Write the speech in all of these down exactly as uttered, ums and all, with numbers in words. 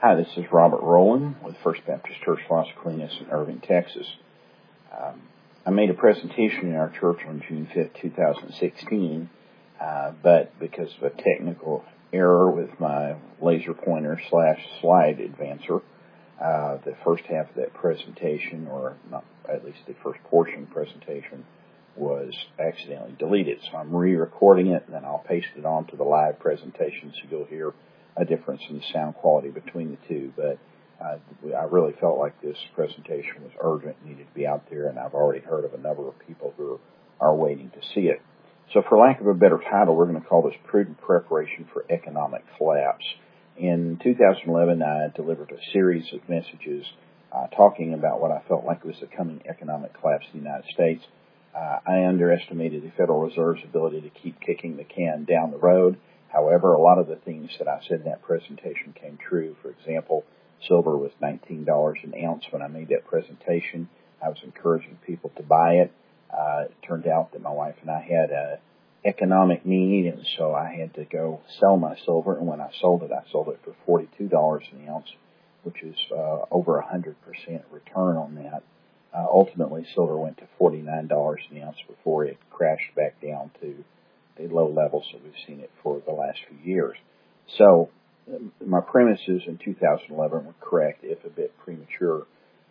Hi, this is Robert Rowland with First Baptist Church Las Colinas in Irving, Texas. Um, I made a presentation in our church on June fifth, two thousand sixteen, uh, but because of a technical error with my laser pointer slash slide advancer, uh, the first half of that presentation, or not, at least the first portion presentation, was accidentally deleted. So I'm re-recording it, and then I'll paste it onto the live presentation so you'll hear a difference in the sound quality between the two. But uh, I really felt like this presentation was urgent, needed to be out there, and I've already heard of a number of people who are waiting to see it. So for lack of a better title, we're going to call this Prudent Preparation for Economic Collapse. In two thousand eleven, I delivered a series of messages uh, talking about what I felt like was the coming economic collapse in the United States. Uh, I underestimated the Federal Reserve's ability to keep kicking the can down the road. However, a lot of the things that I said in that presentation came true. For example, silver was nineteen dollars an ounce when I made that presentation. I was encouraging people to buy it. Uh, it turned out that my wife and I had an economic need, and so I had to go sell my silver. And when I sold it, I sold it for forty-two dollars an ounce, which is uh, over one hundred percent return on that. Uh, ultimately, silver went to forty-nine dollars an ounce before it crashed back down to the low levels that we've seen it for the last few years. So my premises in two thousand eleven were correct, if a bit premature.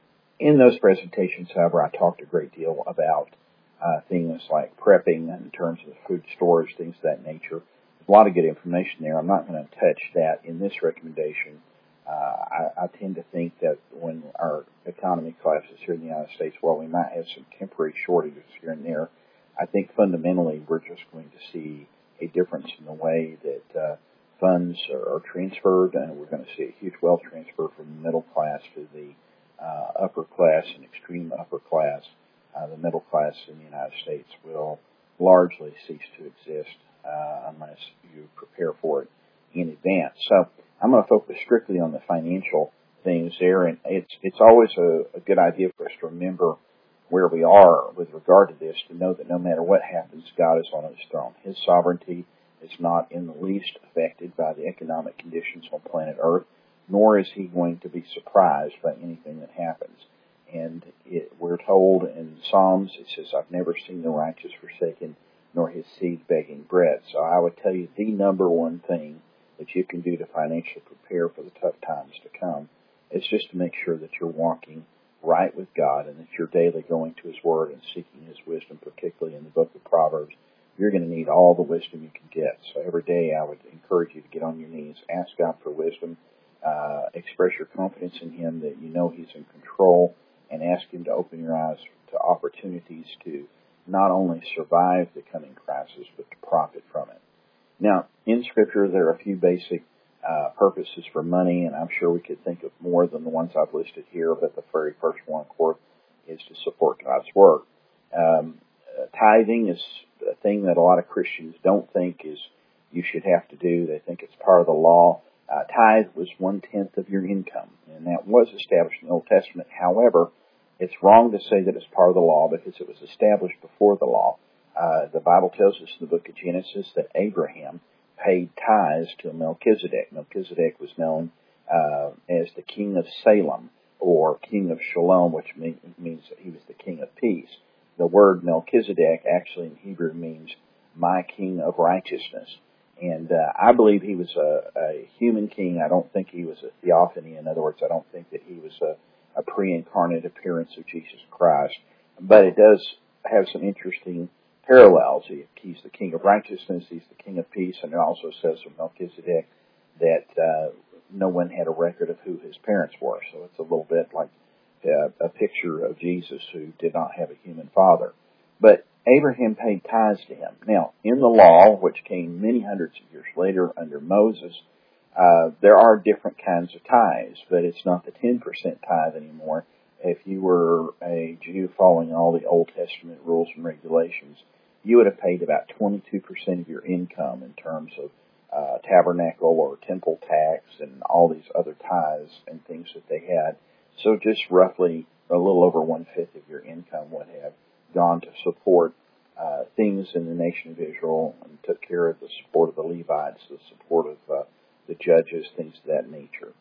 In those presentations, however, I talked a great deal about uh, things like prepping in terms of food storage, things of that nature. There's a lot of good information there. I'm not going to touch that in this recommendation. Uh, I, I tend to think that when our economy collapses here in the United States, while we might have some temporary shortages here and there, I think fundamentally we're just going to see a difference in the way that uh, funds are, are transferred, and we're going to see a huge wealth transfer from the middle class to the uh, upper class and extreme upper class. Uh, the middle class in the United States will largely cease to exist uh, unless you prepare for it in advance. So I'm going to focus strictly on the financial things there, and it's it's always a, a good idea for us to remember where we are with regard to this, to know that no matter what happens, God is on his throne. His sovereignty is not in the least affected by the economic conditions on planet Earth, nor is he going to be surprised by anything that happens. And it, we're told in Psalms, it says, I've never seen the righteous forsaken, nor his seed begging bread. So I would tell you the number one thing that you can do to financially prepare for the tough times to come is just to make sure that you're walking right with God, and that you're daily going to his word and seeking his wisdom, particularly in the book of Proverbs. You're going to need all the wisdom you can get. So every day I would encourage you to get on your knees, ask God for wisdom, uh, express your confidence in him that you know he's in control, and ask him to open your eyes to opportunities to not only survive the coming crisis, but to profit from it. Now, in Scripture, there are a few basic Uh, purposes for money, and I'm sure we could think of more than the ones I've listed here, but the very first one, of course, is to support God's work. Um, uh, tithing is a thing that a lot of Christians don't think is you should have to do. They think it's part of the law. Uh, tithe was one-tenth of your income, and that was established in the Old Testament. However, it's wrong to say that it's part of the law because it was established before the law. Uh, the Bible tells us in the book of Genesis that Abraham paid tithes to Melchizedek. Melchizedek was known uh, as the king of Salem, or king of Shalom, which mean, means that he was the king of peace. The word Melchizedek actually in Hebrew means my king of righteousness. And uh, I believe he was a, a human king. I don't think he was a theophany. In other words, I don't think that he was a, a pre-incarnate appearance of Jesus Christ. But it does have some interesting parallels. He, he's the king of righteousness, he's the king of peace, and it also says of Melchizedek that uh, no one had a record of who his parents were. So it's a little bit like uh, a picture of Jesus, who did not have a human father. But Abraham paid tithes to him. Now, in the law, which came many hundreds of years later under Moses, uh, there are different kinds of tithes, but it's not the ten percent tithe anymore. If you were a Jew following all the Old Testament rules and regulations, you would have paid about twenty-two percent of your income in terms of uh, tabernacle or temple tax and all these other tithes and things that they had. So just roughly a little over one-fifth of your income would have gone to support uh, things in the nation of Israel, and took care of the support of the Levites, the support of uh, the judges, things of that nature.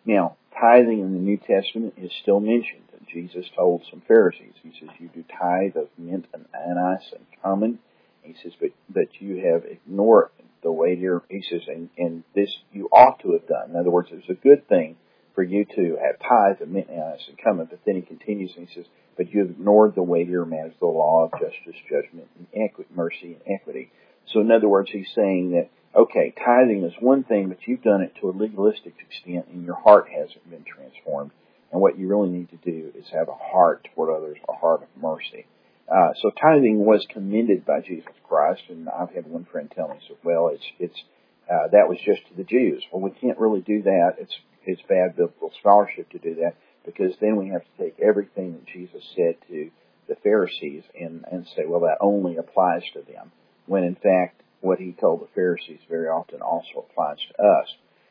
Now, tithing in the New Testament is still mentioned. Jesus told some Pharisees, he says, you do tithe of mint and anise and cumin. He says, but, but you have ignored the weightier, he says, and, and this you ought to have done. In other words, it's a good thing for you to have tithe of mint and anise and cumin. But then he continues and he says, but you have ignored the weightier matters of the law of justice, judgment, and equity, mercy, and equity. So in other words, he's saying that, okay, tithing is one thing, but you've done it to a legalistic extent and your heart hasn't been transformed. And what you really need to do is have a heart toward others, a heart of mercy. Uh, so tithing was commended by Jesus Christ, and I've had one friend tell me, so, well, it's, it's, uh, that was just to the Jews. Well, we can't really do that. It's, it's bad biblical scholarship to do that, because then we have to take everything that Jesus said to the Pharisees and, and say, well, that only applies to them. When in fact, what he told the Pharisees very often also applies to us.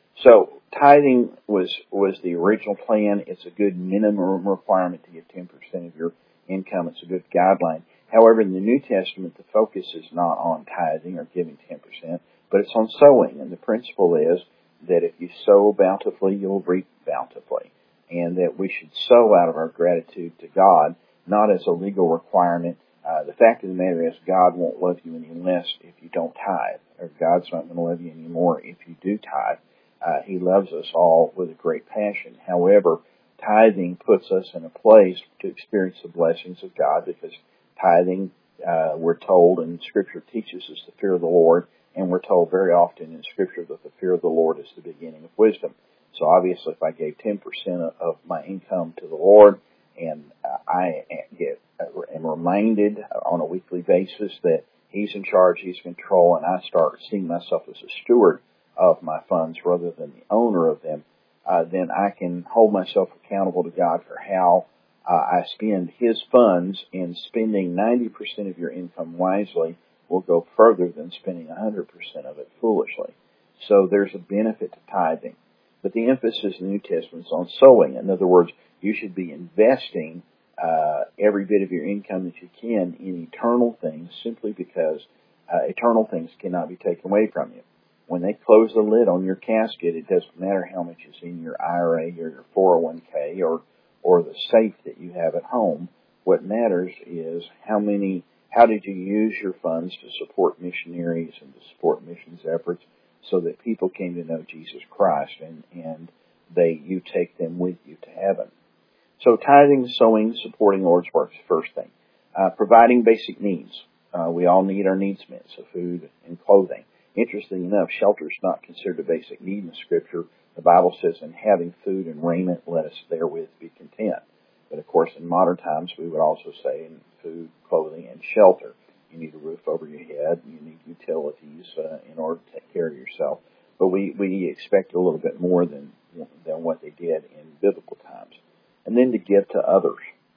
So tithing was was the original plan. It's a good minimum requirement to give ten percent of your income. It's a good guideline. However, in the New Testament, the focus is not on tithing or giving ten percent, but it's on sowing. And the principle is that if you sow bountifully, you'll reap bountifully. And that we should sow out of our gratitude to God, not as a legal requirement. Uh, the fact of the matter is God won't love you any less if you don't tithe, or God's not going to love you any more if you do tithe. Uh, he loves us all with a great passion. However, tithing puts us in a place to experience the blessings of God, because tithing, uh, we're told, and Scripture teaches us the fear of the Lord, and we're told very often in Scripture that the fear of the Lord is the beginning of wisdom. So obviously, if I gave ten percent of my income to the Lord, and uh, I get am reminded on a weekly basis that He's in charge, He's in control, and I start seeing myself as a steward of my funds rather than the owner of them, uh, then I can hold myself accountable to God for how uh, I spend His funds. And spending ninety percent of your income wisely will go further than spending one hundred percent of it foolishly. So there's a benefit to tithing. But the emphasis in the New Testament is on sowing. In other words, you should be investing uh, every bit of your income that you can in eternal things, simply because uh, eternal things cannot be taken away from you. When they close the lid on your casket, it doesn't matter how much is in your I R A or your four oh one k or or the safe that you have at home. What matters is how many, how did you use your funds to support missionaries and to support missions efforts, so that people came to know Jesus Christ and, and they, you take them with you to heaven. So tithing, sowing, supporting Lord's work is the first thing. Uh, providing basic needs. Uh, we all need our needs met, so food and clothing. Interestingly enough, shelter is not considered a basic need in the Scripture. The Bible says, in having food and raiment, let us therewith be content. But of course, in modern times, we would also say in food, clothing, and shelter. You need a roof over your head. You need utilities uh, in order to take care of yourself. But we, we expect a little bit more than than what they did in biblical times. And then to give to others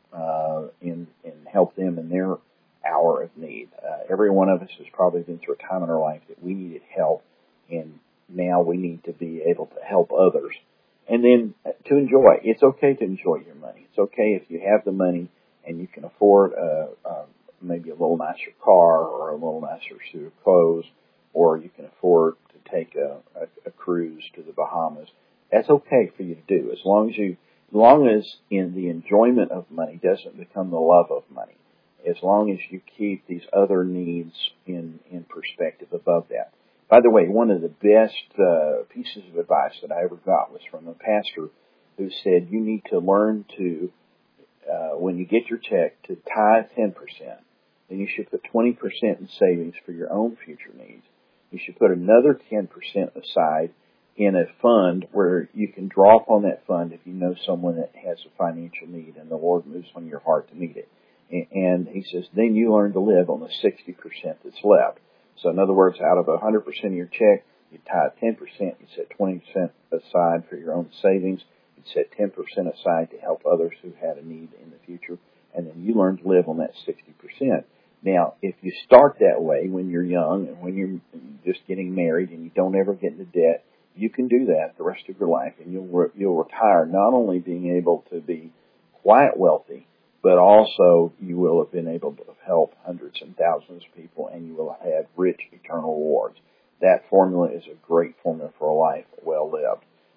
uh, and, and help them in their hour of need. Uh, every one of us has probably been through a time in our life that we needed help, and now we need to be able to help others. And then to enjoy. It's okay to enjoy your money. It's okay if you have the money and you can afford a, a maybe a little nicer car or a little nicer suit of clothes, or you can afford to take a, a, a cruise to the Bahamas. That's okay for you to do, as long as you, as long as in the enjoyment of money doesn't become the love of money. As long as you keep these other needs in, in perspective above that. By the way, one of the best uh, pieces of advice that I ever got was from a pastor who said you need to learn to, uh, when you get your check, to tithe ten percent. Then you should put twenty percent in savings for your own future needs. You should put another ten percent aside in a fund where you can draw upon that fund if you know someone that has a financial need and the Lord moves on your heart to meet it. And he says, then you learn to live on the sixty percent that's left. So in other words, out of one hundred percent of your check, you tithe ten percent, you set twenty percent aside for your own savings, you set ten percent aside to help others who had a need in the future, and then you learn to live on that sixty percent. Now, if you start that way when you're young and when you're just getting married and you don't ever get into debt, you can do that the rest of your life, and you'll re- you'll retire not only being able to be quite wealthy, but also you will have been able to help hundreds and thousands of people, and you will have had rich eternal rewards. That formula is a great formula for a life well lived.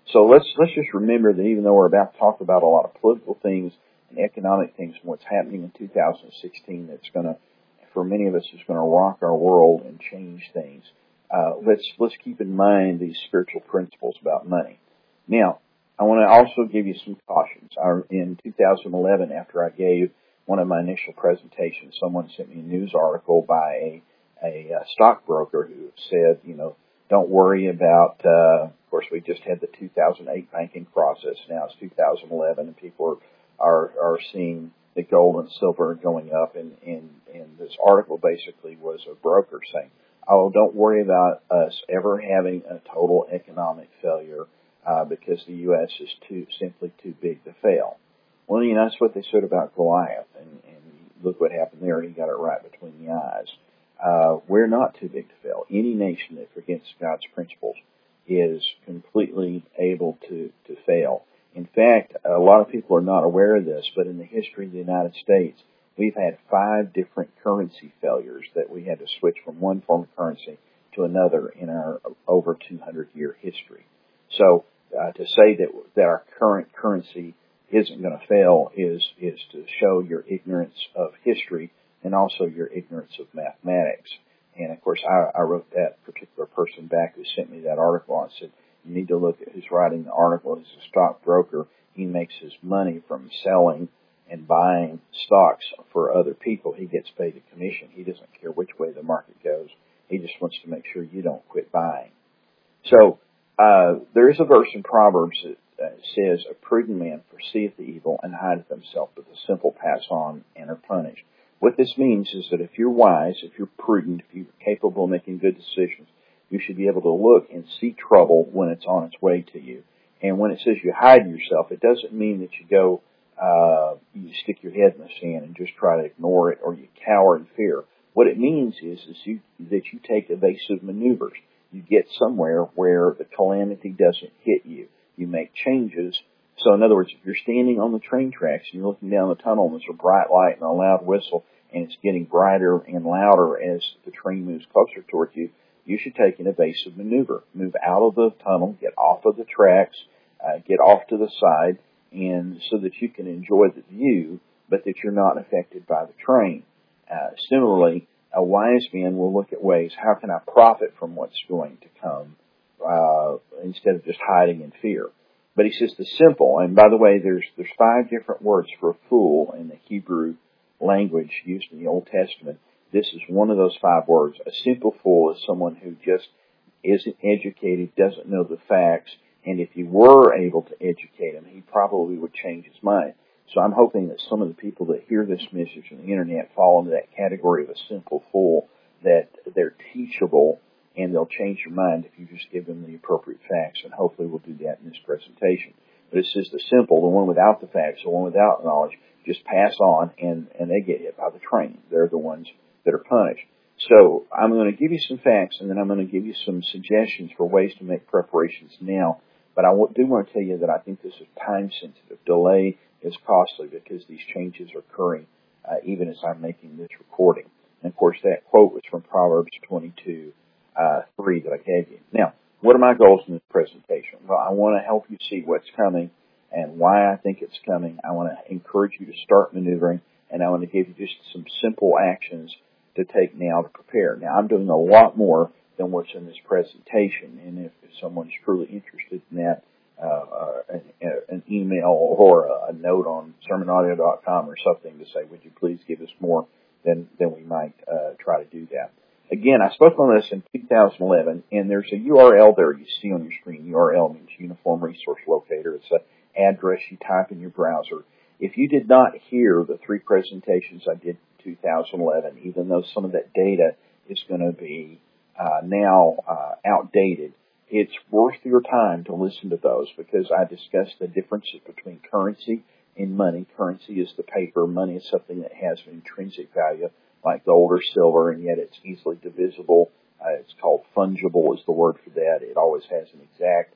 So let's let's just remember that even though we're about to talk about a lot of political things and economic things and what's happening in two thousand sixteen, that's going to, for many of us, is going to rock our world and change things. Uh, let's let's keep in mind these spiritual principles about money. Now, I want to also give you some cautions. I, in two thousand eleven, after I gave one of my initial presentations, someone sent me a news article by a, a, a stockbroker who said, you know, don't worry about, uh, of course, we just had the two thousand eight banking crisis. Now it's two thousand eleven, and people are, are, are seeing the gold and silver going up. And, and, and this article basically was a broker saying, oh, don't worry about us ever having a total economic failure uh, because the U S is too simply too big to fail. Well, you know, that's what they said about Goliath, and, and look what happened there. He got it right between the eyes. Uh, we're not too big to fail. Any nation that forgets God's principles is completely able to, to fail. In fact, a lot of people are not aware of this, but in the history of the United States, we've had five different currency failures that we had to switch from one form of currency to another in our over two hundred year history. So uh, to say that that our current currency isn't going to fail is is to show your ignorance of history and also your ignorance of mathematics. And of course, I, I wrote that particular person back who sent me that article and said, you need to look at who's writing the article. He's a stockbroker. He makes his money from selling and buying stocks for other people. He gets paid a commission. He doesn't care which way the market goes. He just wants to make sure you don't quit buying. So uh, there is a verse in Proverbs that uh, says, a prudent man foreseeth the evil and hideth himself, but the simple pass on and are punished. What this means is that if you're wise, if you're prudent, if you're capable of making good decisions, you should be able to look and see trouble when it's on its way to you. And when it says you hide yourself, it doesn't mean that you go, uh, you stick your head in the sand and just try to ignore it, or you cower in fear. What it means is, is you, that you take evasive maneuvers. You get somewhere where the calamity doesn't hit you. You make changes. So in other words, if you're standing on the train tracks and you're looking down the tunnel and there's a bright light and a loud whistle and it's getting brighter and louder as the train moves closer toward you, you should take an evasive maneuver. Move out of the tunnel, get off of the tracks, uh, get off to the side, and so that you can enjoy the view, but that you're not affected by the train. Uh, similarly, a wise man will look at ways, how can I profit from what's going to come, uh, instead of just hiding in fear. But he says the simple, and by the way, there's there's five different words for a fool in the Hebrew language used in the Old Testament. This is one of those five words. A simple fool is someone who just isn't educated, doesn't know the facts, and if you were able to educate him, he probably would change his mind. So I'm hoping that some of the people that hear this message on the internet fall into that category of a simple fool, that they're teachable and they'll change your mind if you just give them the appropriate facts, and hopefully we'll do that in this presentation. But it says the simple, the one without the facts, the one without knowledge, just pass on and, and they get hit by the train. They're the ones that are punished. So I'm going to give you some facts, and then I'm going to give you some suggestions for ways to make preparations now. But I do want to tell you that I think this is time sensitive. Delay is costly because these changes are occurring uh, even as I'm making this recording. And of course, that quote was from Proverbs twenty-two, uh, three that I gave you. Now, what are my goals in this presentation? Well, I want to help you see what's coming and why I think it's coming. I want to encourage you to start maneuvering, and I want to give you just some simple actions to take now to prepare. Now, I'm doing a lot more than what's in this presentation, and if, if someone's truly interested in that, uh, uh, an, an email or a, a note on sermon audio dot com or something to say, would you please give us more, then, then we might uh, try to do that. Again, I spoke on this in two thousand eleven, and there's a U R L there you see on your screen. U R L means Uniform Resource Locator. It's an address you type in your browser. If you did not hear the three presentations I did in two thousand eleven, even though some of that data is going to be uh, now uh, outdated, it's worth your time to listen to those because I discussed the differences between currency and money. Currency is the paper. Money is something that has an intrinsic value, like gold or silver, and yet it's easily divisible. Uh, it's called fungible is the word for that. It always has an exact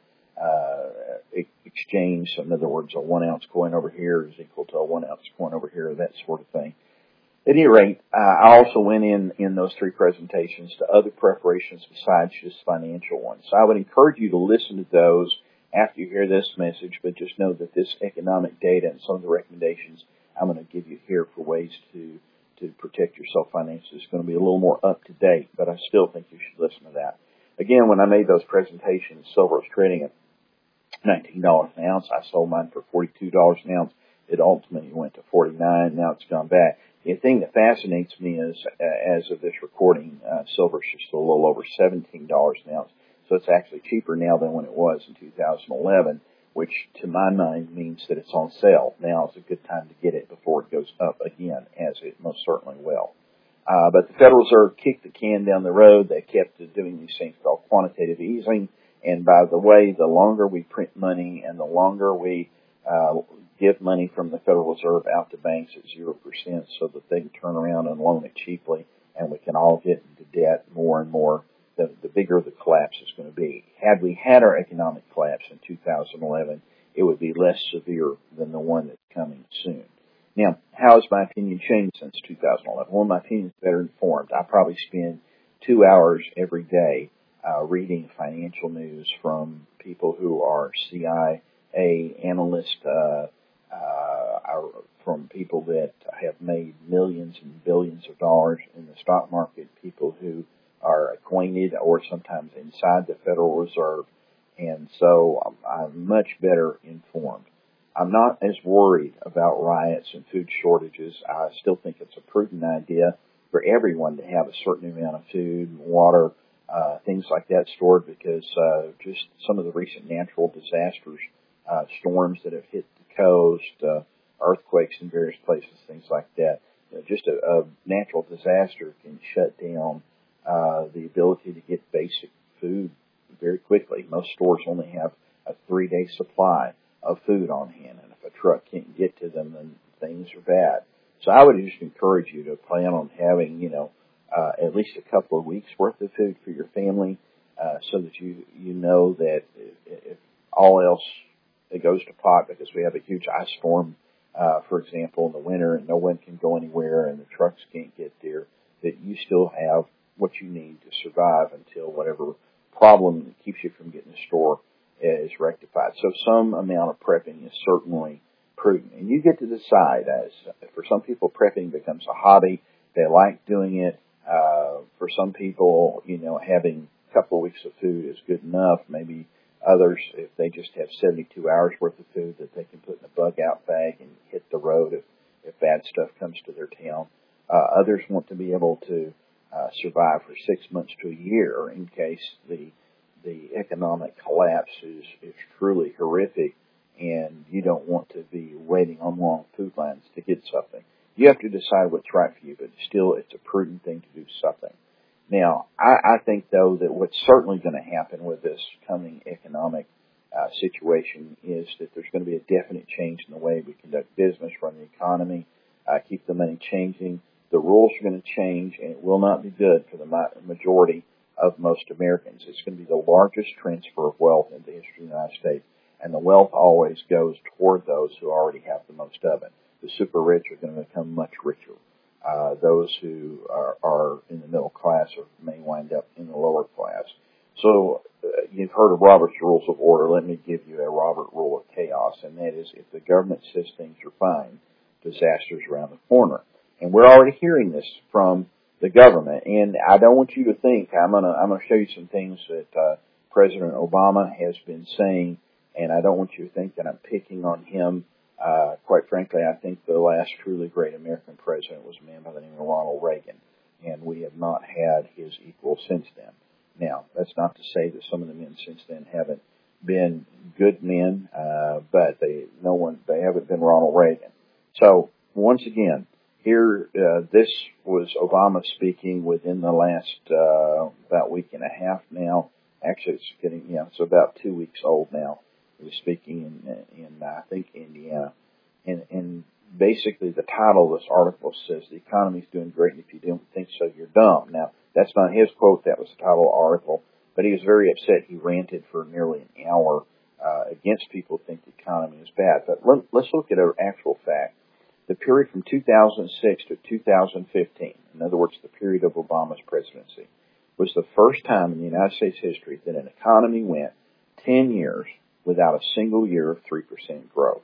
uh, exchange. So in other words, a one ounce coin over here is equal to a one ounce coin over here, that sort of thing. At any rate, uh, I also went in, in those three presentations to other preparations besides just financial ones. So I would encourage you to listen to those after you hear this message, but just know that this economic data and some of the recommendations I'm going to give you here for ways to, to protect yourself financially is going to be a little more up to date, but I still think you should listen to that. Again, when I made those presentations, silver was trading at nineteen dollars an ounce. I sold mine for forty-two dollars an ounce. It ultimately went to forty-nine dollars. Now it's gone back. The thing that fascinates me is, uh, as of this recording, uh, silver is just a little over seventeen dollars an ounce. So it's actually cheaper now than when it was in two thousand eleven, which to my mind means that it's on sale. Now is a good time to get it before it goes up again, as it most certainly will. Uh, but the Federal Reserve kicked the can down the road. They kept doing these things called quantitative easing. And by the way, the longer we print money and the longer we uh, give money from the Federal Reserve out to banks at zero percent so that they can turn around and loan it cheaply and we can all get into debt more and more, the, the bigger the collapse is going to be. Had we had our economic collapse in two thousand eleven, it would be less severe than the one that's coming soon. Now, how has my opinion changed since two thousand eleven? Well, my opinion is better informed. I probably spend two hours every day Uh, reading financial news from people who are C I A analysts, uh, uh, from people that have made millions and billions of dollars in the stock market, people who are acquainted or sometimes inside the Federal Reserve. And so I'm, I'm much better informed. I'm not as worried about riots and food shortages. I still think it's a prudent idea for everyone to have a certain amount of food and water, Uh, things like that stored, because uh, just some of the recent natural disasters, uh, storms that have hit the coast, uh, earthquakes in various places, things like that. You know, just a, a natural disaster can shut down uh, the ability to get basic food very quickly. Most stores only have a three-day supply of food on hand, and if a truck can't get to them, then things are bad. So I would just encourage you to plan on having, you know, Uh, at least a couple of weeks worth of food for your family, uh, so that you, you know that if, if all else it goes to pot, because we have a huge ice storm, uh, for example, in the winter and no one can go anywhere and the trucks can't get there, that you still have what you need to survive until whatever problem that keeps you from getting to the store is rectified. So some amount of prepping is certainly prudent. And you get to decide. As for some people, prepping becomes a hobby. They like doing it. Uh, for some people, you know, having a couple of weeks of food is good enough. Maybe others, if they just have seventy-two hours worth of food that they can put in a bug out bag and hit the road if, if bad stuff comes to their town. Uh, others want to be able to uh, survive for six months to a year in case the the economic collapse is, is truly horrific and you don't want to be waiting on long food lines to get something. You have to decide what's right for you, but still it's a prudent thing to do something. Now, I, I think, though, that what's certainly going to happen with this coming economic uh, situation is that there's going to be a definite change in the way we conduct business, run the economy, uh, keep the money changing. The rules are going to change, and it will not be good for the majority of most Americans. It's going to be the largest transfer of wealth in the history of the United States, and the wealth always goes toward those who already have the most of it. The super rich are going to become much richer. Uh, those who are, are in the middle class or may wind up in the lower class. So uh, you've heard of Robert's Rules of Order. Let me give you a Robert Rule of Chaos, and that is if the government says things are fine, disaster's around the corner. And we're already hearing this from the government. And I don't want you to think, I'm going to I'm going to show you some things that uh, President Obama has been saying, and I don't want you to think that I'm picking on him. Uh, quite frankly, I think the last truly great American president was a man by the name of Ronald Reagan, and we have not had his equal since then. Now, that's not to say that some of the men since then haven't been good men, uh, but they no one they haven't been Ronald Reagan. So once again, here uh, this was Obama speaking within the last uh, about week and a half now. Actually, it's getting yeah, it's about two weeks old now. He was speaking in, in uh, I think, Indiana. And, and basically the title of this article says, the economy's doing great, and if you don't think so, you're dumb. Now, that's not his quote. That was the title of the article. But he was very upset. He ranted for nearly an hour uh, against people who think the economy is bad. But let, let's look at an actual fact. The period from two thousand six to two thousand fifteen, in other words, the period of Obama's presidency, was the first time in the United States history that an economy went ten years without a single year of three percent growth.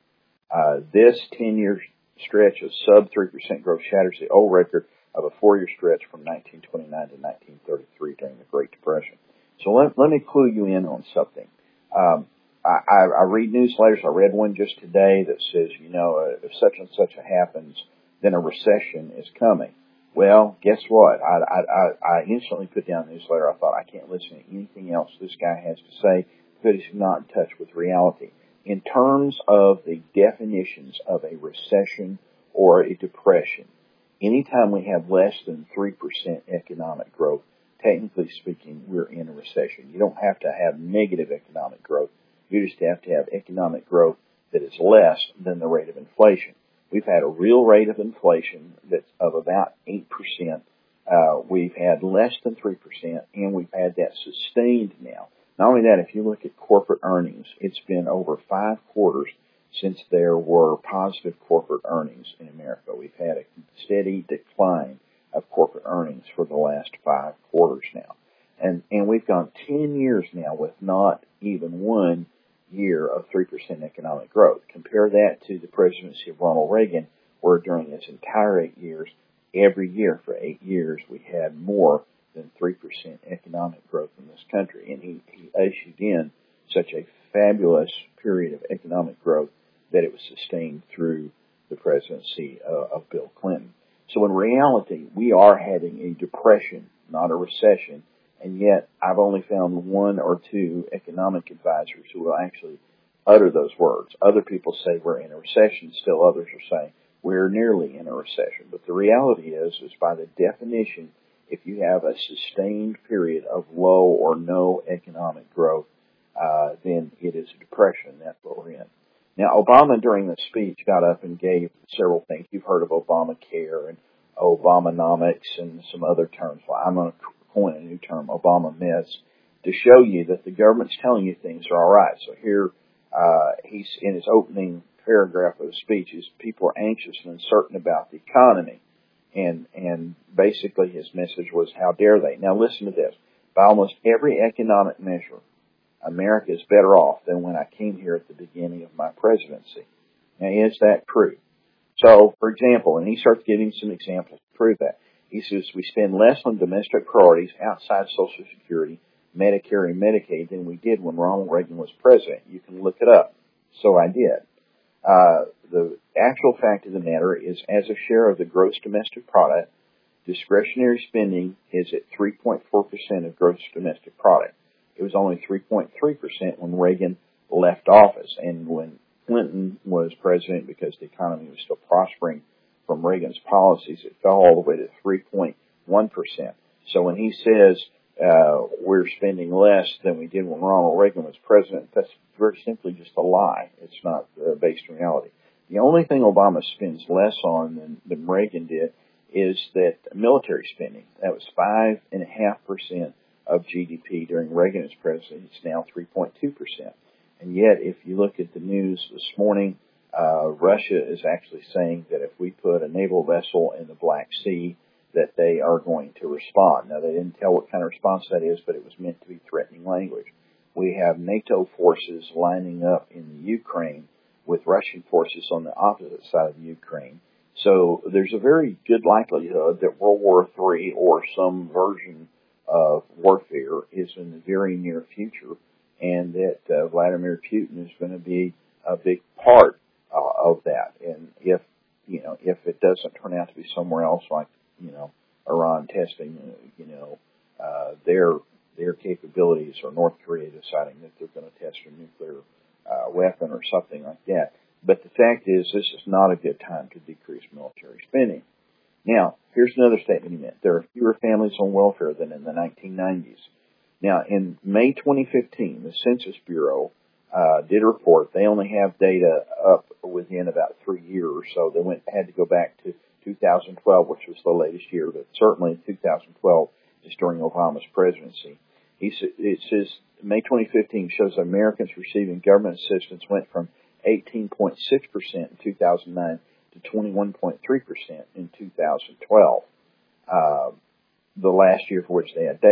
Uh, this ten-year stretch of sub three percent growth shatters the old record of a four-year stretch from nineteen twenty-nine to nineteen thirty-three during the Great Depression. So let, let me clue you in on something. Um, I, I, I read newsletters. I read one just today that says, you know, uh, if such and such happens, then a recession is coming. Well, guess what? I, I, I instantly put down the newsletter. I thought, I can't listen to anything else this guy has to say because he's not in touch with reality. In terms of the definitions of a recession or a depression, anytime we have less than three percent economic growth, technically speaking, we're in a recession. You don't have to have negative economic growth. You just have to have economic growth that is less than the rate of inflation. We've had a real rate of inflation that's of about eight percent. Uh, we've had less than three percent, and we've had that sustained now. Not only that, if you look at corporate earnings, it's been over five quarters since there were positive corporate earnings in America. We've had a steady decline of corporate earnings for the last five quarters now. And, and we've gone ten years now with not even one year of three percent economic growth. Compare that to the presidency of Ronald Reagan, where during his entire eight years, every year for eight years, we had more than three percent economic growth in this country. And he, he ushered in such a fabulous period of economic growth that it was sustained through the presidency uh, of Bill Clinton. So in reality, we are having a depression, not a recession. And yet, I've only found one or two economic advisors who will actually utter those words. Other people say we're in a recession. Still others are saying we're nearly in a recession. But the reality is, is by the definition, if you have a sustained period of low or no economic growth, uh, then it is a depression. That's what we're in. Now, Obama during the speech got up and gave several things. You've heard of Obamacare and Obamanomics and some other terms. Well, I'm going to coin a new term, Obama mess, to show you that the government's telling you things are all right. So here, uh, he's in his opening paragraph of the speech is people are anxious and uncertain about the economy. And, and basically his message was, how dare they? Now listen to this. By almost every economic measure, America is better off than when I came here at the beginning of my presidency. Now, is that true? So, for example, and he starts giving some examples to prove that. He says we spend less on domestic priorities outside Social Security, Medicare, and Medicaid than we did when Ronald Reagan was president. You can look it up. So I did. Uh, the actual fact of the matter is, as a share of the gross domestic product, discretionary spending is at three point four percent of gross domestic product. It was only three point three percent when Reagan left office, and when Clinton was president, because the economy was still prospering from Reagan's policies, it fell all the way to three point one percent. So when he says uh, we're spending less than we did when Ronald Reagan was president, that's very simply just a lie. It's not uh, based in reality. The only thing Obama spends less on than, than Reagan did is that military spending. That was five point five percent of G D P during Reagan's presidency. It's now three point two percent. And yet, if you look at the news this morning, uh, Russia is actually saying that if we put a naval vessel in the Black Sea, that they are going to respond. Now, they didn't tell what kind of response that is, but it was meant to be threatening language. We have NATO forces lining up in the Ukraine with Russian forces on the opposite side of the Ukraine. So there's a very good likelihood that World War Three or some version of warfare is in the very near future, and that uh, Vladimir Putin is going to be a big part uh, of that. And if, you know, if it doesn't turn out to be somewhere else, like, you know, Iran testing, uh, you know, uh, their their capabilities, or North Korea deciding that they're going to test a nuclear uh, weapon or something like that. But the fact is, this is not a good time to decrease military spending. Now, here's another statement he made. There are fewer families on welfare than in the nineteen nineties. Now, in May twenty fifteen, the Census Bureau uh, did a report. They only have data up within about three years or so. They went had to go back to two thousand twelve, which was the latest year, but certainly two thousand twelve is during Obama's presidency. He it says May twenty fifteen shows Americans receiving government assistance went from eighteen point six percent in two thousand nine to twenty-one point three percent in two thousand twelve, uh, the last year for which they had data.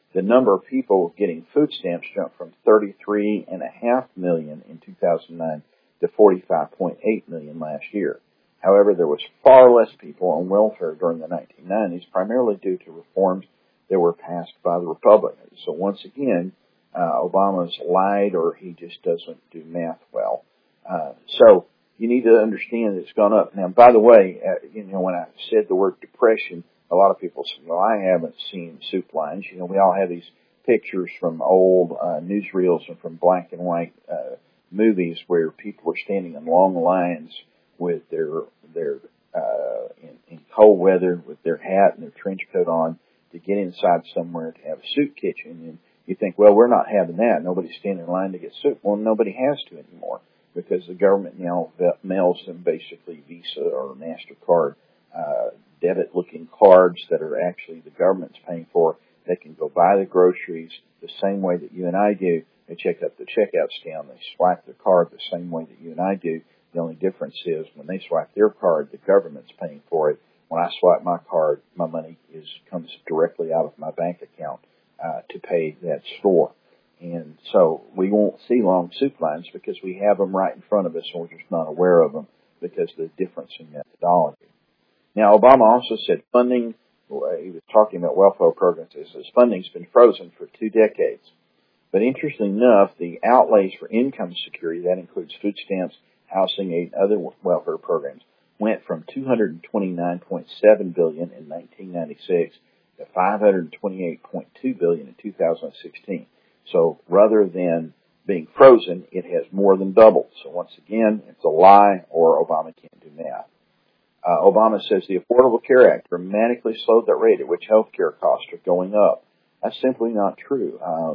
the number of people getting food stamps jumped from thirty-three point five million in two thousand nine to forty-five point eight million last year. However, there was far less people on welfare during the nineteen nineties, primarily due to reforms that were passed by the Republicans. So once again, uh, Obama's lied, or he just doesn't do math well. Uh, so you need to understand that it's gone up. Now, by the way, uh, you know, when I said the word depression, a lot of people say, well, I haven't seen soup lines. You know, we all have these pictures from old uh, newsreels and from black and white uh, movies where people were standing in long lines with their, their, uh, in, in cold weather with their hat and their trench coat on to get inside somewhere to have a soup kitchen. And you think, well, we're not having that. Nobody's standing in line to get soup. Well, nobody has to anymore because the government now mails them basically Visa or MasterCard, uh, debit-looking cards that are actually the government's paying for. They can go buy the groceries the same way that you and I do. They check up the checkout stand. They swipe their card the same way that you and I do. The only difference is when they swipe their card, the government's paying for it. When I swipe my card, my money is comes directly out of my bank account uh, to pay that store. And so we won't see long soup lines because we have them right in front of us and we're just not aware of them because of the difference in methodology. Now, Obama also said funding, he was talking about welfare programs, he says funding's been frozen for two decades. But interestingly enough, the outlays for income security, that includes food stamps, housing aid, and other welfare programs, went from two hundred twenty-nine point seven billion dollars in nineteen ninety-six to five hundred twenty-eight point two billion dollars in two thousand sixteen. So rather than being frozen, it has more than doubled. So once again, it's a lie or Obama can't do math. Uh, Obama says the Affordable Care Act dramatically slowed the rate at which health care costs are going up. That's simply not true. Uh,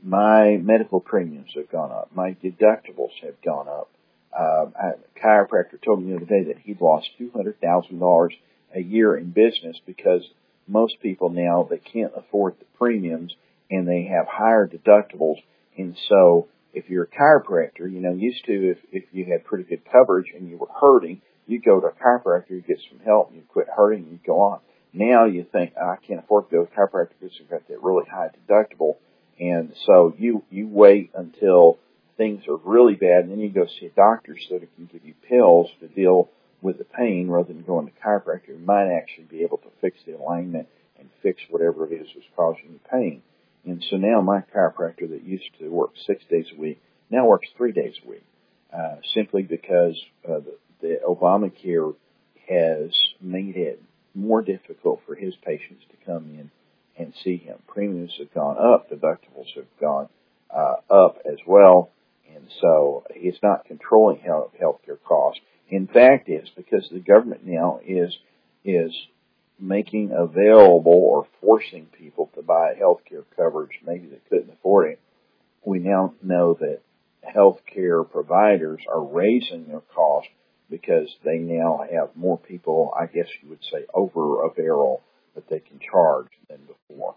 my medical premiums have gone up. My deductibles have gone up. Uh, a chiropractor told me the other day that he'd lost two hundred thousand dollars a year in business because most people now, they can't afford the premiums and they have higher deductibles. And so if you're a chiropractor, you know, used to if, if you had pretty good coverage and you were hurting, you go to a chiropractor, you get some help, you quit hurting, you go on. Now you think, oh, I can't afford to go to a chiropractor because you've got that really high deductible. And so you, you wait until things are really bad and then you go see a doctor so that it can give you pills to deal with the pain rather than going to a chiropractor. You might actually be able to fix the alignment and fix whatever it is that's causing you pain. And so now my chiropractor that used to work six days a week now works three days a week, uh, simply because uh, the, the Obamacare has made it more difficult for his patients to come in and see him. Premiums have gone up, deductibles have gone uh, up as well, and so it's not controlling health healthcare costs. In fact, it's because the government now is is making available or forcing people to buy health care coverage maybe they couldn't afford it. We now know that health care providers are raising their costs because they now have more people, I guess you would say, over a barrel that they can charge than before.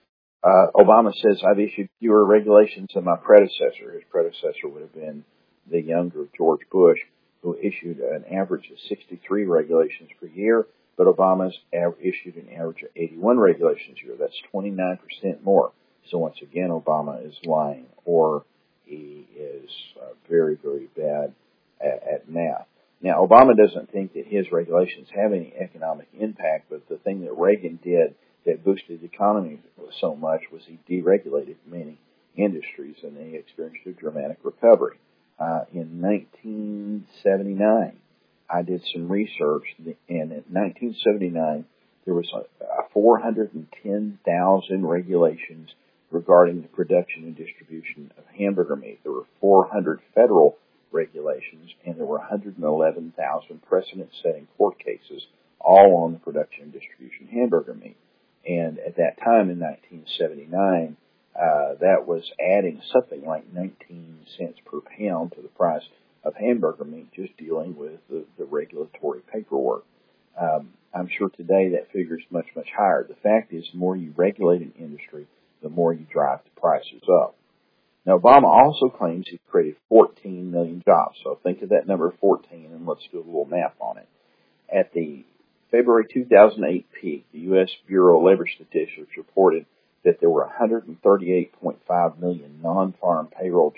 Uh, Obama says, I've issued fewer regulations than my predecessor. His predecessor would have been the younger George Bush, who issued an average of sixty-three regulations per year, but Obama's av- issued an average of eighty-one regulations a year. That's twenty-nine percent more. So once again, Obama is lying, or he is uh, very, very bad at, at math. Now, Obama doesn't think that his regulations have any economic impact, but the thing that Reagan did that boosted the economy so much was he deregulated many industries, and they experienced a dramatic recovery. Uh, in nineteen seventy-nine, I did some research, and in nineteen seventy-nine, there was a, a four hundred ten thousand regulations regarding the production and distribution of hamburger meat. There were four hundred federal regulations, and there were one hundred eleven thousand precedent-setting court cases, all on the production and distribution of hamburger meat. And at that time, in nineteen seventy-nine, uh, that was adding something like nineteen cents per pound to the price of hamburger meat, just dealing with the, the regulatory paperwork. Um, I'm sure today that figure is much, much higher. The fact is, the more you regulate an industry, the more you drive the prices up. Now, Obama also claims he created fourteen million jobs. So think of that number fourteen, and let's do a little math on it. At the February two thousand eight peak, the U S Bureau of Labor Statistics reported that there were one hundred thirty-eight point five million non-farm payroll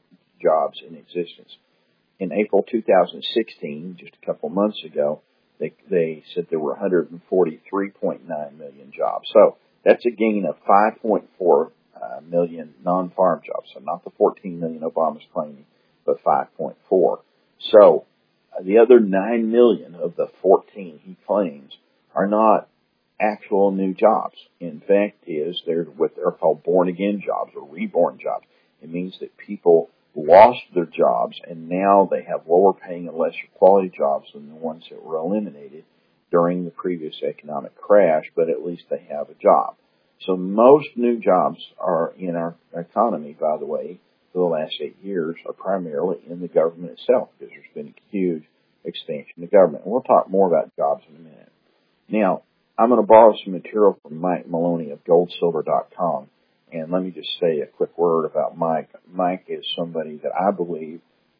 jobs in existence. In April two thousand sixteen, just a couple months ago, they, they said there were one hundred forty-three point nine million jobs. So that's a gain of five point four uh, million non-farm jobs. So not the fourteen million Obama's claiming, but five point four. So uh, the other nine million of the fourteen he claims are not actual new jobs. In fact, is they're what they're called born-again jobs or reborn jobs. It means that people lost their jobs and now they have lower-paying and lesser quality jobs than the ones that were eliminated during the previous economic crash, but at least they have a job. So most new jobs are in our economy, by the way, for the last eight years, are primarily in the government itself because there's been a huge expansion of government. And we'll talk more about jobs in a minute. Now, I'm going to borrow some material from Mike Maloney of gold silver dot com. And let me just say a quick word about Mike. Mike is somebody that I believe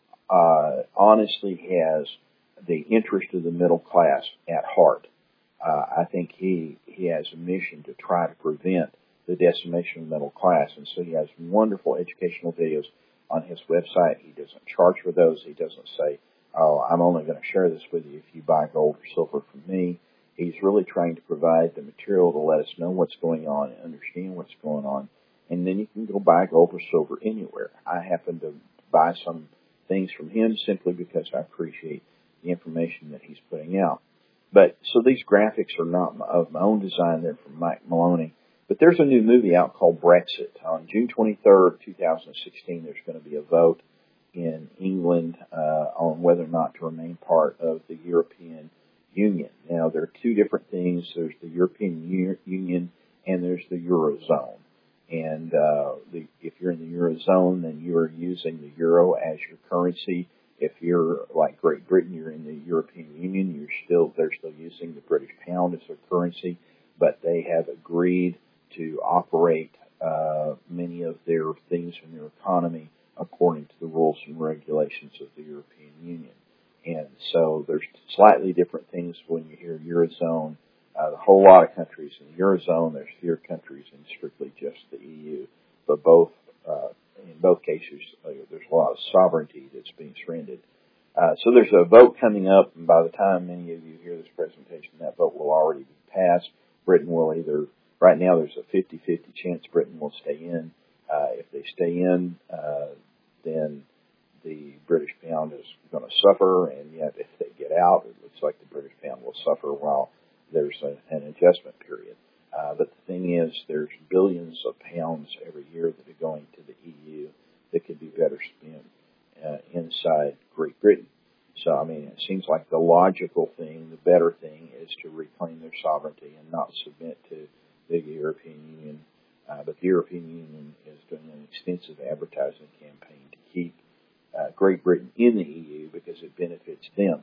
uh, honestly has the interest of the middle class at heart. Uh, I think he, he has a mission to try to prevent the decimation of the middle class. And so he has wonderful educational videos on his website. He doesn't charge for those. He doesn't say, oh, I'm only going to share this with you if you buy gold or silver from me. He's really trying to provide the material to let us know what's going on and understand what's going on. And then you can go buy gold or silver anywhere. I happen to buy some things from him simply because I appreciate the information that he's putting out. But so these graphics are not of my own design. They're from Mike Maloney. But there's a new movie out called Brexit. On June twenty-third, two thousand sixteen, there's going to be a vote in England uh, on whether or not to remain part of the European Union. Now, there are two different things. There's the European U- Union and there's the Eurozone. And uh, the, if you're in the Eurozone, then you are using the euro as your currency. If you're like Great Britain, you're in the European Union, you're still they're still using the British pound as their currency, but they have agreed to operate uh, many of their things in their economy according to the rules and regulations of the European Union. And so there's slightly different things when you hear Eurozone. Uh, a whole lot of countries in the Eurozone. There's fewer countries in strictly just the E U. But both, uh, in both cases, uh, there's a lot of sovereignty that's being surrendered. Uh, so there's a vote coming up, and by the time many of you hear this presentation, that vote will already be passed. Britain will either, right now there's a fifty-fifty chance Britain will stay in. Uh, if they stay in, uh, then the British pound is going to suffer, and yet if they get out, it looks like the British pound will suffer while there's a, an adjustment period. Uh, but the thing is, there's billions of pounds every year that are going to the E U that could be better spent uh, inside Great Britain. So, I mean, it seems like the logical thing, the better thing, is to reclaim their sovereignty and not submit to the European Union. Uh, but the European Union is doing an extensive advertising campaign to keep uh, Great Britain in the E U because it benefits them.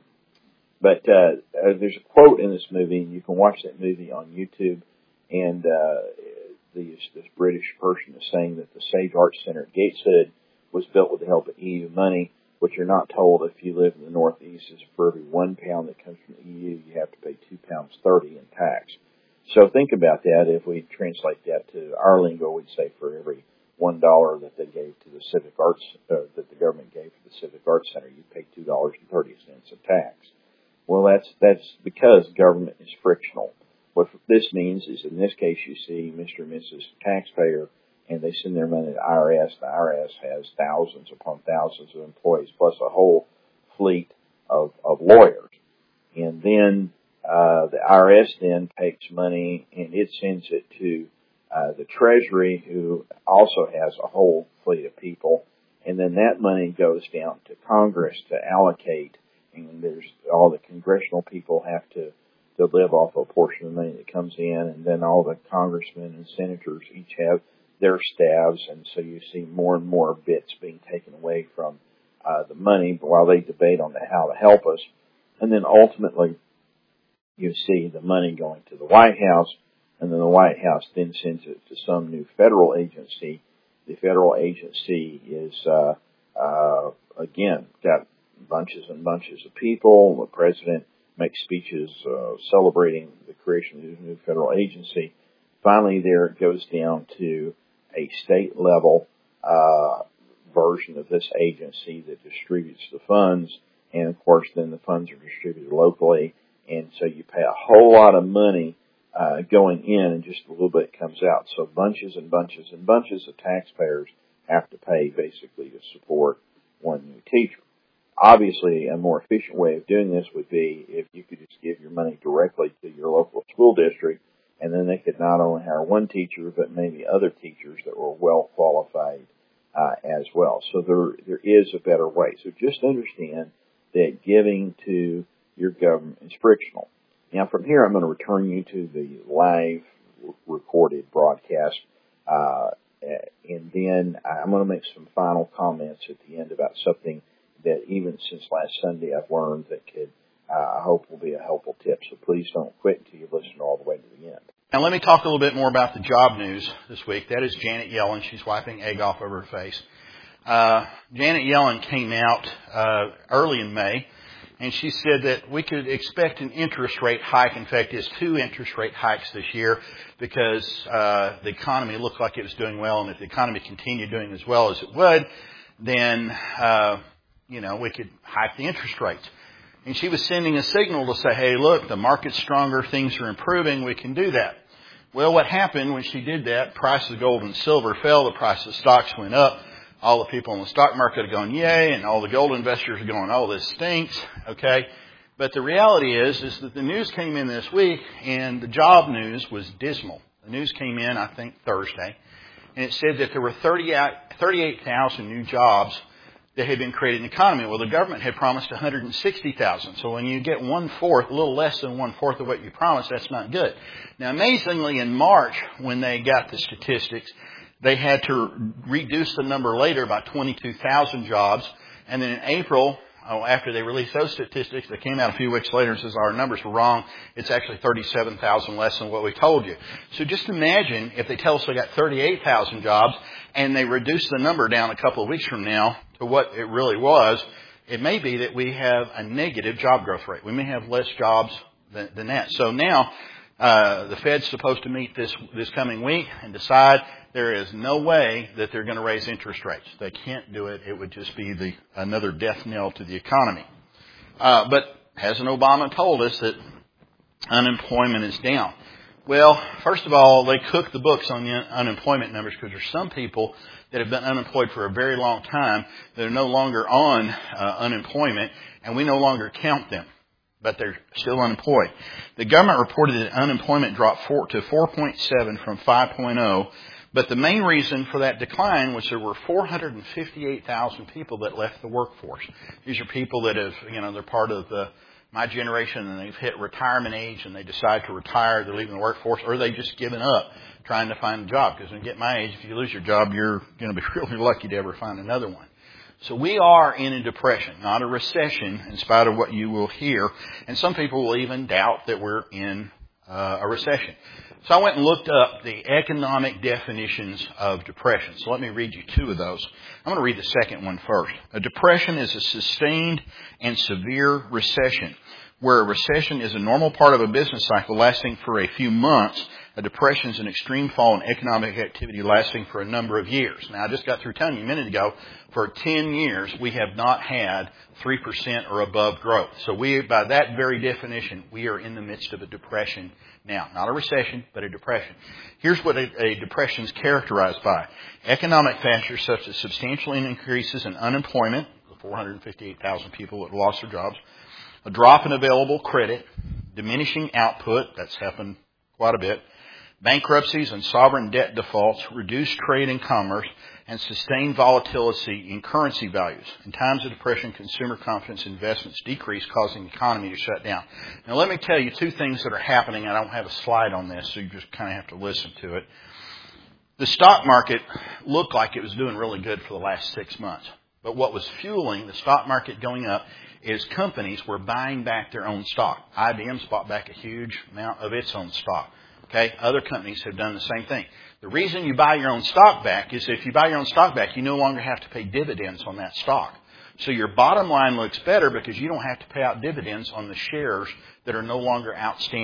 But uh, uh, there's a quote in this movie, and you can watch that movie on YouTube. And uh, this, this British person is saying that the Sage Arts Center at Gateshead was built with the help of E U money. What you're not told if you live in the Northeast is for every one pound that comes from the E U, you have to pay two pounds thirty in tax. So think about that. If we translate that to our lingo, we'd say for every one dollar that they gave to the Civic Arts, uh, that the government gave to the Civic Arts Center, you pay two dollars and thirty cents of tax. Well, that's that's because government is frictional. What this means is, in this case, you see Mister and Missus Taxpayer, and they send their money to the I R S. The I R S has thousands upon thousands of employees, plus a whole fleet of, of lawyers. And then uh, the I R S then takes money and it sends it to uh, the Treasury, who also has a whole fleet of people. And then that money goes down to Congress to allocate. And there's all the congressional people have to, to live off a portion of the money that comes in. And then all the congressmen and senators each have their staffs. And so you see more and more bits being taken away from uh, the money while they debate on the, how to help us. And then ultimately you see the money going to the White House. And then the White House then sends it to some new federal agency. The federal agency is, uh, uh, again, got bunches and bunches of people. The president makes speeches uh, celebrating the creation of this new federal agency. finally, there it goes down to a state level uh, version of this agency that distributes the funds, and of course, then the funds are distributed locally, and so you pay a whole lot of money uh, going in, and just a little bit comes out. So bunches and bunches and bunches of taxpayers have to pay basically to support one new teacher. Obviously, a more efficient way of doing this would be if you could just give your money directly to your local school district, and then they could not only hire one teacher, but maybe other teachers that were well qualified uh, as well. So there there is a better way. So just understand that giving to your government is frictional. Now, from here, I'm going to return you to the live recorded broadcast, uh, and then I'm going to make some final comments at the end about something that even since last Sunday I've learned that could, uh, I hope will be a helpful tip. So please don't quit until you've listened all the way to the end. Now let me talk a little bit more about the job news this week. That is Janet Yellen. She's wiping egg off over her face. Uh, Janet Yellen came out uh, early in May, and she said that we could expect an interest rate hike. In fact, there's two interest rate hikes this year because uh, the economy looked like it was doing well, and if the economy continued doing as well as it would, then uh, you know, we could hike the interest rates. And she was sending a signal to say, hey, look, the market's stronger, things are improving, we can do that. Well, what happened when she did that, prices of gold and silver fell, the price of stocks went up, all the people in the stock market are going, yay, and all the gold investors are going, oh, this stinks, okay? But the reality is, is that the news came in this week, and the job news was dismal. The news came in, I think, Thursday, and it said that there were thirty-eight thousand new jobs that had been created in the economy. Well, the government had promised one hundred sixty thousand. So when you get one-fourth, a little less than one-fourth of what you promised, that's not good. Now, amazingly, in March, when they got the statistics, they had to reduce the number later by twenty-two thousand jobs. And then in April, oh, after they released those statistics, they came out a few weeks later and says, our numbers were wrong. It's actually thirty-seven thousand less than what we told you. So just imagine if they tell us they got thirty-eight thousand jobs and they reduce the number down a couple of weeks from now to what it really was, it may be that we have a negative job growth rate. We may have less jobs than, than that. So now, uh, the Fed's supposed to meet this, this coming week and decide there is no way that they're going to raise interest rates. They can't do it. It would just be the, another death knell to the economy. Uh, but hasn't Obama told us that unemployment is down? Well, first of all, they cook the books on the unemployment numbers because there's some people that have been unemployed for a very long time that are no longer on uh, unemployment, and we no longer count them, but they're still unemployed. The government reported that unemployment dropped four to four point seven from five point oh, but the main reason for that decline was there were four hundred fifty-eight thousand people that left the workforce. These are people that have, you know, they're part of the my generation, and they've hit retirement age, and they decide to retire, they're leaving the workforce, or they've just given up trying to find a job. Because when you get my age, if you lose your job, you're going to be really lucky to ever find another one. So we are in a depression, not a recession, in spite of what you will hear. And some people will even doubt that we're in uh, a recession. So I went and looked up the economic definitions of depression. So let me read you two of those. I'm going to read the second one first. A depression is a sustained and severe recession. Where a recession is a normal part of a business cycle lasting for a few months, a depression is an extreme fall in economic activity lasting for a number of years. Now, I just got through telling you a minute ago, for ten years, we have not had three percent or above growth. So we, by that very definition, we are in the midst of a depression now. Not a recession, but a depression. Here's what a, a depression is characterized by. Economic factors such as substantial increases in unemployment, the four hundred fifty-eight thousand people that lost their jobs, a drop in available credit, diminishing output, that's happened quite a bit, bankruptcies and sovereign debt defaults, reduced trade and commerce, and sustained volatility in currency values. In times of depression, consumer confidence investments decrease, causing the economy to shut down. Now, let me tell you two things that are happening. I don't have a slide on this, so you just kind of have to listen to it. The stock market looked like it was doing really good for the last six months. But what was fueling the stock market going up is companies were buying back their own stock. I B M's bought back a huge amount of its own stock. Okay, other companies have done the same thing. The reason you buy your own stock back is if you buy your own stock back, you no longer have to pay dividends on that stock. So your bottom line looks better because you don't have to pay out dividends on the shares that are no longer outstanding.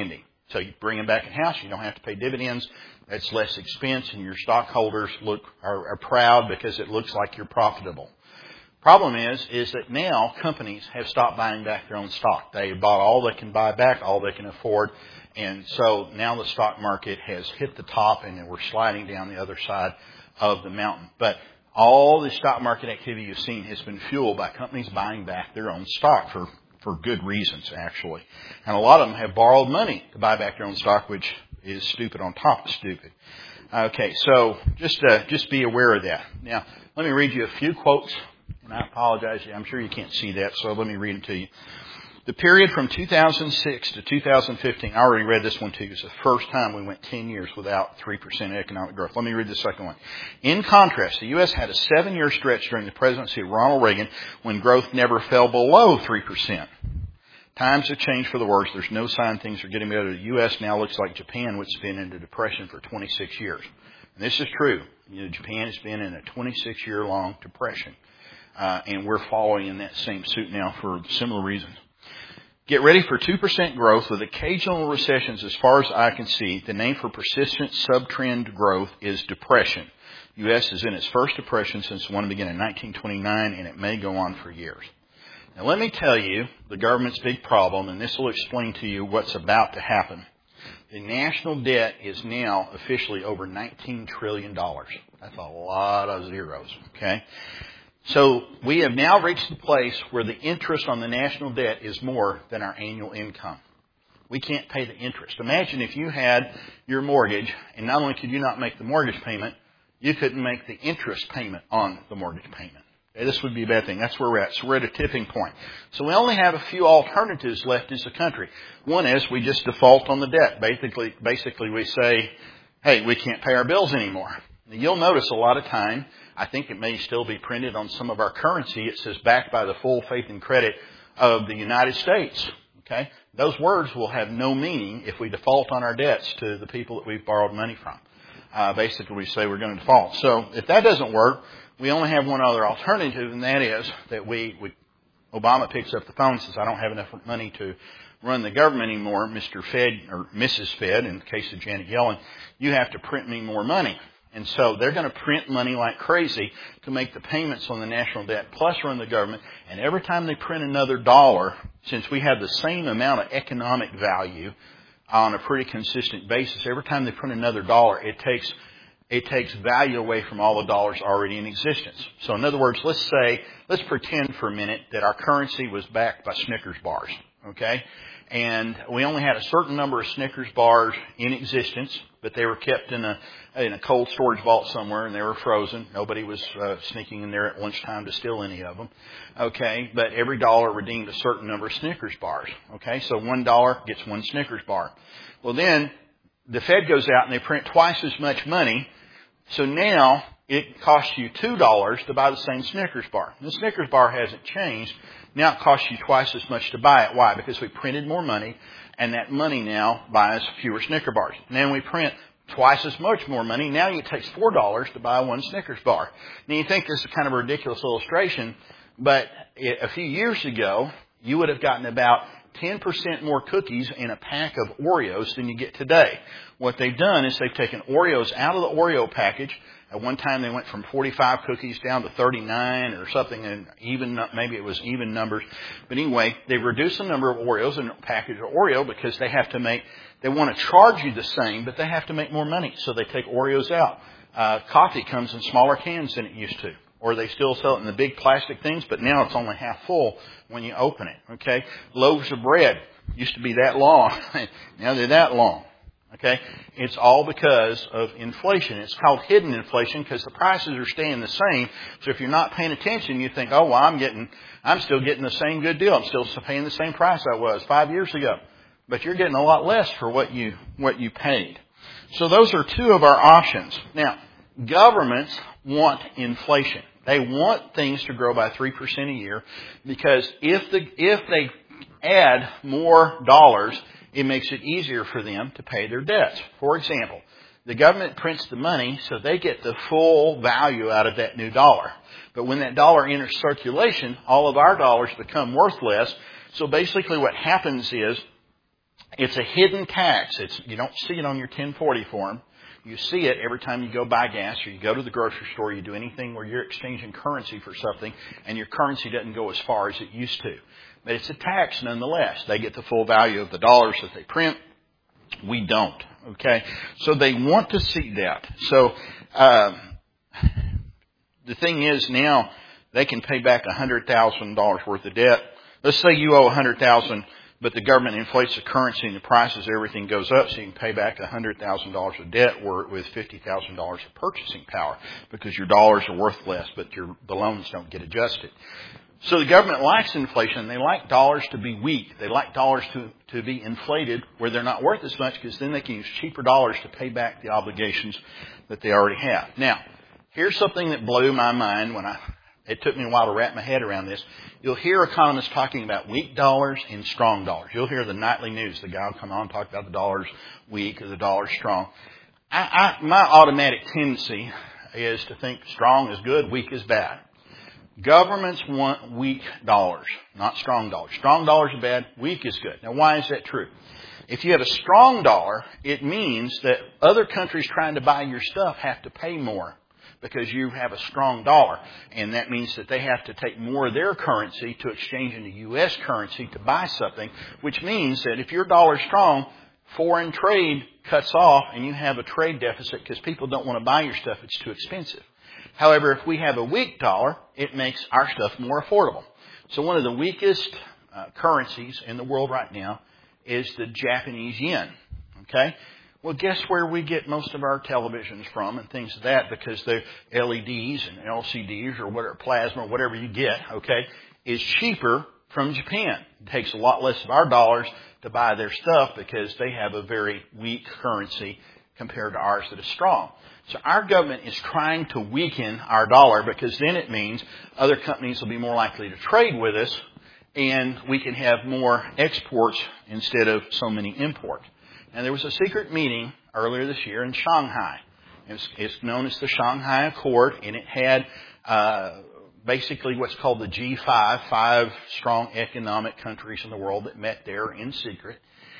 So you bring them back in-house. You don't have to pay dividends. That's less expense, and your stockholders look are, are proud because it looks like you're profitable. Problem is, is that now companies have stopped buying back their own stock. They bought all they can buy back, all they can afford. And so now the stock market has hit the top and we're sliding down the other side of the mountain. But all the stock market activity you've seen has been fueled by companies buying back their own stock for, for good reasons, actually. And a lot of them have borrowed money to buy back their own stock, which is stupid on top of stupid. Okay, so just uh, just be aware of that. Now, let me read you a few quotes. And I apologize, I'm sure you can't see that, so let me read them to you. The period from two thousand six to two thousand fifteen, I already read this one to you. It's the first time we went ten years without three percent economic growth. Let me read the second one. In contrast, the U S had a seven-year stretch during the presidency of Ronald Reagan when growth never fell below three percent. Times have changed for the worse. There's no sign things are getting better. The U S now looks like Japan, which has been in a depression for twenty-six years. And this is true. You know, Japan has been in a twenty-six year long depression. Uh, and we're following in that same suit now for similar reasons. Get ready for two percent growth with occasional recessions as far as I can see. The name for persistent sub-trend growth is depression. The U S is in its first depression since the one began in nineteen twenty-nine, and it may go on for years. Now let me tell you the government's big problem, and this will explain to you what's about to happen. The national debt is now officially over nineteen trillion dollars. That's a lot of zeros, okay? So we have now reached the place where the interest on the national debt is more than our annual income. We can't pay the interest. Imagine if you had your mortgage, and not only could you not make the mortgage payment, you couldn't make the interest payment on the mortgage payment. Okay, this would be a bad thing. That's where we're at. So we're at a tipping point. So we only have a few alternatives left as a country. One is we just default on the debt. Basically, basically we say, hey, we can't pay our bills anymore. Now, you'll notice a lot of time, I think it may still be printed on some of our currency. It says backed by the full faith and credit of the United States. Okay? Those words will have no meaning if we default on our debts to the people that we've borrowed money from. Uh, basically, we say we're going to default. So if that doesn't work, we only have one other alternative, and that is that we, we Obama picks up the phone and says, I don't have enough money to run the government anymore, Mister Fed, or Missus Fed, in the case of Janet Yellen, you have to print me more money. And so they're going to print money like crazy to make the payments on the national debt plus run the government. And every time they print another dollar, since we have the same amount of economic value on a pretty consistent basis, every time they print another dollar, it takes it takes value away from all the dollars already in existence. So in other words, let's say, let's pretend for a minute that our currency was backed by Snickers bars, okay? And we only had a certain number of Snickers bars in existence, but they were kept in a in a cold storage vault somewhere, and they were frozen. Nobody was uh, sneaking in there at lunchtime to steal any of them. Okay, but every dollar redeemed a certain number of Snickers bars. Okay, so one dollar gets one Snickers bar. Well, then the Fed goes out and they print twice as much money. So now it costs you two dollars to buy the same Snickers bar. The Snickers bar hasn't changed. Now it costs you twice as much to buy it. Why? Because we printed more money, and that money now buys fewer Snickers bars. And then we print twice as much more money. Now it takes four dollars to buy one Snickers bar. Now you think this is kind of a ridiculous illustration, but a few years ago, you would have gotten about ten percent more cookies in a pack of Oreos than you get today. What they've done is they've taken Oreos out of the Oreo package. At one time, they went from forty-five cookies down to thirty-nine or something, and even maybe it was even numbers. But anyway, they've reduced the number of Oreos in a package of Oreo because they have to make, they want to charge you the same, but they have to make more money. So they take Oreos out. Uh, coffee comes in smaller cans than it used to. Or they still sell it in the big plastic things, but now it's only half full when you open it. Okay? Loaves of bread used to be that long. Now they're that long. Okay? It's all because of inflation. It's called hidden inflation because the prices are staying the same. So if you're not paying attention, you think, oh, well, I'm getting, I'm still getting the same good deal. I'm still paying the same price I was five years ago. But you're getting a lot less for what you, what you paid. So those are two of our options. Now, governments want inflation. They want things to grow by three percent a year because if the, if they add more dollars, it makes it easier for them to pay their debts. For example, the government prints the money so they get the full value out of that new dollar. But when that dollar enters circulation, all of our dollars become worth less. So basically what happens is It's a hidden tax. It's, you don't see it on your ten forty form. You see it every time you go buy gas or you go to the grocery store, you do anything where you're exchanging currency for something and your currency doesn't go as far as it used to. But it's a tax nonetheless. They get the full value of the dollars that they print. We don't. Okay? So they want to see that. So um, the thing is now they can pay back one hundred thousand dollars worth of debt. Let's say you owe one hundred thousand dollars. But the government inflates the currency and the prices, everything goes up, so you can pay back one hundred thousand dollars of debt with fifty thousand dollars of purchasing power because your dollars are worth less, but your, the loans don't get adjusted. So the government likes inflation. They like dollars to be weak. They like dollars to, to be inflated where they're not worth as much because then they can use cheaper dollars to pay back the obligations that they already have. Now, here's something that blew my mind when I... It took me a while to wrap my head around this. You'll hear economists talking about weak dollars and strong dollars. You'll hear the nightly news. The guy will come on and talk about the dollar's weak or the dollar's strong. I, I, my automatic tendency is to think strong is good, weak is bad. Governments want weak dollars, not strong dollars. Strong dollars are bad, weak is good. Now, why is that true? If you have a strong dollar, it means that other countries trying to buy your stuff have to pay more, because you have a strong dollar. And that means that they have to take more of their currency to exchange into U S currency to buy something, which means that if your dollar's strong, foreign trade cuts off and you have a trade deficit because people don't want to buy your stuff. It's too expensive. However, if we have a weak dollar, it makes our stuff more affordable. So one of the weakest uh, currencies in the world right now is the Japanese yen. Okay? Well, guess where we get most of our televisions from and things of that, because they're L E Ds and L C Ds or whatever, plasma, or whatever you get, okay, is cheaper from Japan. It takes a lot less of our dollars to buy their stuff because they have a very weak currency compared to ours that is strong. So our government is trying to weaken our dollar because then it means other companies will be more likely to trade with us and we can have more exports instead of so many imports. And there was a secret meeting earlier this year in Shanghai. It's, it's known as the Shanghai Accord, and it had uh, basically what's called the G five, five strong economic countries in the world that met there in secret.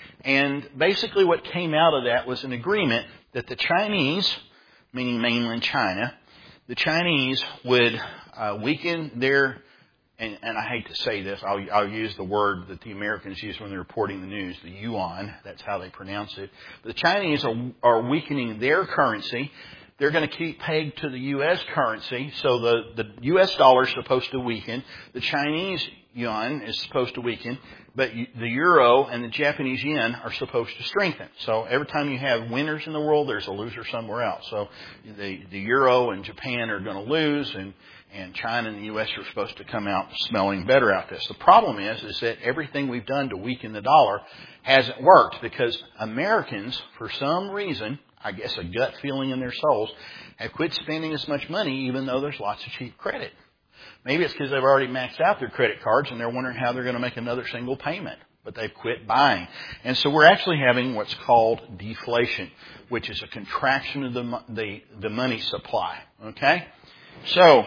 And basically what came out of that was an agreement that the Chinese, meaning mainland China, the Chinese would uh, weaken their... And, and I hate to say this, I'll, I'll use the word that the Americans use when they're reporting the news, the yuan. That's how they pronounce it. But the Chinese are, are weakening their currency. They're going to keep pegged to the U S currency. So the, the U S dollar is supposed to weaken. The Chinese yuan is supposed to weaken. But the euro and the Japanese yen are supposed to strengthen. So every time you have winners in the world, there's a loser somewhere else. So the, the euro and Japan are going to lose, and And China and the U S are supposed to come out smelling better out this. The problem is, is that everything we've done to weaken the dollar hasn't worked because Americans, for some reason, I guess a gut feeling in their souls, have quit spending as much money even though there's lots of cheap credit. Maybe it's because they've already maxed out their credit cards and they're wondering how they're going to make another single payment. But they've quit buying. And so we're actually having what's called deflation, which is a contraction of the, the, the money supply. Okay? So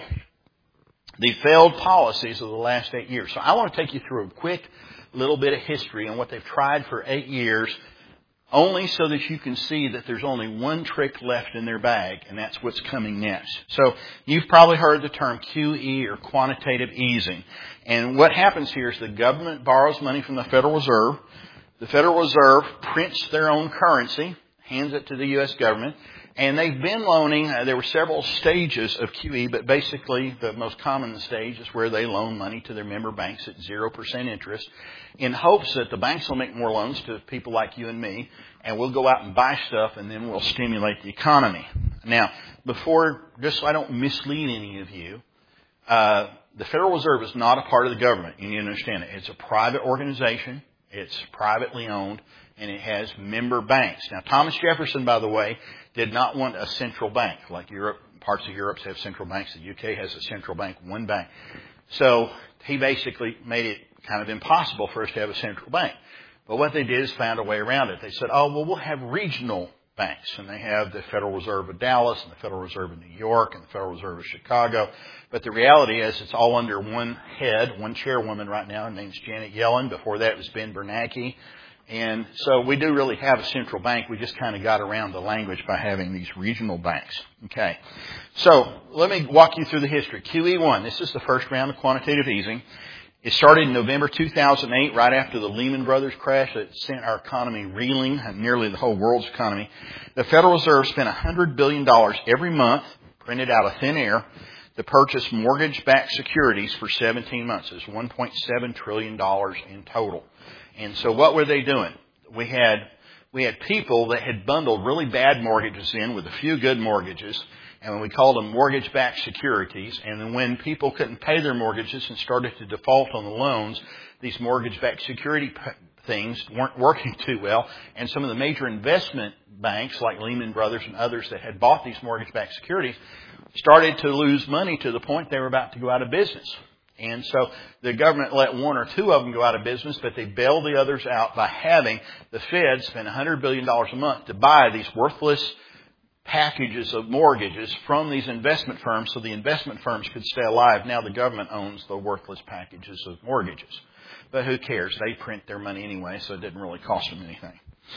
the failed policies of the last eight years. So I want to take you through a quick little bit of history on what they've tried for eight years, only so that you can see that there's only one trick left in their bag, and that's what's coming next. So you've probably heard the term Q E, or quantitative easing. And what happens here is the government borrows money from the Federal Reserve. The Federal Reserve prints their own currency, hands it to the U S government. And they've been loaning, uh, there were several stages of Q E, but basically the most common stage is where they loan money to their member banks at zero percent interest in hopes that the banks will make more loans to people like you and me, and we'll go out and buy stuff, and then we'll stimulate the economy. Now, before, just so I don't mislead any of you, uh, the Federal Reserve is not a part of the government. You need to understand it. It's a private organization. It's privately owned, and it has member banks. Now, Thomas Jefferson, by the way, did not want a central bank. Like Europe, parts of Europe have central banks. The U K has a central bank, one bank. So he basically made it kind of impossible for us to have a central bank. But what they did is found a way around it. They said, oh, well, we'll have regional banks. And they have the Federal Reserve of Dallas and the Federal Reserve of New York and the Federal Reserve of Chicago. But the reality is it's all under one head, one chairwoman right now. Her name's Janet Yellen. Before that it was Ben Bernanke. And so we do really have a central bank. We just kind of got around the language by having these regional banks. Okay. So let me walk you through the history. Q E one, this is the first round of quantitative easing. It started in November two thousand eight, right after the Lehman Brothers crash that sent our economy reeling, and nearly the whole world's economy. The Federal Reserve spent one hundred billion dollars every month, printed out of thin air, to purchase mortgage-backed securities for seventeen months. It's one point seven trillion dollars in total. And so what were they doing? We had, we had people that had bundled really bad mortgages in with a few good mortgages, and we called them mortgage-backed securities. And then when people couldn't pay their mortgages and started to default on the loans, these mortgage-backed security p- things weren't working too well. And some of the major investment banks, like Lehman Brothers and others that had bought these mortgage-backed securities, started to lose money to the point they were about to go out of business. And so the government let one or two of them go out of business, but they bailed the others out by having the Fed spend one hundred billion dollars a month to buy these worthless packages of mortgages from these investment firms so the investment firms could stay alive. Now the government owns the worthless packages of mortgages. But who cares? They print their money anyway, so it didn't really cost them anything.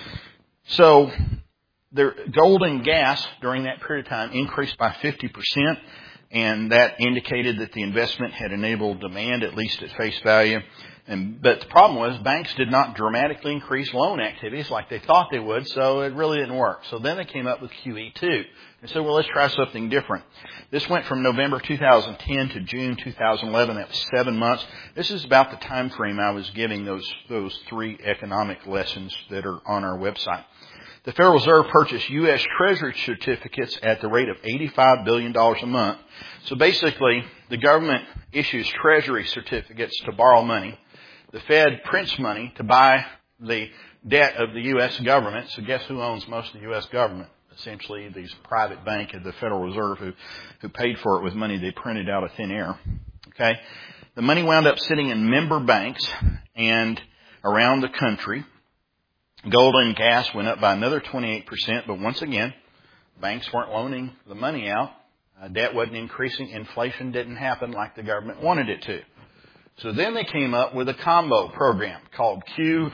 So the gold and gas during that period of time increased by fifty percent, and that indicated that the investment had enabled demand, at least at face value. And, but the problem was banks did not dramatically increase loan activities like they thought they would, so it really didn't work. So then they came up with Q E two. They said, well, let's try something different. This went from November two thousand ten to June two thousand eleven. That was seven months. This is about the time frame I was giving those, those three economic lessons that are on our website. The Federal Reserve purchased U S Treasury certificates at the rate of eighty-five billion dollars a month. So basically, the government issues Treasury certificates to borrow money. The Fed prints money to buy the debt of the U S government. So guess who owns most of the U S government? Essentially, these private bank at the Federal Reserve who, who paid for it with money they printed out of thin air. Okay? The money wound up sitting in member banks and around the country. Gold and gas went up by another twenty-eight percent, but once again, banks weren't loaning the money out. Uh, debt wasn't increasing. Inflation didn't happen like the government wanted it to. So then they came up with a combo program called Q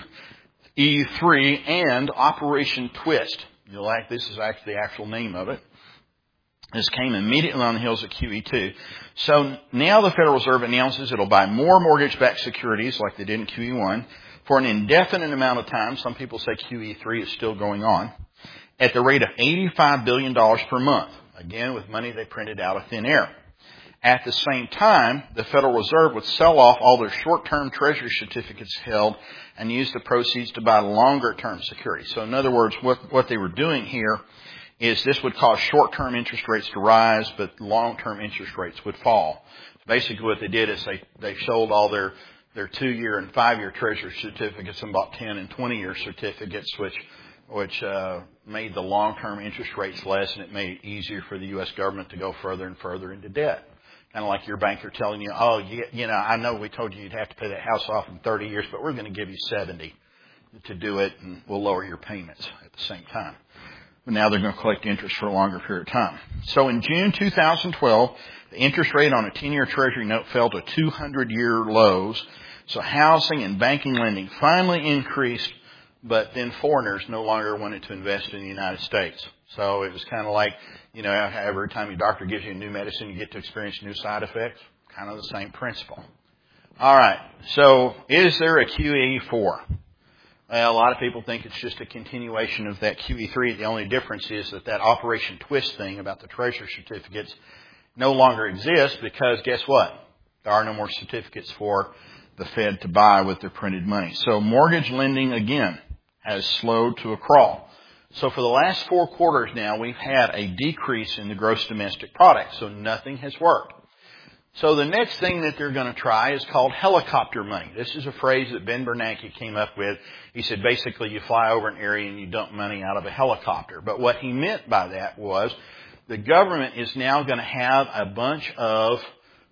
E three and Operation Twist. You'll like this is actually the actual name of it. This came immediately on the heels of Q E two. So now the Federal Reserve announces it'll buy more mortgage-backed securities like they did in Q E one for an indefinite amount of time. Some people say Q E three is still going on at the rate of eighty-five billion dollars per month. Again, with money they printed out of thin air. At the same time, the Federal Reserve would sell off all their short-term Treasury certificates held and use the proceeds to buy longer-term securities. So in other words, what, what they were doing here is this would cause short-term interest rates to rise, but long-term interest rates would fall. Basically what they did is they, they sold all their, their two-year and five-year Treasury certificates and bought ten and twenty-year certificates, which which uh, made the long-term interest rates less, and it made it easier for the U S government to go further and further into debt. Kind of like your banker telling you, oh, you, you know, I know we told you you'd have to pay that house off in thirty years, but we're going to give you seventy to do it, and we'll lower your payments at the same time. But now they're going to collect interest for a longer period of time. So in June two thousand twelve, the interest rate on a ten-year Treasury note fell to two hundred year lows. So housing and banking lending finally increased, but then foreigners no longer wanted to invest in the United States. So it was kind of like, you know, every time your doctor gives you a new medicine, you get to experience new side effects. Kind of the same principle. All right. So is there a Q E four? Well, a lot of people think it's just a continuation of that Q E three. The only difference is that that Operation Twist thing about the Treasury certificates no longer exists because guess what? There are no more certificates for the Fed to buy with their printed money. So mortgage lending, again, has slowed to a crawl. So for the last four quarters now, we've had a decrease in the gross domestic product. So nothing has worked. So the next thing that they're going to try is called helicopter money. This is a phrase that Ben Bernanke came up with. He said basically you fly over an area and you dump money out of a helicopter. But what he meant by that was the government is now going to have a bunch of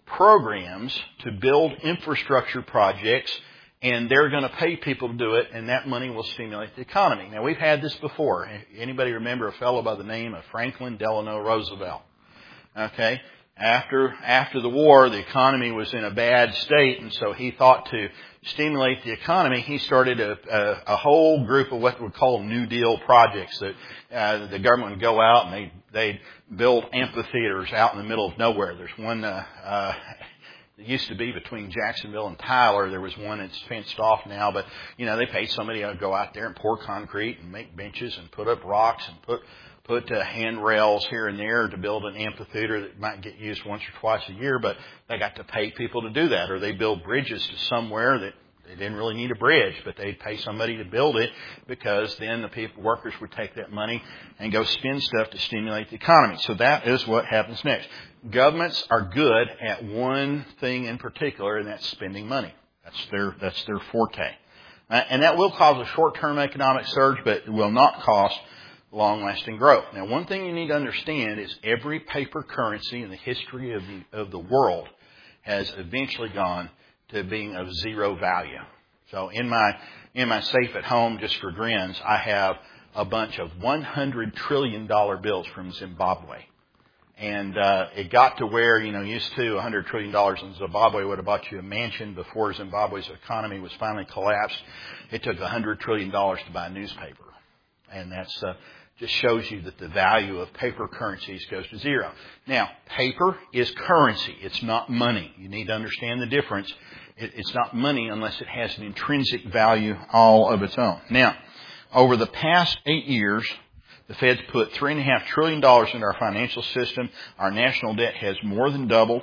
programs to build infrastructure projects, and they're going to pay people to do it, and that money will stimulate the economy. Now, we've had this before. Anybody remember a fellow by the name of Franklin Delano Roosevelt? Okay. After, after the war, the economy was in a bad state, and so he thought to stimulate the economy, he started a, a, a whole group of what we call New Deal projects that uh, the government would go out and they they'd build amphitheaters out in the middle of nowhere. There's one uh, uh, it used to be between Jacksonville and Tyler. There was one that's fenced off now, but you know they paid somebody to go out there and pour concrete and make benches and put up rocks and put put uh, handrails here and there to build an amphitheater that might get used once or twice a year, but they got to pay people to do that. Or they build bridges to somewhere that they didn't really need a bridge, but they'd pay somebody to build it because then the people, workers would take that money and go spend stuff to stimulate the economy. So that is what happens next. Governments are good at one thing in particular, and that's spending money. That's their, that's their forte. Uh, and that will cause a short-term economic surge, but it will not cost long-lasting growth. Now, one thing you need to understand is every paper currency in the history of the, of the world has eventually gone to being of zero value. So in my, in my safe at home, just for grins, I have a bunch of one hundred trillion dollars bills from Zimbabwe. And, uh, it got to where, you know, used to one hundred trillion dollars in Zimbabwe would have bought you a mansion before Zimbabwe's economy was finally collapsed. It took one hundred trillion dollars to buy a newspaper. And that's, uh, just shows you that the value of paper currencies goes to zero. Now, paper is currency. It's not money. You need to understand the difference. It, it's not money unless it has an intrinsic value all of its own. Now, over the past eight years, the Fed's put three and a half trillion dollars into our financial system. Our national debt has more than doubled.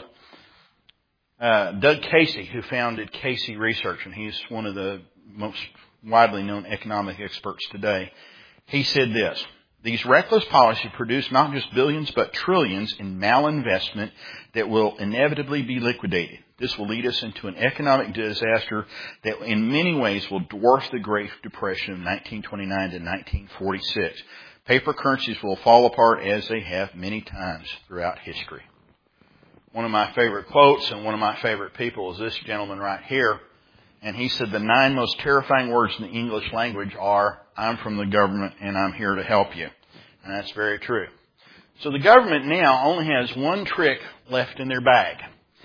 Uh, Doug Casey, who founded Casey Research, and he's one of the most widely known economic experts today, he said this: these reckless policies produce not just billions but trillions in malinvestment that will inevitably be liquidated. This will lead us into an economic disaster that in many ways will dwarf the Great Depression of nineteen twenty-nine to nineteen forty-six. Paper currencies will fall apart as they have many times throughout history. One of my favorite quotes and one of my favorite people is this gentleman right here. And he said the nine most terrifying words in the English language are, "I'm from the government and I'm here to help you." And that's very true. So the government now only has one trick left in their bag.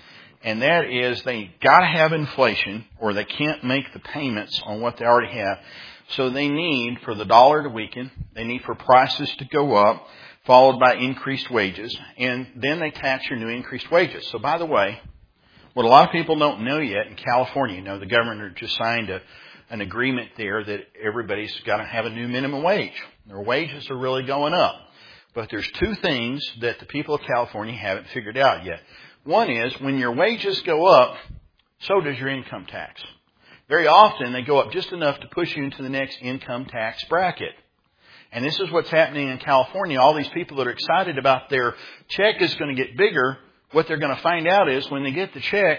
And that is they got to have inflation or they can't make the payments on what they already have. So they need for the dollar to weaken. They need for prices to go up, followed by increased wages. And then they tax your new increased wages. So by the way, what a lot of people don't know yet in California, you know, the governor just signed a, an agreement there that everybody's got to have a new minimum wage. Their wages are really going up. But there's two things that the people of California haven't figured out yet. One is when your wages go up, so does your income tax. Very often they go up just enough to push you into the next income tax bracket. And this is what's happening in California. All these people that are excited about their check is going to get bigger, what they're going to find out is when they get the check,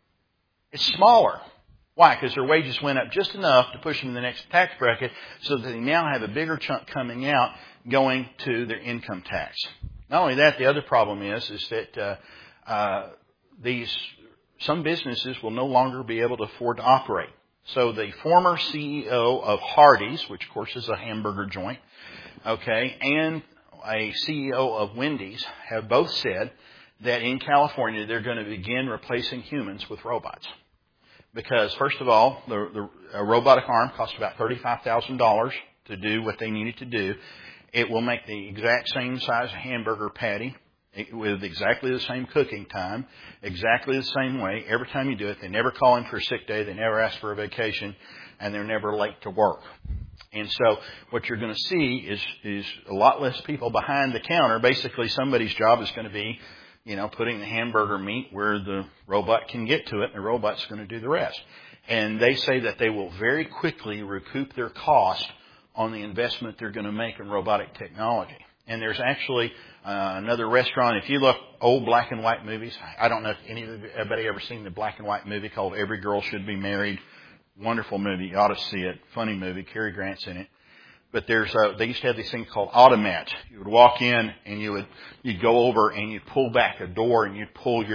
it's smaller. Why? Because their wages went up just enough to push them to the next tax bracket so that they now have a bigger chunk coming out going to their income tax. Not only that, the other problem is, is that uh, uh, these some businesses will no longer be able to afford to operate. So the former C E O of Hardee's, which of course is a hamburger joint, okay, and a C E O of Wendy's have both said that in California they're going to begin replacing humans with robots. Because first of all, the, the a robotic arm costs about thirty-five thousand dollars to do what they need it to do. It will make the exact same size hamburger patty with exactly the same cooking time, exactly the same way. Every time you do it, they never call in for a sick day, they never ask for a vacation, and they're never late to work. And so what you're going to see is, is a lot less people behind the counter. Basically, somebody's job is going to be, you know, putting the hamburger meat where the robot can get to it, and the robot's going to do the rest. And they say that they will very quickly recoup their cost on the investment they're going to make in robotic technology. And there's actually uh, another restaurant. If you look old black and white movies, I don't know if anybody ever seen the black and white movie called Every Girl Should Be Married. Wonderful movie. You ought to see it. Funny movie. Cary Grant's in it. But there's a, they used to have these things called automats. You would walk in and you would, you'd go over and you'd pull back a door and you'd pull your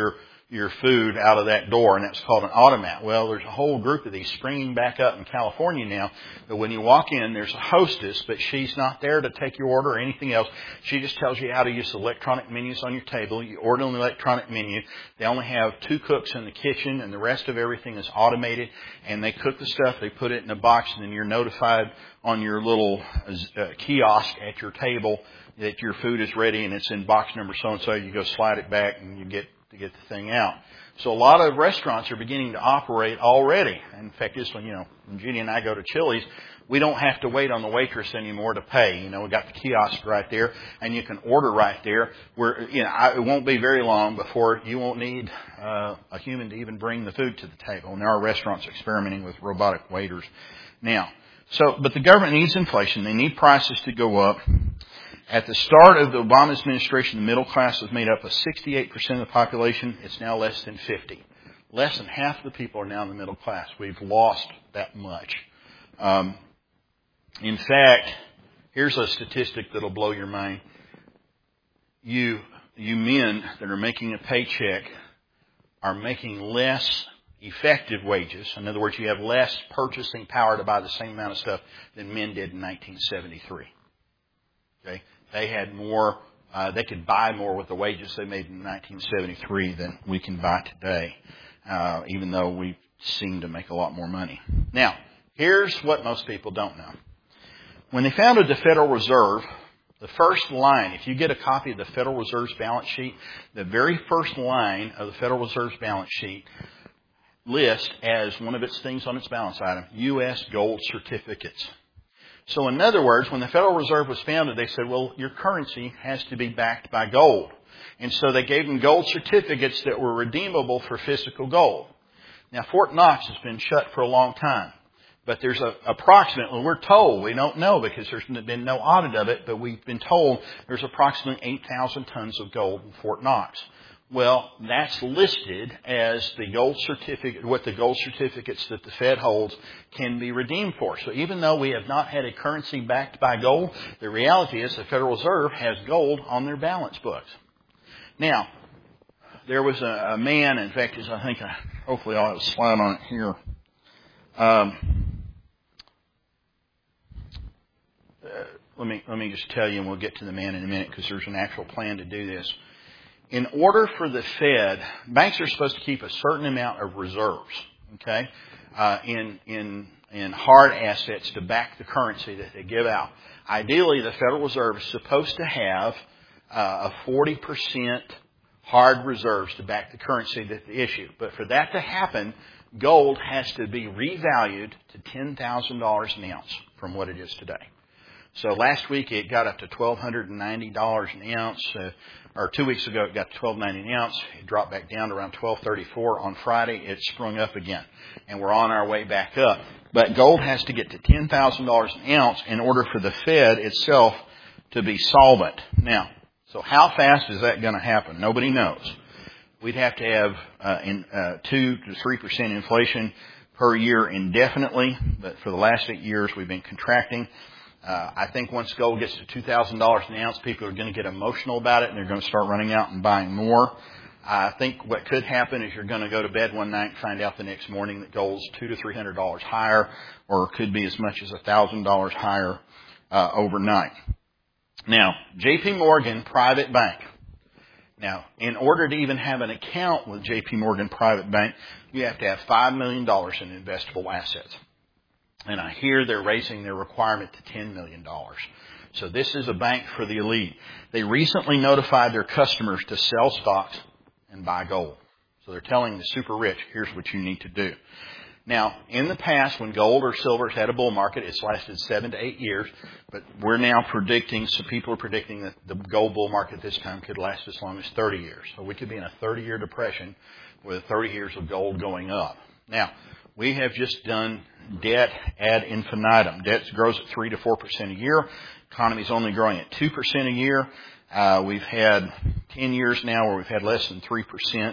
your food out of that door, and that's called an automat. Well, there's a whole group of these springing back up in California now, but when you walk in, there's a hostess, but she's not there to take your order or anything else. She just tells you how to use the electronic menus on your table. You order on the electronic menu. They only have two cooks in the kitchen, and the rest of everything is automated, and they cook the stuff, they put it in a box, and then you're notified on your little uh, kiosk at your table that your food is ready and it's in box number so-and-so. You go slide it back and you get to get the thing out. So a lot of restaurants are beginning to operate already. In fact, this one, you know, when Judy and I go to Chili's, we don't have to wait on the waitress anymore to pay. You know, we got the kiosk right there, and you can order right there. Where you know, I, it won't be very long before you won't need uh, a human to even bring the food to the table. And there are restaurants experimenting with robotic waiters now. So, but the government needs inflation. They need prices to go up. At the start of the Obama administration, the middle class was made up of sixty-eight percent of the population. It's now less than fifty. Less than half the people are now in the middle class. We've lost that much. Um, in fact, here's a statistic that'll blow your mind. You, you men that are making a paycheck are making less effective wages. In other words, you have less purchasing power to buy the same amount of stuff than men did in nineteen seventy-three. Okay? They had more, uh, they could buy more with the wages they made in nineteen seventy-three than we can buy today, uh, even though we seem to make a lot more money. Now, here's what most people don't know. When they founded the Federal Reserve, the first line, if you get a copy of the Federal Reserve's balance sheet, the very first line of the Federal Reserve's balance sheet lists as one of its things on its balance item, U S gold certificates. So in other words, when the Federal Reserve was founded, they said, well, your currency has to be backed by gold. And so they gave them gold certificates that were redeemable for physical gold. Now, Fort Knox has been shut for a long time. But there's a, approximately, we're told, we don't know because there's been no audit of it, but we've been told there's approximately eight thousand tons of gold in Fort Knox. Well, that's listed as the gold certificate, what the gold certificates that the Fed holds can be redeemed for. So even though we have not had a currency backed by gold, the reality is the Federal Reserve has gold on their balance books. Now, there was a, a man, in fact, I think, I, hopefully I'll have a slide on it here. Um, uh, let me, let me just tell you, and we'll get to the man in a minute because there's an actual plan to do this. In order for the Fed, banks are supposed to keep a certain amount of reserves, okay, uh, in, in, in hard assets to back the currency that they give out. Ideally, the Federal Reserve is supposed to have uh, a forty percent hard reserves to back the currency that they issue. But for that to happen, gold has to be revalued to ten thousand dollars an ounce from what it is today. So last week it got up to twelve ninety dollars an ounce. Uh, or two weeks ago it got to twelve ninety an ounce. It dropped back down to around twelve thirty-four. On Friday it sprung up again. And we're on our way back up. But gold has to get to ten thousand dollars an ounce in order for the Fed itself to be solvent. Now, so how fast is that going to happen? Nobody knows. We'd have to have uh, in, uh, two to three percent inflation per year indefinitely. But for the last eight years we've been contracting. Uh, I think once gold gets to two thousand dollars an ounce, people are going to get emotional about it and they're going to start running out and buying more. I think what could happen is you're going to go to bed one night and find out the next morning that gold's two to three hundred dollars higher, or it could be as much as a thousand dollars higher uh, overnight. Now, J P Morgan Private Bank. Now, in order to even have an account with J P Morgan Private Bank, you have to have five million dollars in investable assets. And I hear they're raising their requirement to ten million dollars. So this is a bank for the elite. They recently notified their customers to sell stocks and buy gold. So they're telling the super rich, here's what you need to do. Now, in the past, when gold or silver's had a bull market, it's lasted seven to eight years. But we're now predicting, so people are predicting that the gold bull market this time could last as long as thirty years. So we could be in a thirty-year depression with thirty years of gold going up. Now, we have just done debt ad infinitum. Debt grows at three to four percent a year. Economy's only growing at two percent a year. Uh, we've had ten years now where we've had less than three percent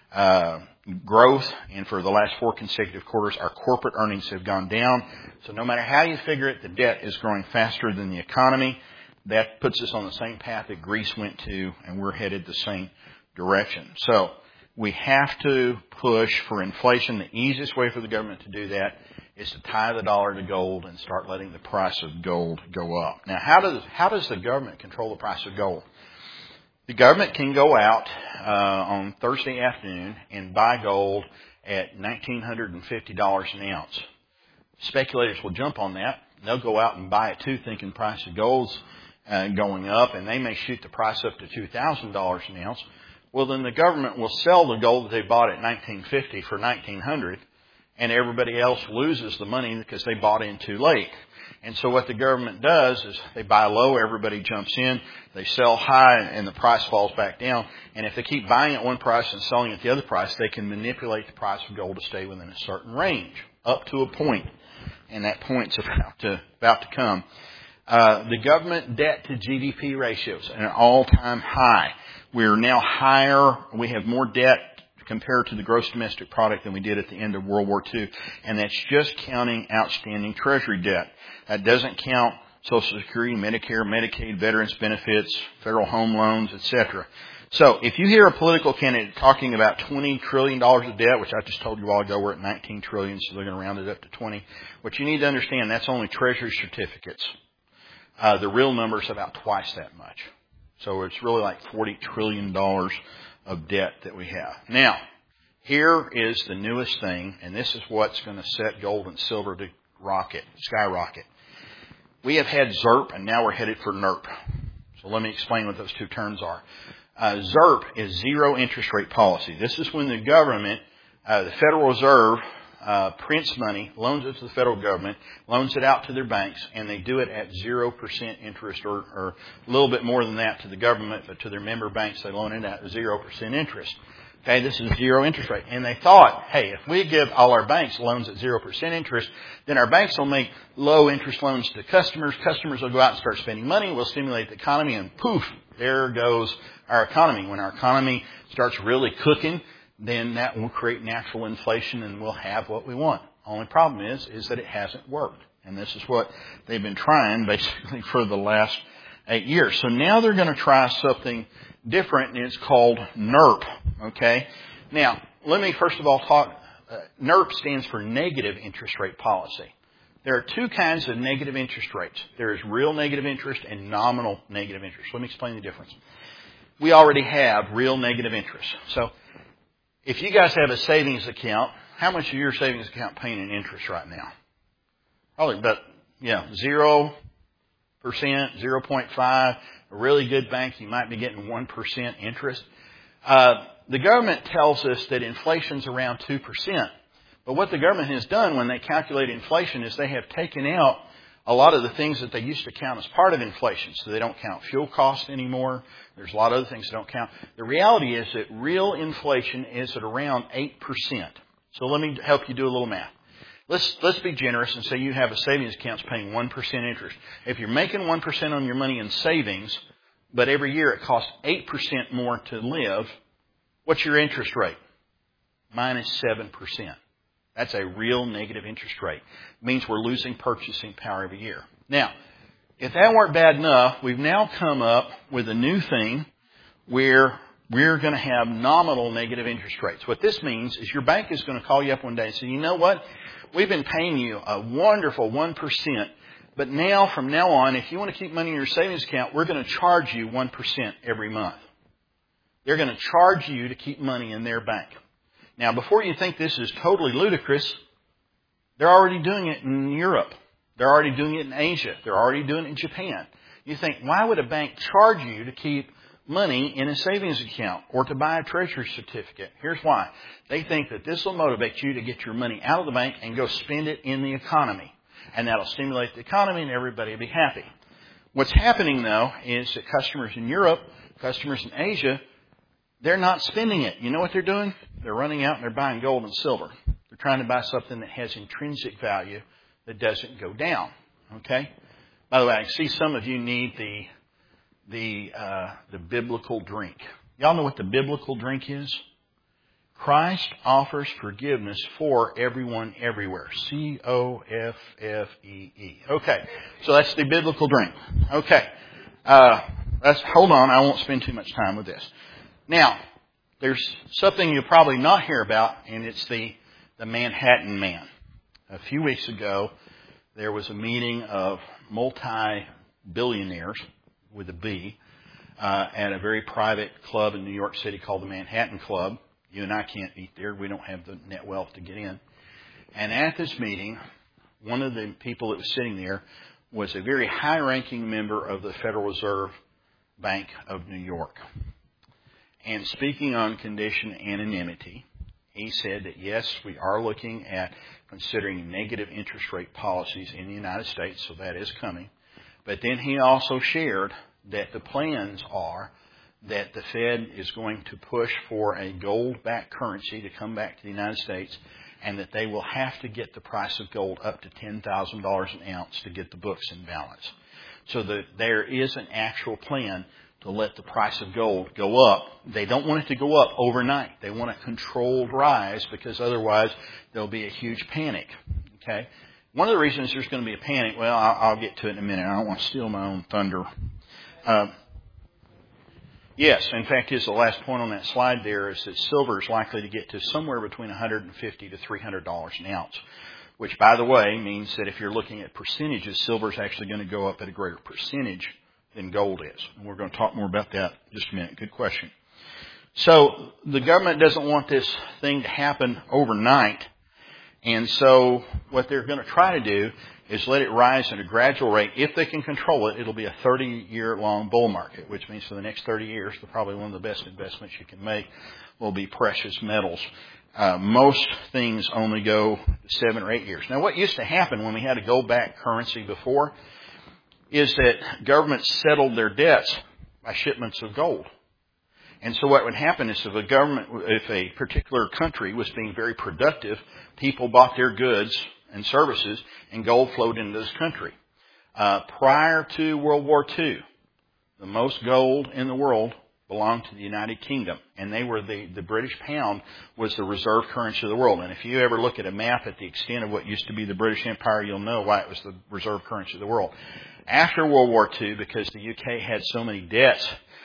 uh, growth. And for the last four consecutive quarters, our corporate earnings have gone down. So no matter how you figure it, the debt is growing faster than the economy. That puts us on the same path that Greece went to, and we're headed the same direction. So We have to push for inflation. The easiest way for the government to do that is to tie the dollar to gold and start letting the price of gold go up. Now, how does how does the government control the price of gold? The government can go out uh, on Thursday afternoon and buy gold at one thousand nine hundred fifty dollars an ounce. Speculators will jump on that. They'll go out and buy it too, thinking the price of gold's uh, going up, and they may shoot the price up to two thousand dollars an ounce. Well, then the government will sell the gold that they bought at nineteen fifty for nineteen hundred, and everybody else loses the money because they bought in too late. And so what the government does is they buy low, everybody jumps in, they sell high, and the price falls back down. And if they keep buying at one price and selling at the other price, they can manipulate the price of gold to stay within a certain range, up to a point. And that point's about to about to come. Uh, the government debt to G D P ratios at an all-time high. We're now higher. We have more debt compared to the gross domestic product than we did at the end of World War Two. And that's just counting outstanding Treasury debt. That doesn't count Social Security, Medicare, Medicaid, veterans benefits, federal home loans, et cetera. So if you hear a political candidate talking about twenty trillion dollars of debt, which I just told you a while ago we're at nineteen trillion dollars, so they're going to round it up to twenty. What you need to understand, that's only Treasury certificates. Uh, the real number is about twice that much. So it's really like forty trillion dollars of debt that we have. Now, here is the newest thing, and this is what's going to set gold and silver to rocket, skyrocket. We have had ZIRP, and now we're headed for NIRP. So let me explain what those two terms are. Uh, ZIRP is zero interest rate policy. This is when the government, uh, the Federal Reserve, uh, prints money, loans it to the federal government, loans it out to their banks, and they do it at zero percent interest, or, or a little bit more than that to the government, but to their member banks, they loan it at zero percent interest. Okay, this is zero interest rate. And they thought, hey, if we give all our banks loans at zero percent interest, then our banks will make low interest loans to customers. Customers will go out and start spending money. We'll stimulate the economy, and poof, there goes our economy. When our economy starts really cooking, then that will create natural inflation and we'll have what we want. Only problem is, is that it hasn't worked. And this is what they've been trying basically for the last eight years. So now they're going to try something different, and it's called NIRP. Okay? Now, let me first of all talk, uh, NIRP stands for negative interest rate policy. There are two kinds of negative interest rates. There is real negative interest and nominal negative interest. Let me explain the difference. We already have real negative interest. So, if you guys have a savings account, how much is your savings account paying in interest right now? Probably about, yeah, zero percent, zero point five. A really good bank, you might be getting one percent interest. Uh, the government tells us that inflation's around two percent. But what the government has done when they calculate inflation is they have taken out a lot of the things that they used to count as part of inflation. So they don't count fuel costs anymore. There's a lot of other things that don't count. The reality is that real inflation is at around eight percent. So let me help you do a little math. Let's, let's be generous and say you have a savings account paying one percent interest. If you're making one percent on your money in savings, but every year it costs eight percent more to live, what's your interest rate? Minus seven percent. That's a real negative interest rate. It means we're losing purchasing power every year. Now, if that weren't bad enough, we've now come up with a new thing where we're going to have nominal negative interest rates. What this means is your bank is going to call you up one day and say, you know what? We've been paying you a wonderful one percent, but now, from now on, if you want to keep money in your savings account, we're going to charge you one percent every month. They're going to charge you to keep money in their bank. Now, before you think this is totally ludicrous, they're already doing it in Europe. They're already doing it in Asia. They're already doing it in Japan. You think, why would a bank charge you to keep money in a savings account or to buy a treasury certificate? Here's why. They think that this will motivate you to get your money out of the bank and go spend it in the economy. And that'll stimulate the economy and everybody will be happy. What's happening, though, is that customers in Europe, customers in Asia, they're not spending it. You know what they're doing? They're running out and they're buying gold and silver. They're trying to buy something that has intrinsic value that doesn't go down. Okay? By the way, I see some of you need the the uh, the biblical drink. Y'all know what the biblical drink is? Christ offers forgiveness for everyone everywhere. C O F F E E. Okay. So that's the biblical drink. Okay. Uh, let's, hold on. I won't spend too much time with this. Now, there's something you'll probably not hear about, and it's the, the Manhattan Man. A few weeks ago, there was a meeting of multi-billionaires with a B uh, at a very private club in New York City called the Manhattan Club. You and I can't eat there. We don't have the net wealth to get in. And at this meeting, one of the people that was sitting there was a very high-ranking member of the Federal Reserve Bank of New York. And speaking on condition anonymity, he said that, yes, we are looking at considering negative interest rate policies in the United States, so that is coming. But then he also shared that the plans are that the Fed is going to push for a gold-backed currency to come back to the United States, and that they will have to get the price of gold up to ten thousand dollars an ounce to get the books in balance. So that there is an actual plan to let the price of gold go up. They don't want it to go up overnight. They want a controlled rise, because otherwise there'll be a huge panic. Okay? One of the reasons there's going to be a panic, well, I'll, I'll get to it in a minute. I don't want to steal my own thunder. Uh, yes, in fact, is the last point on that slide there is that silver is likely to get to somewhere between one hundred fifty to three hundred dollars an ounce, which, by the way, means that if you're looking at percentages, silver is actually going to go up at a greater percentage than gold is. And we're going to talk more about that in just a minute. Good question. So the government doesn't want this thing to happen overnight. And so what they're going to try to do is let it rise at a gradual rate. If they can control it, it'll be a thirty-year-long bull market, which means for the next thirty years, probably one of the best investments you can make will be precious metals. Uh, most things only go seven or eight years. Now, what used to happen when we had a gold-backed currency before is that governments settled their debts by shipments of gold. And so what would happen is if a government, if a particular country was being very productive, people bought their goods and services, and gold flowed into this country. Uh, prior to World War Two, the most gold in the world belonged to the United Kingdom, and they were the, the British pound was the reserve currency of the world. And if you ever look at a map at the extent of what used to be the British Empire, you'll know why it was the reserve currency of the world. After World War Two, because the U K had so many debts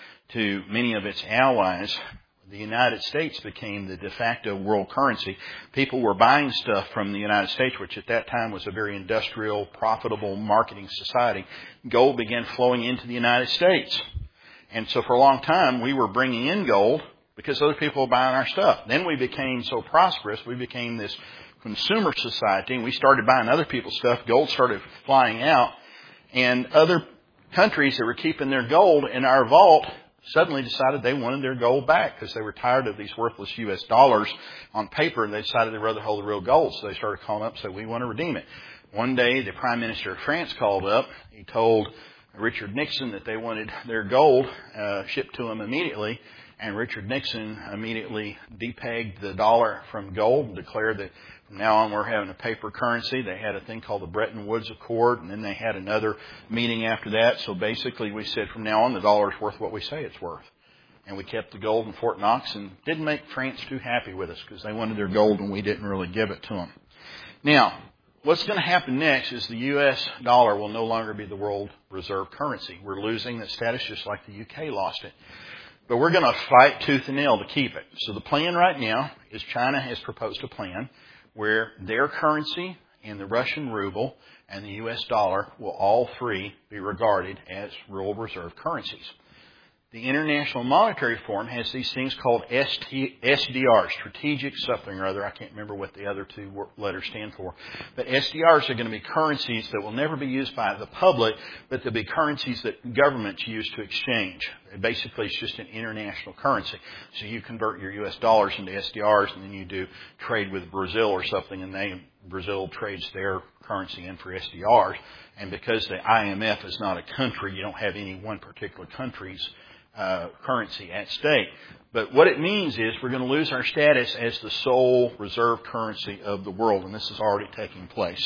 to many of its allies, the United States became the de facto world currency. People were buying stuff from the United States, which at that time was a very industrial, profitable marketing society. Gold began flowing into the United States. And so for a long time, we were bringing in gold because other people were buying our stuff. Then we became so prosperous, we became this consumer society, and we started buying other people's stuff. Gold started flying out. And other countries that were keeping their gold in our vault suddenly decided they wanted their gold back because they were tired of these worthless U S dollars on paper, and they decided they'd rather hold the real gold. So they started calling up and said, we want to redeem it. One day, the Prime Minister of France called up. He told Richard Nixon that they wanted their gold uh, shipped to him immediately. And Richard Nixon immediately depegged the dollar from gold and declared that from now on we're having a paper currency. They had a thing called the Bretton Woods Accord, and then they had another meeting after that. So basically we said from now on the dollar is worth what we say it's worth. And we kept the gold in Fort Knox, and didn't make France too happy with us because they wanted their gold and we didn't really give it to them. Now, what's going to happen next is the U S dollar will no longer be the world reserve currency. We're losing that status just like the U K lost it. But we're going to fight tooth and nail to keep it. So the plan right now is China has proposed a plan where their currency and the Russian ruble and the U S dollar will all three be regarded as world reserve currencies. The International Monetary Forum has these things called S D Rs, strategic something or other. I can't remember what the other two letters stand for. But S D Rs are going to be currencies that will never be used by the public, but they'll be currencies that governments use to exchange. Basically, it's just an international currency. So you convert your U S dollars into S D Rs, and then you do trade with Brazil or something, and they Brazil trades their currency in for S D Rs. And because the I M F is not a country, you don't have any one particular country's Uh, currency at stake. But what it means is we're going to lose our status as the sole reserve currency of the world, and this is already taking place.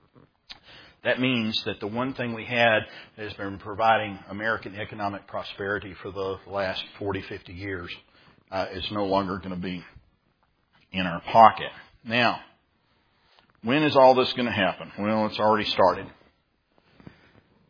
That means that the one thing we had that has been providing American economic prosperity for the last forty, fifty years uh, is no longer going to be in our pocket. Now, when is all this going to happen? Well, it's already started.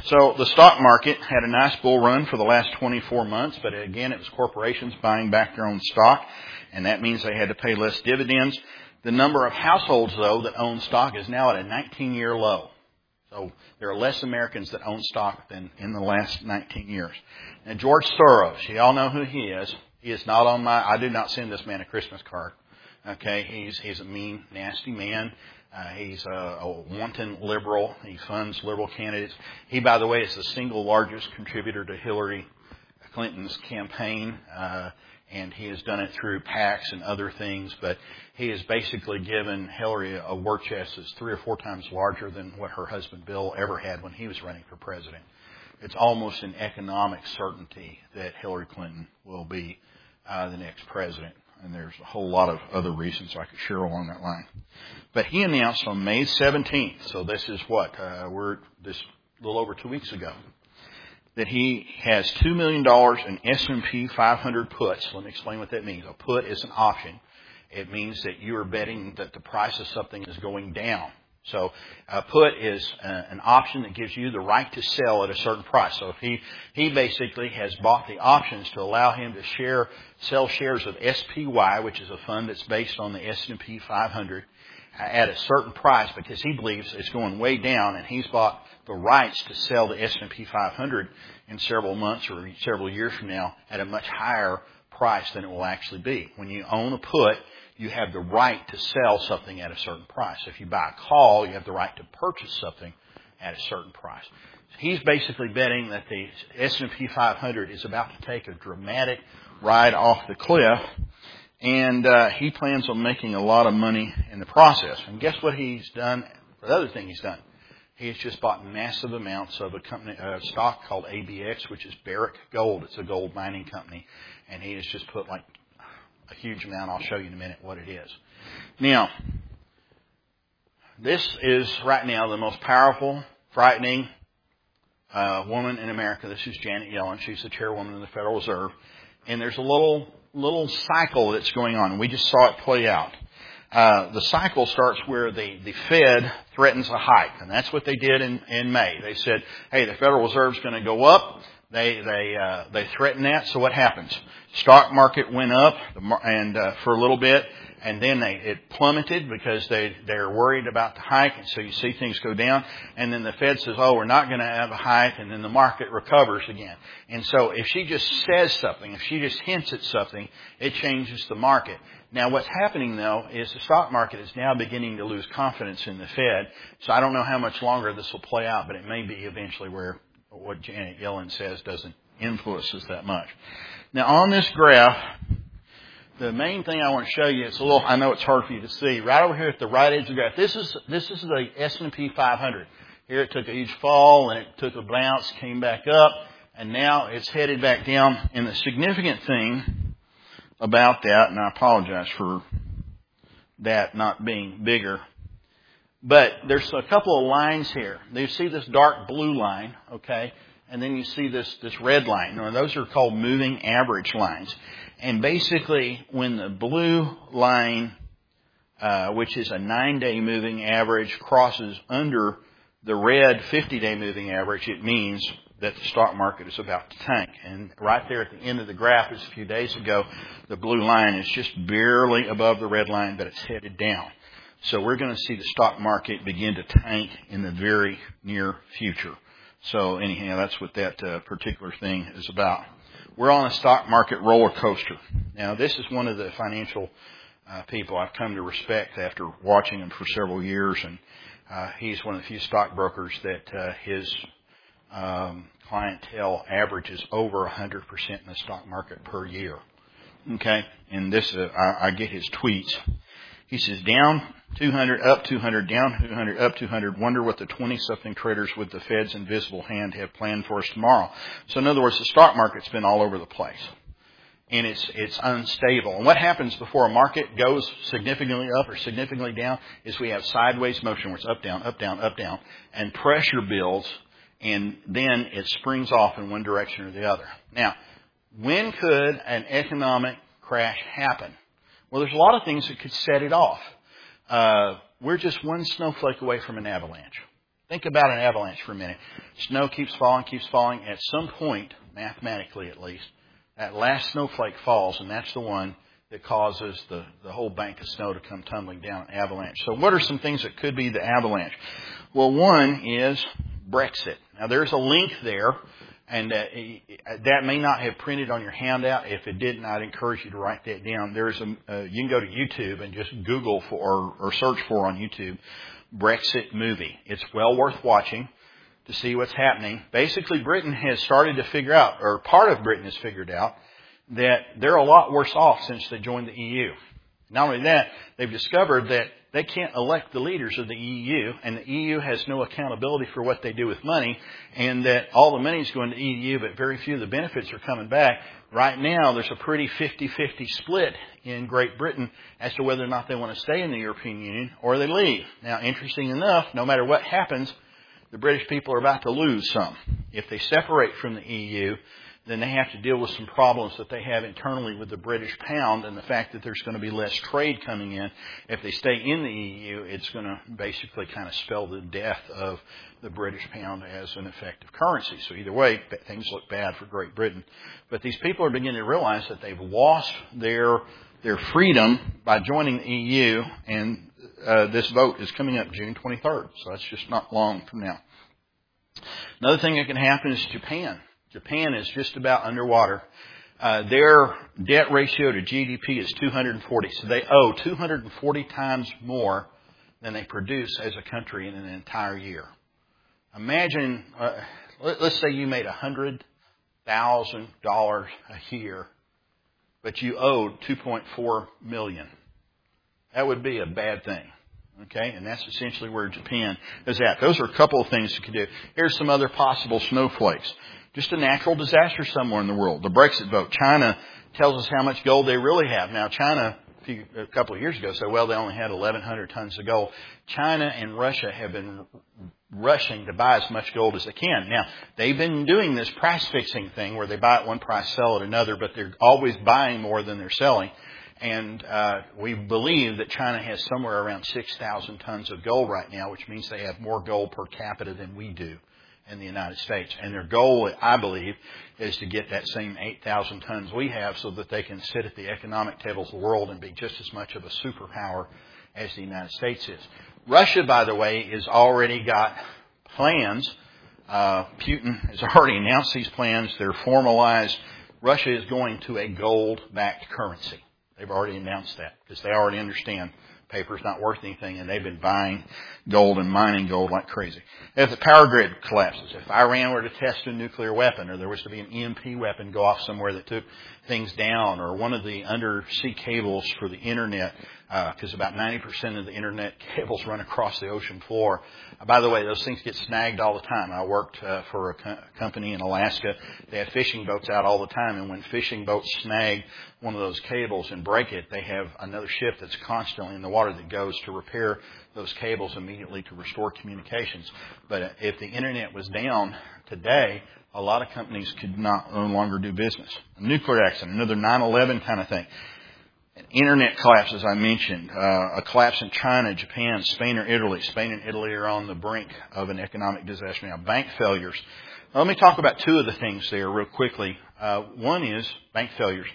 So the stock market had a nice bull run for the last twenty-four months, but again, it was corporations buying back their own stock, and that means they had to pay less dividends. The number of households, though, that own stock is now at a nineteen-year low. So there are less Americans that own stock than in the last nineteen years. And George Soros, you all know who he is. He is not on my, I did not send this man a Christmas card. Okay, he's, he's a mean, nasty man. Uh, he's a, a wanton liberal. He funds liberal candidates. He, by the way, is the single largest contributor to Hillary Clinton's campaign, uh, and he has done it through PACs and other things, but he has basically given Hillary a war chest that's three or four times larger than what her husband Bill ever had when he was running for president. It's almost an economic certainty that Hillary Clinton will be uh, the next president. And there's a whole lot of other reasons I could share along that line. But he announced on May seventeenth, so this is what, uh, we're this a little over two weeks ago, that he has two million dollars in S and P five hundred puts. Let me explain what that means. A put is an option. It means that you are betting that the price of something is going down. So a put is uh, an option that gives you the right to sell at a certain price. So if he, he basically has bought the options to allow him to share, sell shares of S P Y, which is a fund that's based on the S and P five hundred, uh, at a certain price because he believes it's going way down, and he's bought the rights to sell the S and P five hundred in several months or several years from now at a much higher price than it will actually be. When you own a put, you have the right to sell something at a certain price. If you buy a call, you have the right to purchase something at a certain price. He's basically betting that the S and P five hundred is about to take a dramatic ride off the cliff, and uh, he plans on making a lot of money in the process. And guess what he's done? The other thing he's done, he's just bought massive amounts of a company, a stock called A B X, which is Barrick Gold. It's a gold mining company, and he has just put like a huge amount. I'll show you in a minute what it is. Now, this is right now the most powerful, frightening uh, woman in America. This is Janet Yellen. She's the chairwoman of the Federal Reserve. And there's a little little cycle that's going on. We just saw it play out. Uh, the cycle starts where the, the Fed threatens a hike. And that's what they did in, in May. They said, hey, the Federal Reserve's going to go up. They they uh, they threatened that. So what happens? Stock market went up and uh, for a little bit, and then they it plummeted because they they're worried about the hike, and so you see things go down. And then the Fed says, "Oh, we're not going to have a hike," and then the market recovers again. And so if she just says something, if she just hints at something, it changes the market. Now, what's happening though is the stock market is now beginning to lose confidence in the Fed. So I don't know how much longer this will play out, but it may be eventually where what Janet Yellen says doesn't influence us that much. Now, on this graph, the main thing I want to show you, it's a little, I know it's hard for you to see, right over here at the right edge of the graph, this is, this is the S and P five hundred. Here it took a huge fall, and it took a bounce, came back up, and now it's headed back down. And the significant thing about that, and I apologize for that not being bigger, but there's a couple of lines here. You see this dark blue line, okay? And then you see this, this red line. Now, those are called moving average lines. And basically, when the blue line, uh, which is a nine-day moving average, crosses under the red fifty-day moving average, it means that the stock market is about to tank. And right there at the end of the graph, just a few days ago, the blue line is just barely above the red line, but it's headed down. So we're going to see the stock market begin to tank in the very near future. So anyhow, that's what that uh, particular thing is about. We're on a stock market roller coaster. Now, this is one of the financial uh, people I've come to respect after watching him for several years. And uh, he's one of the few stockbrokers that uh, his um, clientele averages over one hundred percent in the stock market per year. Okay? And this, uh, I, I get his tweets. He says, down two hundred, up two hundred, down two hundred, up two hundred. Wonder what the twenty-something traders with the Fed's invisible hand have planned for us tomorrow. So in other words, the stock market's been all over the place. And it's it's unstable. And what happens before a market goes significantly up or significantly down is we have sideways motion where it's up, down, up, down, up, down. And pressure builds, and then it springs off in one direction or the other. Now, when could an economic crash happen? Well, there's a lot of things that could set it off. Uh, we're just one snowflake away from an avalanche. Think about an avalanche for a minute. Snow keeps falling, keeps falling. At some point, mathematically at least, that last snowflake falls, and that's the one that causes the, the whole bank of snow to come tumbling down, an avalanche. So what are some things that could be the avalanche? Well, one is Brexit. Now, there's a link there, and uh, that may not have printed on your handout. If it didn't, I'd encourage you to write that down. There's a, uh, you can go to YouTube and just Google for or, or search for on YouTube Brexit movie. It's well worth watching to see what's happening. Basically, Britain has started to figure out, or part of Britain has figured out, that they're a lot worse off since they joined the E U. Not only that, they've discovered that they can't elect the leaders of the E U, and the E U has no accountability for what they do with money, and that all the money's going to E U, but very few of the benefits are coming back. Right now, there's a pretty fifty-fifty split in Great Britain as to whether or not they want to stay in the European Union or they leave. Now, interesting enough, no matter what happens, the British people are about to lose some. If they separate from the E U, then they have to deal with some problems that they have internally with the British pound and the fact that there's going to be less trade coming in. If they stay in the E U, it's going to basically kind of spell the death of the British pound as an effective currency. So either way, things look bad for Great Britain. But these people are beginning to realize that they've lost their their freedom by joining the E U, and uh, this vote is coming up June twenty-third. So that's just not long from now. Another thing that can happen is Japan. Japan is just about underwater. Uh, their debt ratio to G D P is two hundred forty. So they owe two hundred forty times more than they produce as a country in an entire year. Imagine, uh, let, let's say you made one hundred thousand dollars a year, but you owed two point four million dollars. That would be a bad thing. Okay, and that's essentially where Japan is at. Those are a couple of things you can do. Here's some other possible snowflakes. Just a natural disaster somewhere in the world. The Brexit vote. China tells us how much gold they really have. Now, China, a, few, a couple of years ago, said, well, they only had eleven hundred tons of gold. China and Russia have been rushing to buy as much gold as they can. Now, they've been doing this price fixing thing where they buy at one price, sell at another, but they're always buying more than they're selling. And uh, we believe that China has somewhere around six thousand tons of gold right now, which means they have more gold per capita than we do in the United States. And their goal, I believe, is to get that same eight thousand tons we have so that they can sit at the economic tables of the world and be just as much of a superpower as the United States is. Russia, by the way, has already got plans. Uh, Putin has already announced these plans. They're formalized. Russia is going to a gold-backed currency. They've already announced that because they already understand paper's not worth anything, and they've been buying gold and mining gold like crazy. If the power grid collapses, if Iran were to test a nuclear weapon, or there was to be an E M P weapon go off somewhere that took things down, or one of the undersea cables for the internet, because uh, about ninety percent of the internet cables run across the ocean floor. Uh, by the way, those things get snagged all the time. I worked uh, for a co- company in Alaska. They have fishing boats out all the time, and when fishing boats snag one of those cables and break it, they have another ship that's constantly in the water that goes to repair those cables immediately to restore communications. But if the internet was down today, a lot of companies could not no longer do business. A nuclear accident, another nine eleven kind of thing. An internet collapse, as I mentioned, uh, a collapse in China, Japan, Spain, or Italy. Spain and Italy are on the brink of an economic disaster now. Bank failures. Now, let me talk about two of the things there real quickly. Uh, one is bank failures.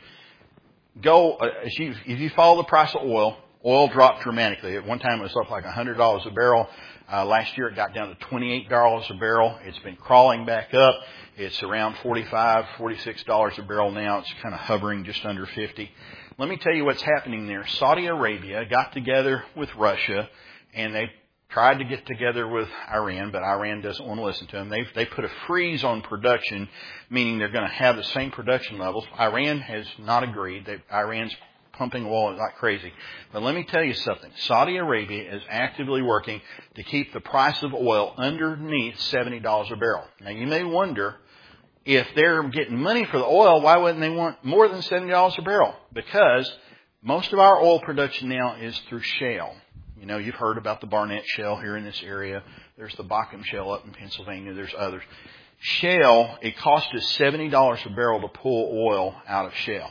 Go, uh, if, you, if you follow the price of oil, oil dropped dramatically. At one time it was up like one hundred dollars a barrel. Uh, last year it got down to twenty-eight dollars a barrel. It's been crawling back up. It's around forty-five dollars, forty-six dollars a barrel now. It's kind of hovering just under fifty. Let me tell you what's happening there. Saudi Arabia got together with Russia, and they tried to get together with Iran, but Iran doesn't want to listen to them. They they put a freeze on production, meaning they're going to have the same production levels. Iran has not agreed. They, Iran's pumping oil like crazy. But let me tell you something. Saudi Arabia is actively working to keep the price of oil underneath seventy dollars a barrel. Now, you may wonder, if they're getting money for the oil, why wouldn't they want more than seventy dollars a barrel? Because most of our oil production now is through shale. You know, you've heard about the Barnett Shale here in this area. There's the Bakken Shale up in Pennsylvania. There's others. Shale, it costs us seventy dollars a barrel to pull oil out of shale.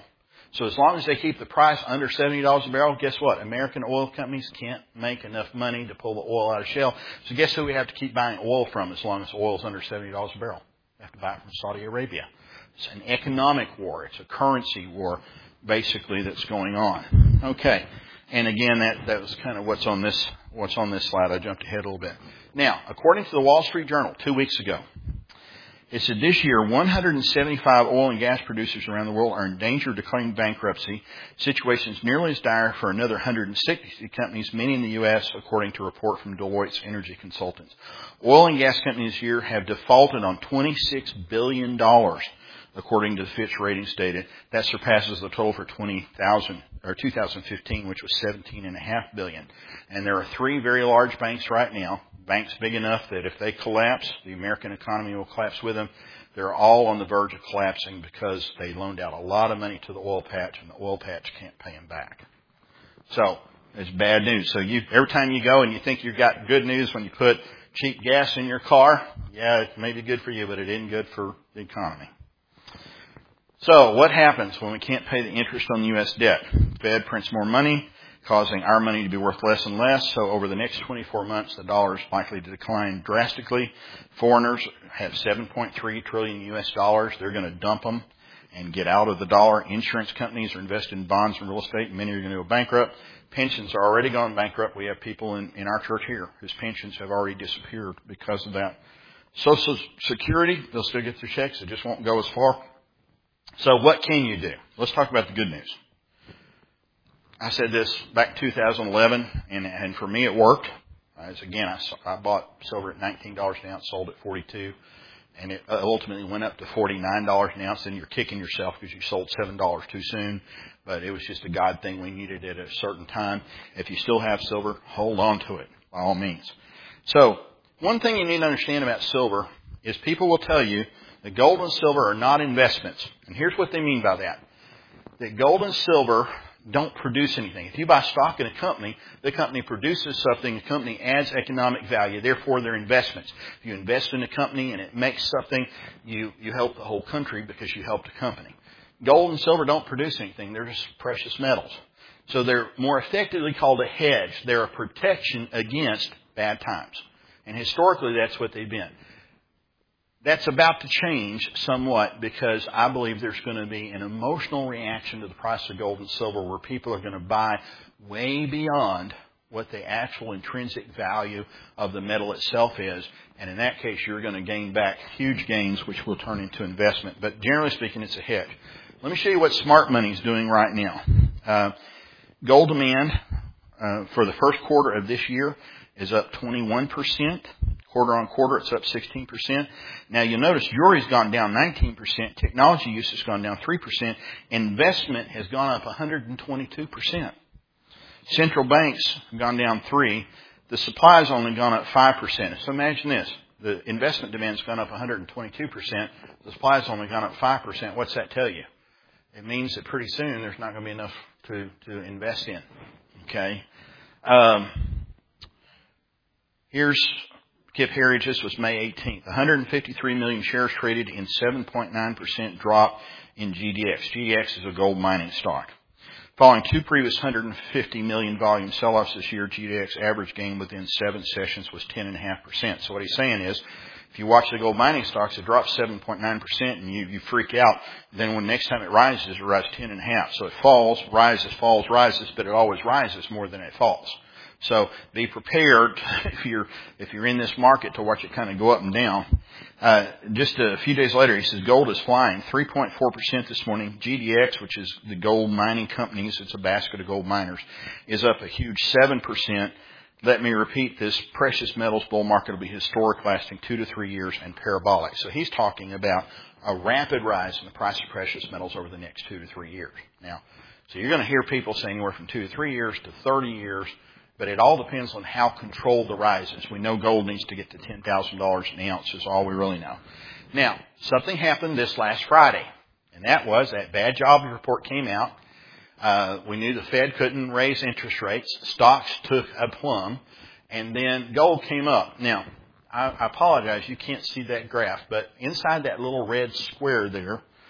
So as long as they keep the price under seventy dollars a barrel, guess what? American oil companies can't make enough money to pull the oil out of shale. So guess who we have to keep buying oil from as long as oil is under seventy dollars a barrel? We have to buy it from Saudi Arabia. It's an economic war. It's a currency war, basically, that's going on. Okay. And again, that, that was kind of what's on this, what's on this slide. I jumped ahead a little bit. Now, according to the Wall Street Journal two weeks ago, it said this year one hundred seventy-five oil and gas producers around the world are in danger of declaring bankruptcy. Situations nearly as dire for another one hundred sixty companies, many in the U S, according to a report from Deloitte's energy consultants. Oil and gas companies this year have defaulted on twenty-six billion dollars, according to Fitch Ratings data. That surpasses the total for twenty thousand or two thousand fifteen, which was seventeen point five billion dollars. And there are three very large banks right now. Banks big enough that if they collapse, the American economy will collapse with them. They're all on the verge of collapsing because they loaned out a lot of money to the oil patch, and the oil patch can't pay them back. So it's bad news. So you, every time you go and you think you've got good news when you put cheap gas in your car, yeah, it may be good for you, but it isn't good for the economy. So what happens when we can't pay the interest on the U S debt? The Fed prints more money, causing our money to be worth less and less. So over the next twenty-four months, the dollar is likely to decline drastically. Foreigners have seven point three trillion U S dollars. They're going to dump them and get out of the dollar. Insurance companies are invested in bonds and real estate. Many are going to go bankrupt. Pensions are already gone bankrupt. We have people in, in our church here whose pensions have already disappeared because of that. Social Security, they'll still get their checks. It just won't go as far. So what can you do? Let's talk about the good news. I said this back in two thousand eleven, and, and for me it worked. As again, I, I bought silver at nineteen dollars an ounce, sold at forty-two dollars, and it ultimately went up to forty-nine dollars an ounce. And you're kicking yourself because you sold seven dollars too soon. But it was just a God thing. We needed it at a certain time. If you still have silver, hold on to it by all means. So one thing you need to understand about silver is people will tell you that gold and silver are not investments. And here's what they mean by that. That gold and silver don't produce anything. If you buy stock in a company, the company produces something, the company adds economic value, therefore they're investments. If you invest in a company and it makes something, you, you help the whole country because you helped a company. Gold and silver don't produce anything. They're just precious metals. So they're more effectively called a hedge. They're a protection against bad times. And historically, that's what they've been. That's about to change somewhat because I believe there's going to be an emotional reaction to the price of gold and silver where people are going to buy way beyond what the actual intrinsic value of the metal itself is. And in that case, you're going to gain back huge gains, which will turn into investment. But generally speaking, it's a hedge. Let me show you what smart money is doing right now. Uh, gold demand uh, for the first quarter of this year is up twenty-one percent. Quarter on quarter, it's up sixteen percent. Now, you'll notice jewelry's gone down nineteen percent. Technology use has gone down three percent. Investment has gone up one hundred twenty-two percent. Central banks have gone down three. The supply's only gone up five percent. So imagine this. The investment demand's gone up one hundred twenty-two percent. The supply's only gone up five percent. What's that tell you? It means that pretty soon there's not going to be enough to, to invest in. Okay? Um, here's Kip Herriage. This was May eighteenth. one hundred fifty-three million shares traded in seven point nine percent drop in G D X. G D X is a gold mining stock. Following two previous one hundred fifty million volume sell-offs this year, G D X average gain within seven sessions was ten point five percent. So what he's saying is, if you watch the gold mining stocks, it drops seven point nine percent and you, you freak out. Then when next time it rises, it rises ten point five. So it falls, rises, falls, rises, but it always rises more than it falls. So be prepared if you're if you're in this market to watch it kind of go up and down. Uh, just a few days later, he says gold is flying three point four percent this morning. G D X, which is the gold mining companies, it's a basket of gold miners, is up a huge seven percent. Let me repeat, this precious metals bull market will be historic, lasting two to three years and parabolic. So he's talking about a rapid rise in the price of precious metals over the next two to three years. Now, so you're going to hear people saying anywhere from two to three years to thirty years. But it all depends on how controlled the rise is. We know gold needs to get to ten thousand dollars an ounce is all we really know. Now, something happened this last Friday. And that was that bad job report came out. Uh, we knew the Fed couldn't raise interest rates. Stocks took a plumb. And then gold came up. Now, I, I apologize. You can't see that graph. But inside that little red square there,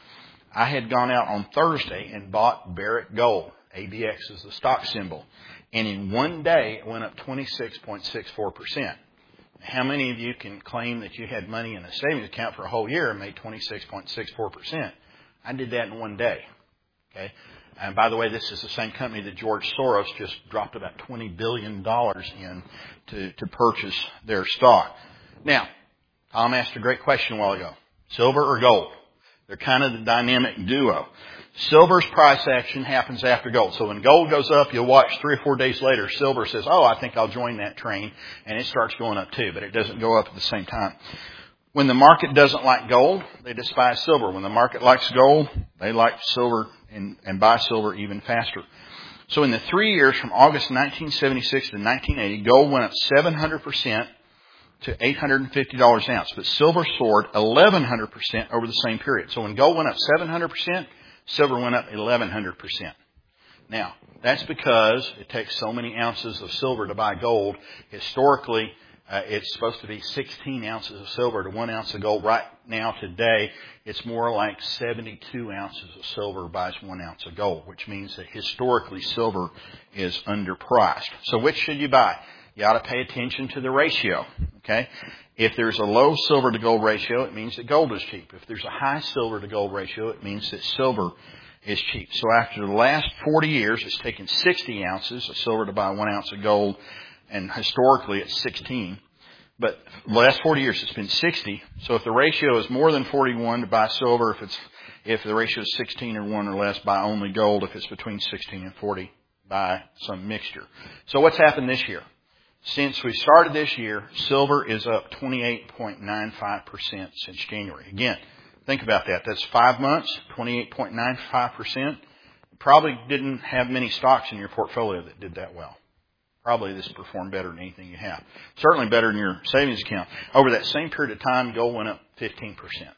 I had gone out on Thursday and bought Barrick Gold. A B X is the stock symbol. And in one day, it went up twenty-six point six four percent. How many of you can claim that you had money in a savings account for a whole year and made twenty-six point six four percent? I did that in one day. Okay. And by the way, this is the same company that George Soros just dropped about twenty billion dollars in to, to purchase their stock. Now, Tom asked a great question a while ago. Silver or gold? They're kind of the dynamic duo. Silver's price action happens after gold. So when gold goes up, you'll watch three or four days later, silver says, oh, I think I'll join that train, and it starts going up too, but it doesn't go up at the same time. When the market doesn't like gold, they despise silver. When the market likes gold, they like silver and, and buy silver even faster. So in the three years from August nineteen seventy-six to nineteen eighty, gold went up seven hundred percent to eight hundred fifty dollars an ounce, but silver soared eleven hundred percent over the same period. So when gold went up seven hundred percent, silver went up eleven hundred percent. Now, that's because it takes so many ounces of silver to buy gold. Historically, uh, it's supposed to be sixteen ounces of silver to one ounce of gold. Right now, today, it's more like seventy-two ounces of silver buys one ounce of gold, which means that historically silver is underpriced. So which should you buy? You ought to pay attention to the ratio, okay? If there's a low silver to gold ratio, it means that gold is cheap. If there's a high silver to gold ratio, it means that silver is cheap. So after the last forty years, it's taken sixty ounces of silver to buy one ounce of gold, and historically it's sixteen. But the last forty years, it's been sixty. So if the ratio is more than forty-one to buy silver, if it's if the ratio is sixteen or one or less, buy only gold. If it's between sixteen and forty, buy some mixture. So what's happened this year? Since we started this year, silver is up twenty-eight point nine five percent since January. Again, think about that. That's five months, twenty-eight point nine five percent. You probably didn't have many stocks in your portfolio that did that well. Probably this performed better than anything you have. Certainly better than your savings account. Over that same period of time, gold went up fifteen percent.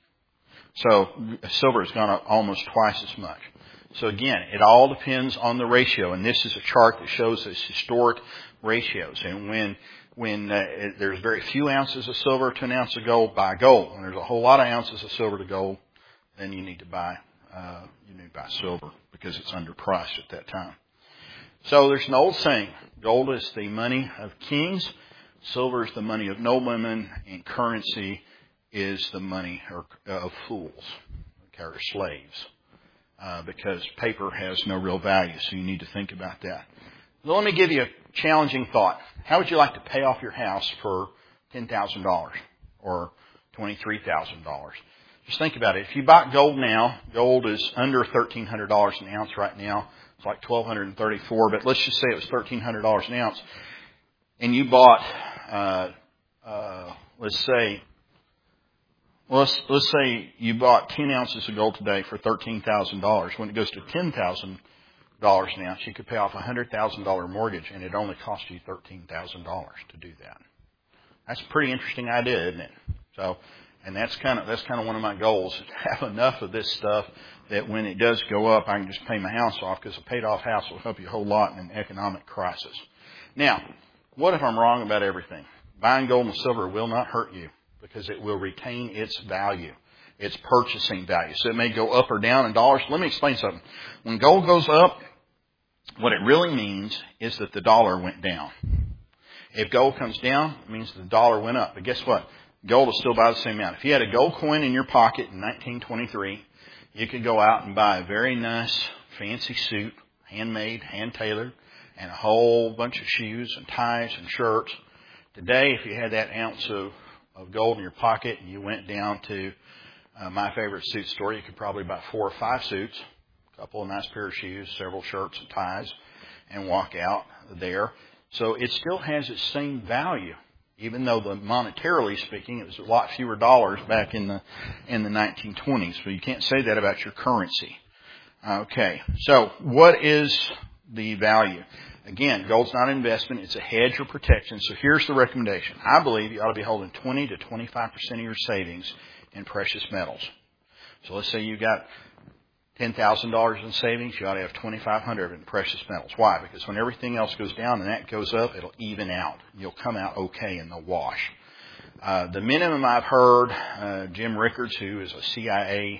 So silver has gone up almost twice as much. So again, it all depends on the ratio, and this is a chart that shows this historic ratios. And when when uh, there's very few ounces of silver to an ounce of gold, buy gold. When there's a whole lot of ounces of silver to gold, then you need to buy uh, you need to buy silver because it's underpriced at that time. So there's an old saying: gold is the money of kings, silver is the money of noblemen, and currency is the money of fools or slaves. Uh, because paper has no real value, so you need to think about that. So let me give you a challenging thought. How would you like to pay off your house for ten thousand dollars or twenty-three thousand dollars? Just think about it. If you bought gold now, gold is under thirteen hundred dollars an ounce right now. It's like one thousand two hundred thirty-four dollars, but let's just say it was thirteen hundred dollars an ounce. And you bought, uh, uh, let's say, Well, let's, let's say you bought ten ounces of gold today for thirteen thousand dollars. When it goes to ten thousand dollars an ounce, you could pay off a one hundred thousand dollars mortgage, and it only cost you thirteen thousand dollars to do that. That's a pretty interesting idea, isn't it? So, and that's kind of that's kind of one of my goals, is to have enough of this stuff that when it does go up, I can just pay my house off, because a paid-off house will help you a whole lot in an economic crisis. Now, what if I'm wrong about everything? Buying gold and silver will not hurt you, because it will retain its value, its purchasing value. So it may go up or down in dollars. Let me explain something. When gold goes up, what it really means is that the dollar went down. If gold comes down, it means the dollar went up. But guess what? Gold will still buy the same amount. If you had a gold coin in your pocket in nineteen twenty-three, you could go out and buy a very nice, fancy suit, handmade, hand-tailored, and a whole bunch of shoes and ties and shirts. Today, if you had that ounce of of gold in your pocket and you went down to uh, my favorite suit store, you could probably buy four or five suits, a couple of nice pair of shoes, several shirts and ties, and walk out there. So it still has its same value, even though the monetarily speaking, it was a lot fewer dollars back in the in the nineteen twenties. So you can't say that about your currency. Okay, so what is the value? Again, gold's not an investment. It's a hedge or protection. So here's the recommendation. I believe you ought to be holding twenty to twenty-five percent of your savings in precious metals. So let's say you got ten thousand dollars in savings. You ought to have twenty-five hundred dollars in precious metals. Why? Because when everything else goes down and that goes up, it'll even out. You'll come out okay in the wash. Uh, the minimum I've heard, uh, Jim Rickards, who is a C I A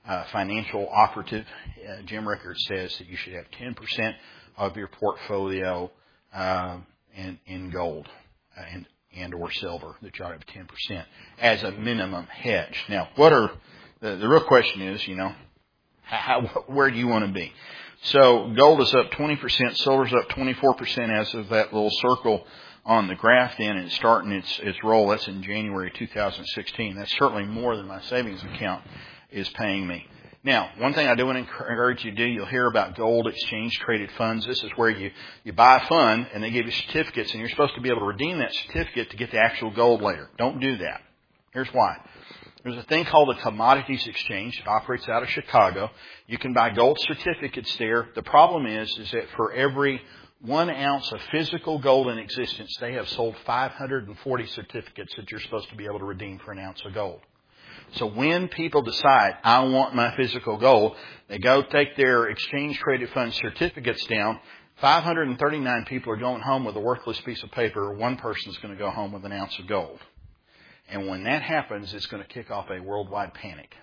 uh, financial operative, uh, Jim Rickard says that you should have ten percent of your portfolio uh, in, in gold and, and or silver, that you ought to have ten percent as a minimum hedge. Now, what are the, the real question is, you know, how, where do you want to be? So gold is up twenty percent, silver's up twenty-four percent as of that little circle on the graph then, and it's starting its, its roll. That's in January two thousand sixteen. That's certainly more than my savings account is paying me. Now, one thing I do want to encourage you to do, you'll hear about gold exchange traded funds. This is where you, you buy a fund and they give you certificates, and you're supposed to be able to redeem that certificate to get the actual gold later. Don't do that. Here's why. There's a thing called the Commodities Exchange. It operates out of Chicago. You can buy gold certificates there. The problem is, is that for every one ounce of physical gold in existence, they have sold five hundred forty certificates that you're supposed to be able to redeem for an ounce of gold. So when people decide, I want my physical gold, they go take their exchange traded fund certificates down. five hundred thirty-nine people are going home with a worthless piece of paper. One person's going to go home with an ounce of gold. And when that happens, it's going to kick off a worldwide panic.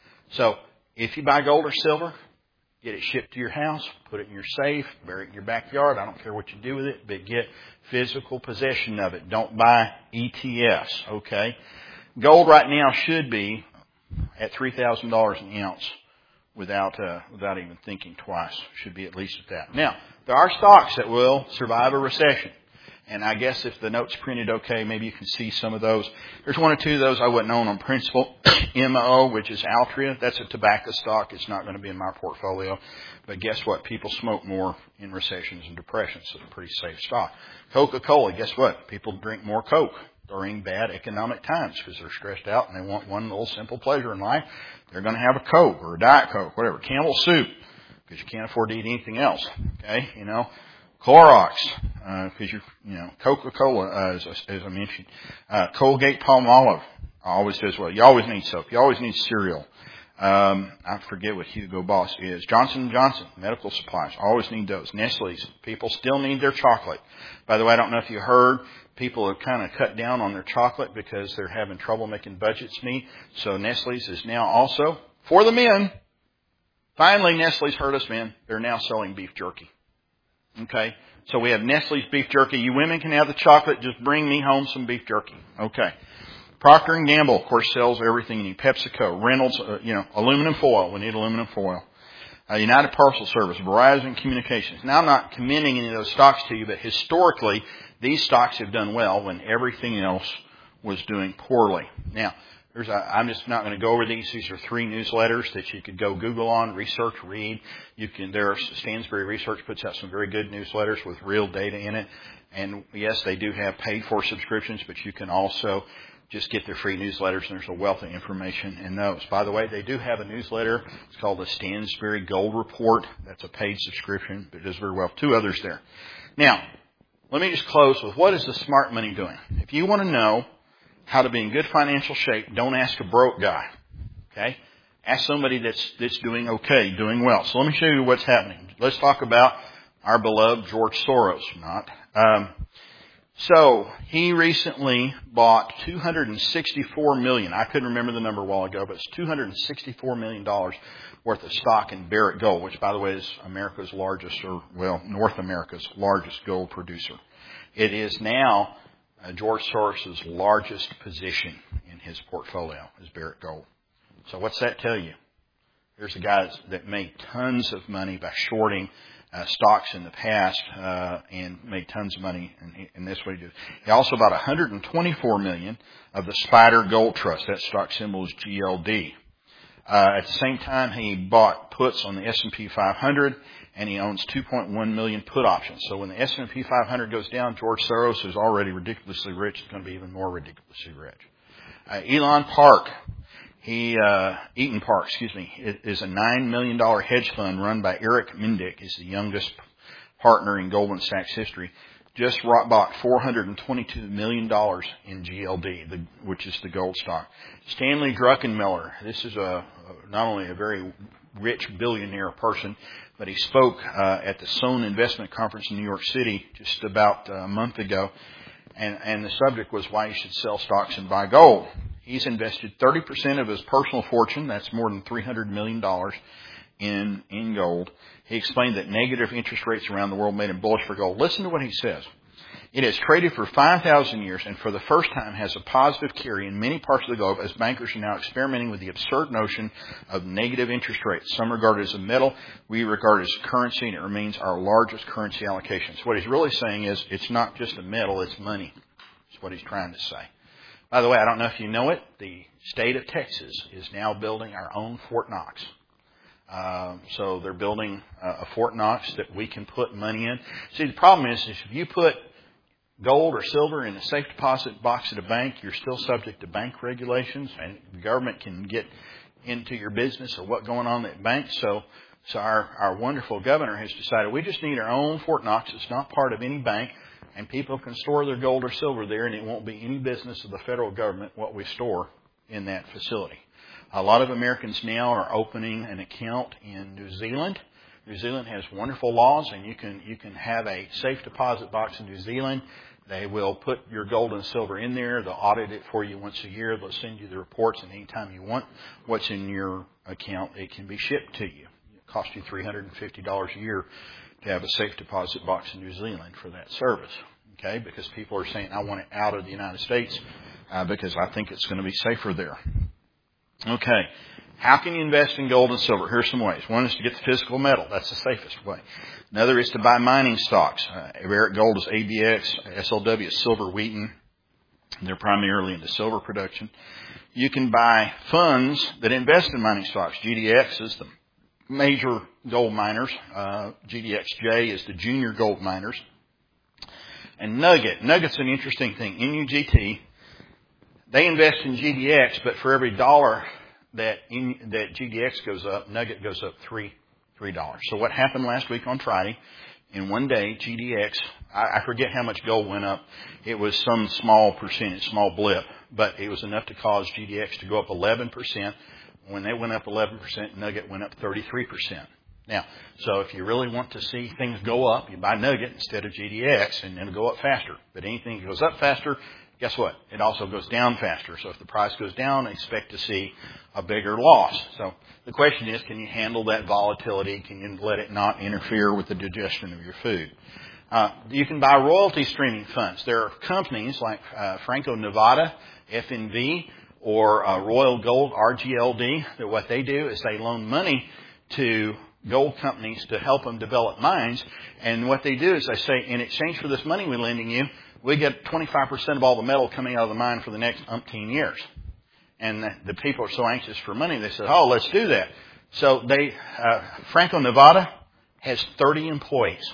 So if you buy gold or silver, get it shipped to your house, put it in your safe, bury it in your backyard. I don't care what you do with it, but get physical possession of it. Don't buy E T Fs, okay? Gold right now should be at three thousand dollars an ounce without uh, without even thinking twice. Should be at least at that. Now, there are stocks that will survive a recession. And I guess if the note's printed okay, maybe you can see some of those. There's one or two of those I wouldn't own on principle. M O, which is Altria. That's a tobacco stock. It's not going to be in my portfolio. But guess what? People smoke more in recessions and depressions, so it's a pretty safe stock. Coca-Cola, guess what? People drink more Coke during bad economic times because they're stressed out and they want one little simple pleasure in life. They're going to have a Coke or a Diet Coke, whatever. Campbell Soup, because you can't afford to eat anything else. Okay, you know. Clorox, because uh, you're, you know, Coca-Cola, uh, as, as I mentioned. Uh, Colgate Palmolive always does well. You always need soap. You always need cereal. Um, I forget what Hugo Boss is. Johnson and Johnson, medical supplies. Always need those. Nestle's. People still need their chocolate. By the way, I don't know if you heard, people have kind of cut down on their chocolate because they're having trouble making budgets meet. So Nestle's is now also, for the men, finally Nestle's heard us men, they're now selling beef jerky. Okay, so we have Nestle's beef jerky. You women can have the chocolate. Just bring me home some beef jerky. Okay. Procter and Gamble, of course, sells everything you need. PepsiCo, Reynolds, uh, you know, aluminum foil. We need aluminum foil. Uh, United Parcel Service, Verizon Communications. Now, I'm not commending any of those stocks to you, but historically, these stocks have done well when everything else was doing poorly. Now, There's a, I'm just not going to go over these. These are three newsletters that you could go Google on, research, read. You can. There are Stansberry Research puts out some very good newsletters with real data in it. And yes, they do have paid for subscriptions, but you can also just get their free newsletters, and there's a wealth of information in those. By the way, they do have a newsletter. It's called the Stansberry Gold Report. That's a paid subscription, but it does very well. Two others there. Now, let me just close with what is the smart money doing? If you want to know how to be in good financial shape, don't ask a broke guy. Okay? Ask somebody that's that's doing okay, doing well. So let me show you what's happening. Let's talk about our beloved George Soros. Not. Um, so he recently bought two hundred sixty-four million dollars. I couldn't remember the number a while ago, but it's two hundred sixty-four million dollars worth of stock in Barrick Gold, which, by the way, is America's largest, or well, North America's largest gold producer. It is now Uh, George Soros' largest position in his portfolio is Barrick Gold. So what's that tell you? There's a guy that made tons of money by shorting uh, stocks in the past uh, and made tons of money in, in this way. He also bought one hundred twenty-four million dollars of the Spider Gold Trust. That stock symbol is G L D. Uh, at the same time, he bought puts on the S and P five hundred, and he owns two point one million put options. So when the S and P five hundred goes down, George Soros, who's already ridiculously rich, is going to be even more ridiculously rich. Uh, Elon Park, he, uh, Eaton Park, excuse me, is a nine million dollars hedge fund run by Eric Mendick. He's the youngest partner in Goldman Sachs history. Just bought four hundred twenty-two million dollars in G L D, the, which is the gold stock. Stanley Druckenmiller, this is a, not only a very rich billionaire person, but he spoke uh, at the Sohn Investment Conference in New York City just about a month ago, and, and the subject was why you should sell stocks and buy gold. He's invested thirty percent of his personal fortune, that's more than three hundred million dollars, in, in gold. He explained that negative interest rates around the world made him bullish for gold. Listen to what he says. It has traded for five thousand years and for the first time has a positive carry in many parts of the globe as bankers are now experimenting with the absurd notion of negative interest rates. Some regard it as a metal, we regard it as currency, and it remains our largest currency allocation. So what he's really saying is it's not just a metal, it's money. That's what he's trying to say. By the way, I don't know if you know it, the state of Texas is now building our own Fort Knox. Uh, so they're building uh, a Fort Knox that we can put money in. See, the problem is, is if you put gold or silver in a safe deposit box at a bank, you're still subject to bank regulations, and the government can get into your business or what's going on at banks. So, so our, our wonderful governor has decided we just need our own Fort Knox. It's not part of any bank, and people can store their gold or silver there, and it won't be any business of the federal government what we store in that facility. A lot of Americans now are opening an account in New Zealand. New Zealand has wonderful laws, and you can you can have a safe deposit box in New Zealand. They will put your gold and silver in there. They'll audit it for you once a year. They'll send you the reports, and anytime you want what's in your account, it can be shipped to you. It costs you three hundred fifty dollars a year to have a safe deposit box in New Zealand for that service. Okay, because people are saying, I want it out of the United States uh, because I think it's going to be safer there. Okay. How can you invest in gold and silver? Here's some ways. One is to get the physical metal. That's the safest way. Another is to buy mining stocks. Uh, Barrick Gold is A B X. S L W is Silver Wheaton. They're primarily into silver production. You can buy funds that invest in mining stocks. G D X is the major gold miners. Uh, G D X J is the junior gold miners. And Nugget. Nugget's an interesting thing. N U G T. They invest in G D X, but for every dollar that in, that G D X goes up, Nugget goes up three three dollars. So what happened last week on Friday? In one day, G D X, I, I forget how much gold went up. It was some small percentage, small blip, but it was enough to cause G D X to go up eleven percent. When they went up eleven percent, Nugget went up thirty-three percent. Now, so if you really want to see things go up, you buy Nugget instead of G D X, and it'll go up faster. But anything that goes up faster, guess what? It also goes down faster. So if the price goes down, expect to see a bigger loss. So the question is, can you handle that volatility? Can you let it not interfere with the digestion of your food? Uh, you can buy royalty streaming funds. There are companies like uh, Franco-Nevada, F N V, or uh, Royal Gold, R G L D, that what they do is they loan money to gold companies to help them develop mines. And what they do is they say, in exchange for this money we're lending you, we get twenty-five percent of all the metal coming out of the mine for the next umpteen years. And the, the people are so anxious for money, they said, oh, let's do that. So they, uh, Franco-Nevada has thirty employees.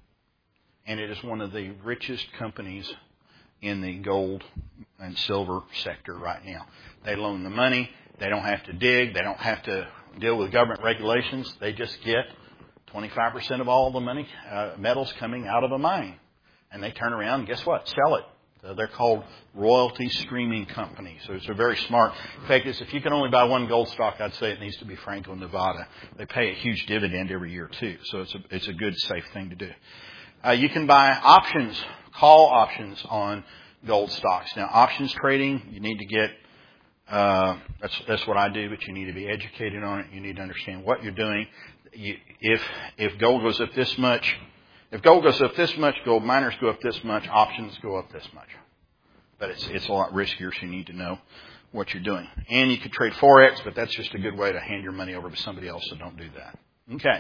And it is one of the richest companies in the gold and silver sector right now. They loan the money. They don't have to dig. They don't have to deal with government regulations. They just get twenty-five percent of all the money, uh, metals coming out of a mine. And they turn around and guess what? Sell it. So they're called royalty streaming companies. So it's a very smart. In fact, if you can only buy one gold stock, I'd say it needs to be Franco-Nevada. They pay a huge dividend every year too. So it's a, it's a good, safe thing to do. Uh, you can buy options, call options on gold stocks. Now, options trading, you need to get, uh, that's, that's what I do, but you need to be educated on it. You need to understand what you're doing. You, if, if gold goes up this much, If gold goes up this much, gold miners go up this much, options go up this much. But it's it's a lot riskier, so you need to know what you're doing. And you can trade Forex, but that's just a good way to hand your money over to somebody else, so don't do that. Okay.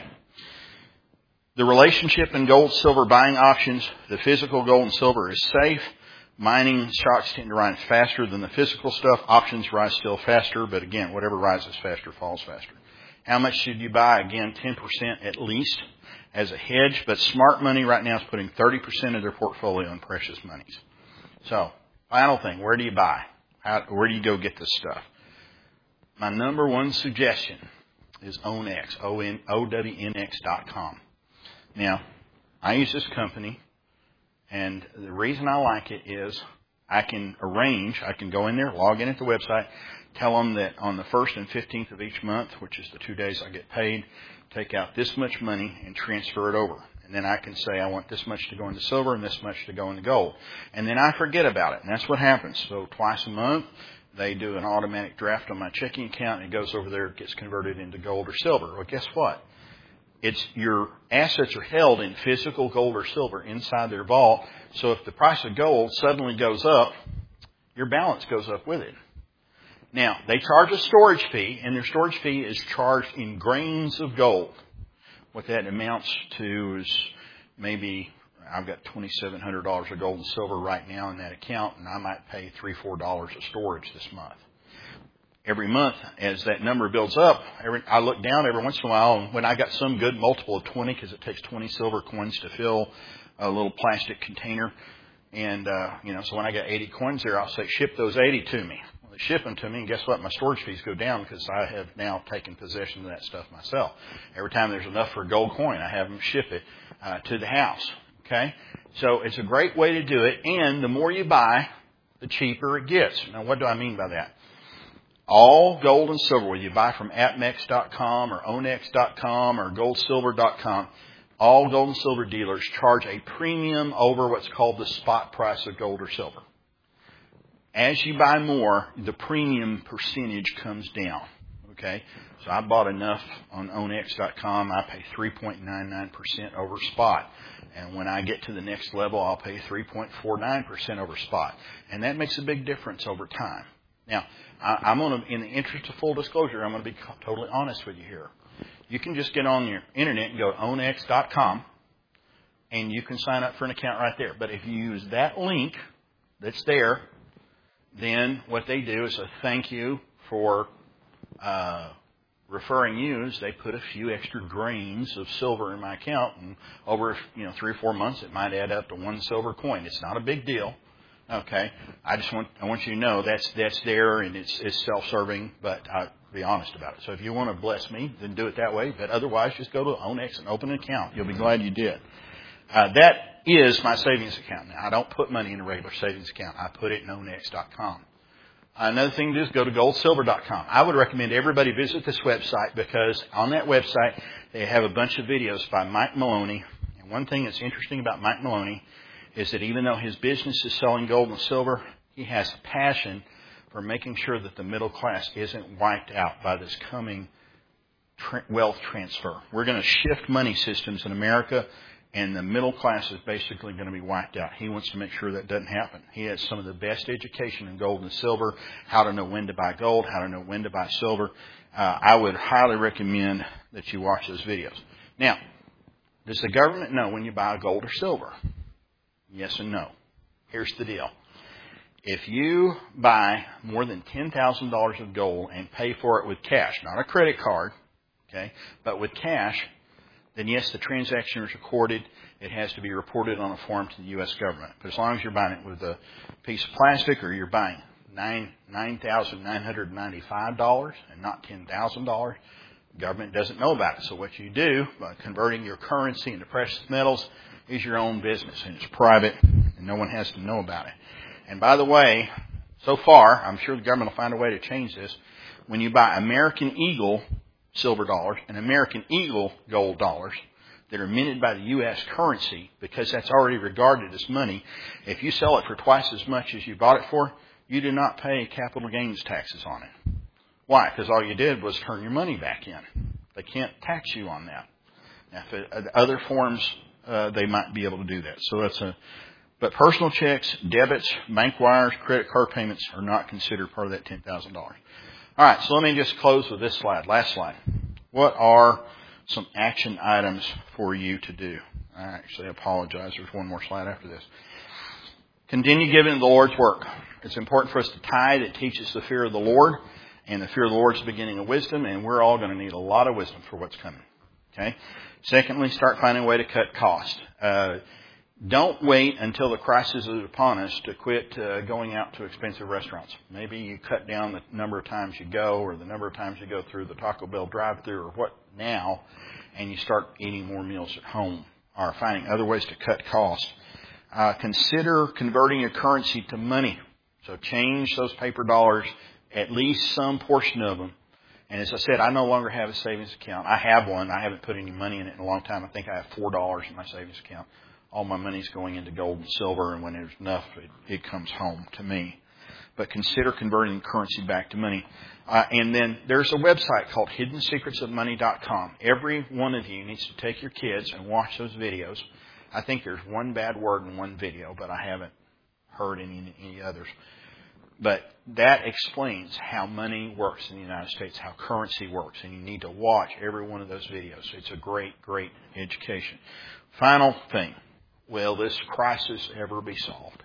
The relationship in gold, silver buying options, the physical gold and silver is safe. Mining stocks tend to rise faster than the physical stuff. Options rise still faster, but again, whatever rises faster falls faster. How much should you buy? Again, ten percent at least as a hedge, but smart money right now is putting thirty percent of their portfolio in precious monies. So, final thing, where do you buy? How, where do you go get this stuff? My number one suggestion is OwnX, O N O W N X dot com. Now, I use this company, and the reason I like it is I can arrange, I can go in there, log in at the website, tell them that on the first and fifteenth of each month, which is the two days I get paid, take out this much money and transfer it over. And then I can say I want this much to go into silver and this much to go into gold. And then I forget about it. And that's what happens. So twice a month, they do an automatic draft on my checking account and it goes over there, gets converted into gold or silver. Well, guess what? It's your assets are held in physical gold or silver inside their vault. So if the price of gold suddenly goes up, your balance goes up with it. Now, they charge a storage fee, and their storage fee is charged in grains of gold. What that amounts to is maybe, I've got twenty-seven hundred dollars of gold and silver right now in that account, and I might pay three dollars, four dollars of storage this month. Every month, as that number builds up, every, I look down every once in a while, and when I got some good multiple of twenty, because it takes twenty silver coins to fill a little plastic container, and, uh, you know, so when I got eighty coins there, I'll say, ship those eighty to me. Well, they ship them to me, and guess what? My storage fees go down because I have now taken possession of that stuff myself. Every time there's enough for a gold coin, I have them ship it uh, to the house. Okay? So it's a great way to do it, and the more you buy, the cheaper it gets. Now, what do I mean by that? All gold and silver, whether you buy from Apmex dot com or Onex dot com or Gold Silver dot com, all gold and silver dealers charge a premium over what's called the spot price of gold or silver. As you buy more, the premium percentage comes down. Okay? So I bought enough on Onex dot com, I pay three point nine nine percent over spot. And when I get to the next level, I'll pay three point four nine percent over spot. And that makes a big difference over time. Now, I'm going to, in the interest of full disclosure, I'm going to be totally honest with you here. You can just get on your internet and go to Onex dot com, and you can sign up for an account right there. But if you use that link that's there, then what they do is a thank you for uh, referring you is they put a few extra grains of silver in my account, and over you know three or four months, it might add up to one silver coin. It's not a big deal. Okay, I just want I want you to know that's that's there and it's it's self-serving, but I'll be honest about it. So if you want to bless me, then do it that way. But otherwise, just go to Onex and open an account. You'll be glad you did. Uh, that is my savings account. Now I don't put money in a regular savings account. I put it in Onex dot com. Another thing to do is go to Gold Silver dot com. I would recommend everybody visit this website because on that website they have a bunch of videos by Mike Maloney. And one thing that's interesting about Mike Maloney is that even though his business is selling gold and silver, he has a passion for making sure that the middle class isn't wiped out by this coming tra- wealth transfer. We're going to shift money systems in America, and the middle class is basically going to be wiped out. He wants to make sure that doesn't happen. He has some of the best education in gold and silver, how to know when to buy gold, how to know when to buy silver. Uh, I would highly recommend that you watch those videos. Now, does the government know when you buy gold or silver? Yes and no. Here's the deal. If you buy more than ten thousand dollars of gold and pay for it with cash, not a credit card, okay, but with cash, then yes, the transaction is recorded. It has to be reported on a form to the U S government. But as long as you're buying it with a piece of plastic or you're buying nine nine thousand nine hundred ninety-five dollars and not ten thousand dollars, the government doesn't know about it. So what you do by converting your currency into precious metals is your own business, and it's private, and no one has to know about it. And by the way, so far, I'm sure the government will find a way to change this. When you buy American Eagle silver dollars and American Eagle gold dollars that are minted by the U S currency, because that's already regarded as money, if you sell it for twice as much as you bought it for, you do not pay capital gains taxes on it. Why? Because all you did was turn your money back in. They can't tax you on that. Now, if it, other forms, Uh, they might be able to do that. So that's a, but personal checks, debits, bank wires, credit card payments are not considered part of that ten thousand dollars. All right, so let me just close with this slide. Last slide. What are some action items for you to do? I actually apologize. There's one more slide after this. Continue giving the Lord's work. It's important for us to tithe. It teaches the fear of the Lord, and the fear of the Lord is the beginning of wisdom, and we're all going to need a lot of wisdom for what's coming. Okay. Secondly, start finding a way to cut costs. Uh, don't wait until the crisis is upon us to quit uh, going out to expensive restaurants. Maybe you cut down the number of times you go or the number of times you go through the Taco Bell drive-thru or what now, and you start eating more meals at home or finding other ways to cut costs. Uh, consider converting your currency to money. So change those paper dollars, at least some portion of them, And as I said, I no longer have a savings account. I have one. I haven't put any money in it in a long time. I think I have four dollars in my savings account. All my money's going into gold and silver, and when there's enough, it, it comes home to me. But consider converting currency back to money. Uh, and then there's a website called hidden secrets of money dot com. Every one of you needs to take your kids and watch those videos. I think there's one bad word in one video, but I haven't heard any, any others. But that explains how money works in the United States, how currency works, and you need to watch every one of those videos. It's a great, great education. Final thing. Will this crisis ever be solved?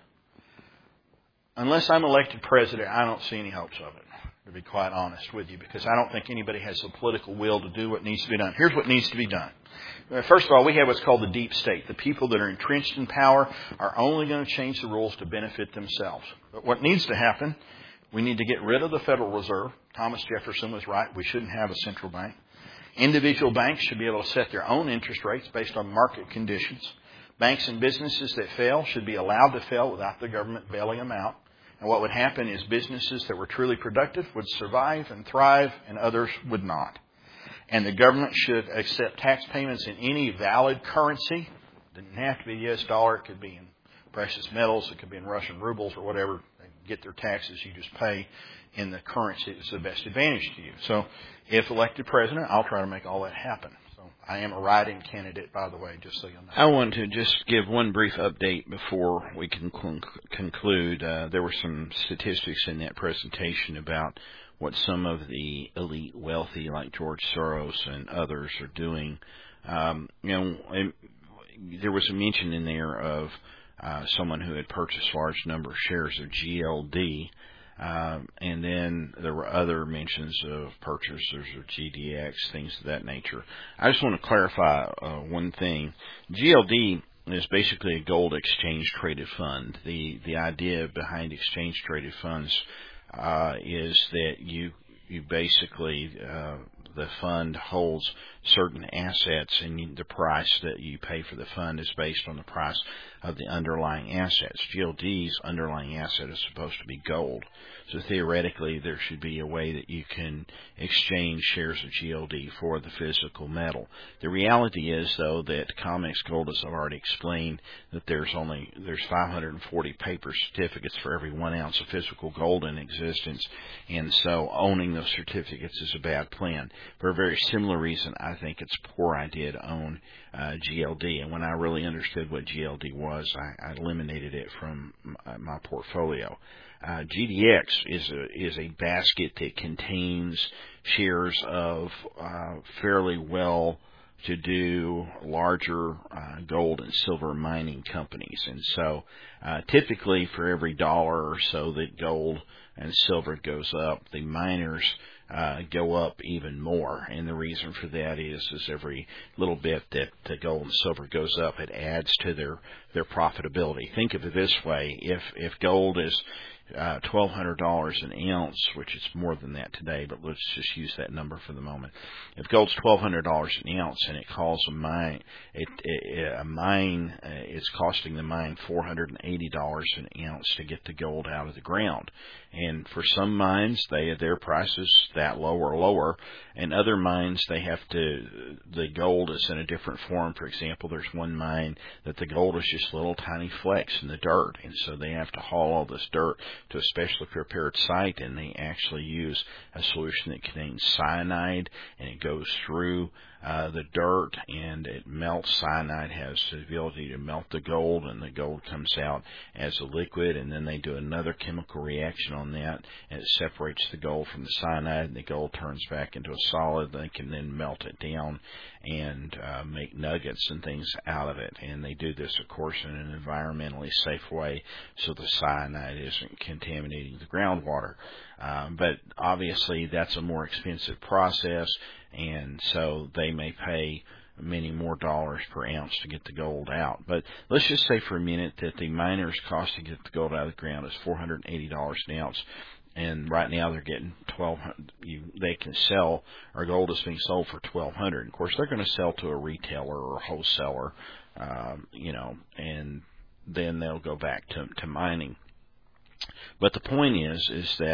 Unless I'm elected president, I don't see any hopes of it, to be quite honest with you, because I don't think anybody has the political will to do what needs to be done. Here's what needs to be done. First of all, we have what's called the deep state. The people that are entrenched in power are only going to change the rules to benefit themselves. But what needs to happen, we need to get rid of the Federal Reserve. Thomas Jefferson was right. We shouldn't have a central bank. Individual banks should be able to set their own interest rates based on market conditions. Banks and businesses that fail should be allowed to fail without the government bailing them out. And what would happen is businesses that were truly productive would survive and thrive, and others would not. And the government should accept tax payments in any valid currency. It doesn't have to be the U S dollar. It could be in precious metals. It could be in Russian rubles or whatever. They get their taxes. You just pay in the currency that's the best advantage to you. So if elected president, I'll try to make all that happen. So I am a write-in candidate, by the way, just so you know. I want to just give one brief update before we can conclude. Uh, there were some statistics in that presentation about what some of the elite wealthy like George Soros and others are doing. Um, you know, and there was a mention in there of uh, someone who had purchased a large number of shares of G L D, um, and then there were other mentions of purchasers of G D X, things of that nature. I just want to clarify uh, one thing. G L D is basically a gold exchange traded fund. The the idea behind exchange traded funds Uh, is that you you basically uh, the fund holds certain assets, and you, the price that you pay for the fund is based on the price of the underlying assets. G L D's underlying asset is supposed to be gold, so theoretically there should be a way that you can exchange shares of G L D for the physical metal. The reality is, though, that COMEX Gold, as I've already explained, that there's only there's five hundred forty paper certificates for every one ounce of physical gold in existence, and so owning those certificates is a bad plan. For a very similar reason, I think it's a poor idea to own uh, G L D. And when I really understood what G L D was, I, I eliminated it from my, my portfolio. Uh, G D X is a, is a basket that contains shares of uh, fairly well to do larger uh, gold and silver mining companies. And so uh, typically for every dollar or so that gold and silver goes up, the miners uh, go up even more. And the reason for that is, is every little bit that the gold and silver goes up, it adds to their, their profitability. Think of it this way. If, if gold is Uh, twelve hundred dollars an ounce, which is more than that today, but let's just use that number for the moment. If gold's twelve hundred dollars an ounce and it calls a mine, it, it, a mine, uh, it's costing the mine four hundred eighty dollars an ounce to get the gold out of the ground. And for some mines, they their price is that low or lower, and other mines, they have to, the gold is in a different form. For example, there's one mine that the gold is just little tiny flecks in the dirt, and so they have to haul all this dirt to a specially prepared site, and they actually use a solution that contains cyanide, and it goes through uh, the dirt, and it melts. Cyanide has the ability to melt the gold, and the gold comes out as a liquid, and then they do another chemical reaction on that, and it separates the gold from the cyanide, and the gold turns back into a solid. They can then melt it down and uh, make nuggets and things out of it. And they do this, of course, in an environmentally safe way, so the cyanide isn't contaminating the groundwater. Um, but obviously that's a more expensive process, and so they may pay many more dollars per ounce to get the gold out. But let's just say for a minute that the miner's cost to get the gold out of the ground is four hundred eighty dollars an ounce. And right now they're getting twelve hundred. You, they can sell, our gold is being sold for twelve hundred. Of course, they're going to sell to a retailer or a wholesaler, um, you know, and then they'll go back to, to mining. But the point is, is that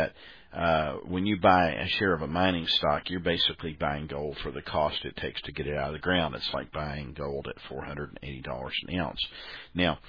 uh, when you buy a share of a mining stock, you're basically buying gold for the cost it takes to get it out of the ground. It's like buying gold at four hundred eighty dollars an ounce. Now,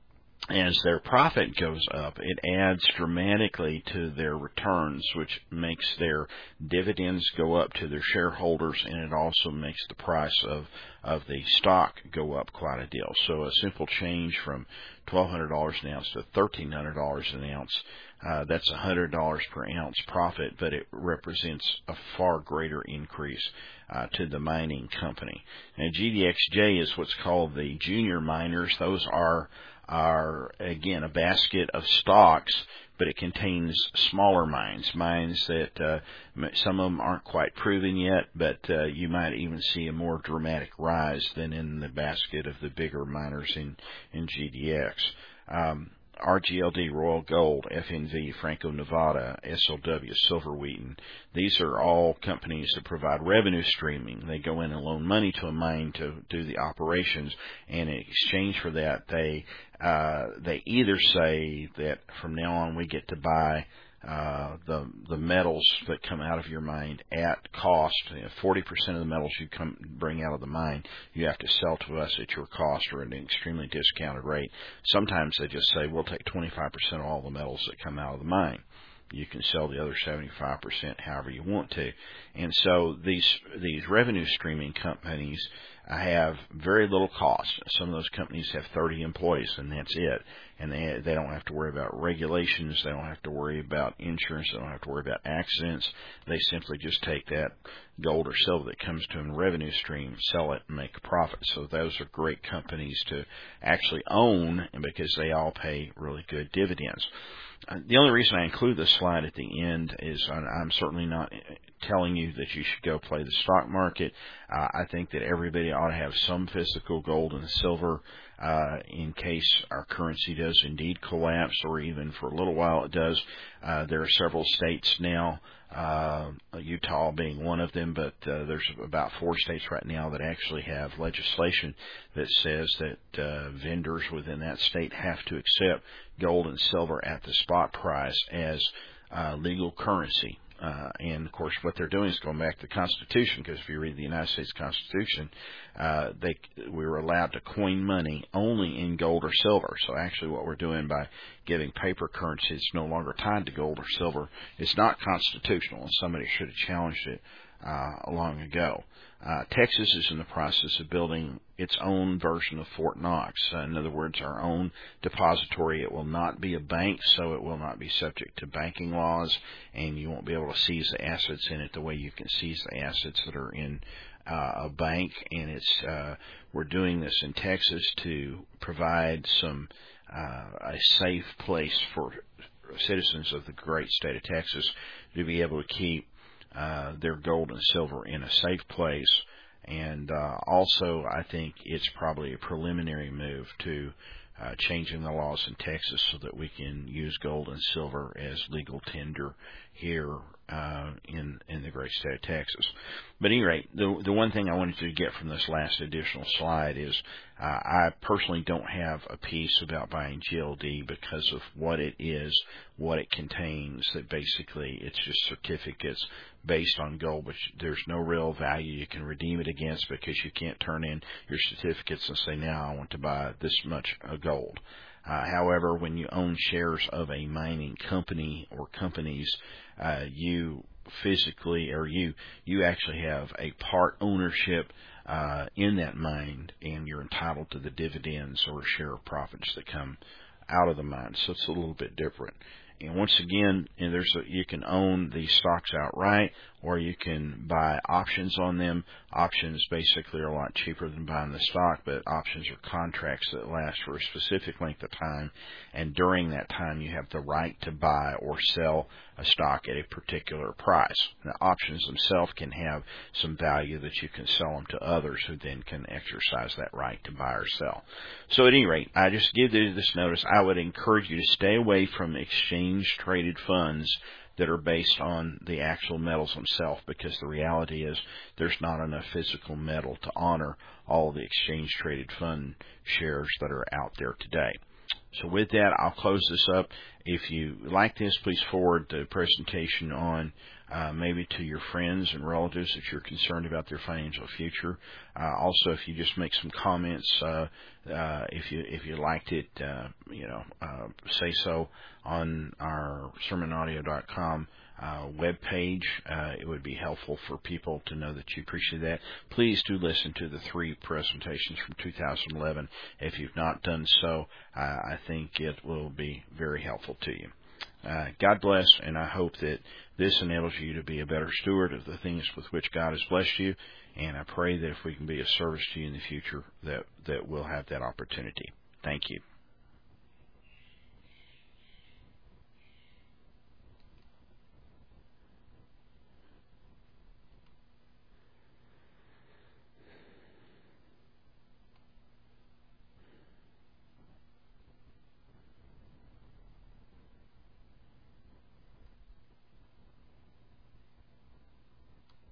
as their profit goes up, it adds dramatically to their returns, which makes their dividends go up to their shareholders, and it also makes the price of, of the stock go up quite a deal. So a simple change from twelve hundred dollars an ounce to thirteen hundred dollars an ounce, uh, that's one hundred dollars per ounce profit, but it represents a far greater increase uh, to the mining company. Now, G D X J is what's called the junior miners. Those are are, again, a basket of stocks, but it contains smaller mines, mines that uh, some of them aren't quite proven yet, but uh, you might even see a more dramatic rise than in the basket of the bigger miners in, in G D X. Um, R G L D, Royal Gold, F N V, Franco-Nevada, S L W, Silver Wheaton. These are all companies that provide revenue streaming. They go in and loan money to a mine to do the operations, and in exchange for that, they uh, they either say that from now on we get to buy uh, the the metals that come out of your mine at cost. forty percent of the metals you come bring out of the mine, you have to sell to us at your cost or at an extremely discounted rate. Sometimes they just say, we'll take twenty-five percent of all the metals that come out of the mine. You can sell the other seventy-five percent however you want to. And so these these revenue streaming companies have very little cost. Some of those companies have thirty employees, and that's it. And they they don't have to worry about regulations. They don't have to worry about insurance. They don't have to worry about accidents. They simply just take that gold or silver that comes to them in revenue stream, sell it, and make a profit. So those are great companies to actually own, and because they all pay really good dividends. Uh, the only reason I include this slide at the end is I'm, I'm certainly not telling you that you should go play the stock market. Uh, I think that everybody ought to have some physical gold and silver uh, in case our currency does indeed collapse, or even for a little while it does. Uh, there are several states now, uh, Utah being one of them, but uh, there's about four states right now that actually have legislation that says that uh, vendors within that state have to accept gold and silver at the spot price as uh, legal currency. Uh, and, of course, what they're doing is going back to the Constitution, because if you read the United States Constitution, uh, they we were allowed to coin money only in gold or silver. So actually what we're doing by giving paper currency that's no longer tied to gold or silver is not constitutional, and somebody should have challenged it uh, long ago. Uh, Texas is in the process of building its own version of Fort Knox. Uh, in other words, our own depository. It will not be a bank, so it will not be subject to banking laws, and you won't be able to seize the assets in it the way you can seize the assets that are in uh, a bank. And it's uh, we're doing this in Texas to provide some uh, a safe place for citizens of the great state of Texas to be able to keep Uh, their gold and silver in a safe place. And uh, also, I think it's probably a preliminary move to uh, changing the laws in Texas so that we can use gold and silver as legal tender here uh, in in the great state of Texas. But at any rate, the the one thing I wanted to get from this last additional slide is uh, I personally don't have a piece about buying G L D because of what it is, what it contains, that basically it's just certificates based on gold, which there's no real value you can redeem it against, because you can't turn in your certificates and say, now I want to buy this much of gold. Uh, however, when you own shares of a mining company or companies, uh, you physically, or you, you actually have a part ownership uh, in that mine, and you're entitled to the dividends or share of profits that come out of the mine. So it's a little bit different. And once again, and there's a, you can own these stocks outright, or you can buy options on them. Options basically are a lot cheaper than buying the stock, but options are contracts that last for a specific length of time, and during that time you have the right to buy or sell a stock at a particular price. Now, options themselves can have some value that you can sell them to others who then can exercise that right to buy or sell. So at any rate, I just give you this notice. I would encourage you to stay away from exchange-traded funds that are based on the actual metals themselves, because the reality is there's not enough physical metal to honor all the exchange-traded fund shares that are out there today. So with that, I'll close this up. if you like this, please forward the presentation on uh, maybe to your friends and relatives if you're concerned about their financial future. Uh, also, if you just make some comments, uh, uh, if you if you liked it, uh, you know, uh, say so on our sermon audio dot com uh, web page. Uh, it would be helpful for people to know that you appreciate that. Please do listen to the three presentations from two thousand eleven. If you've not done so, uh, I think it will be very helpful to you. Uh, God bless, and I hope that this enables you to be a better steward of the things with which God has blessed you, and I pray that if we can be of service to you in the future, that, that we'll have that opportunity. Thank you.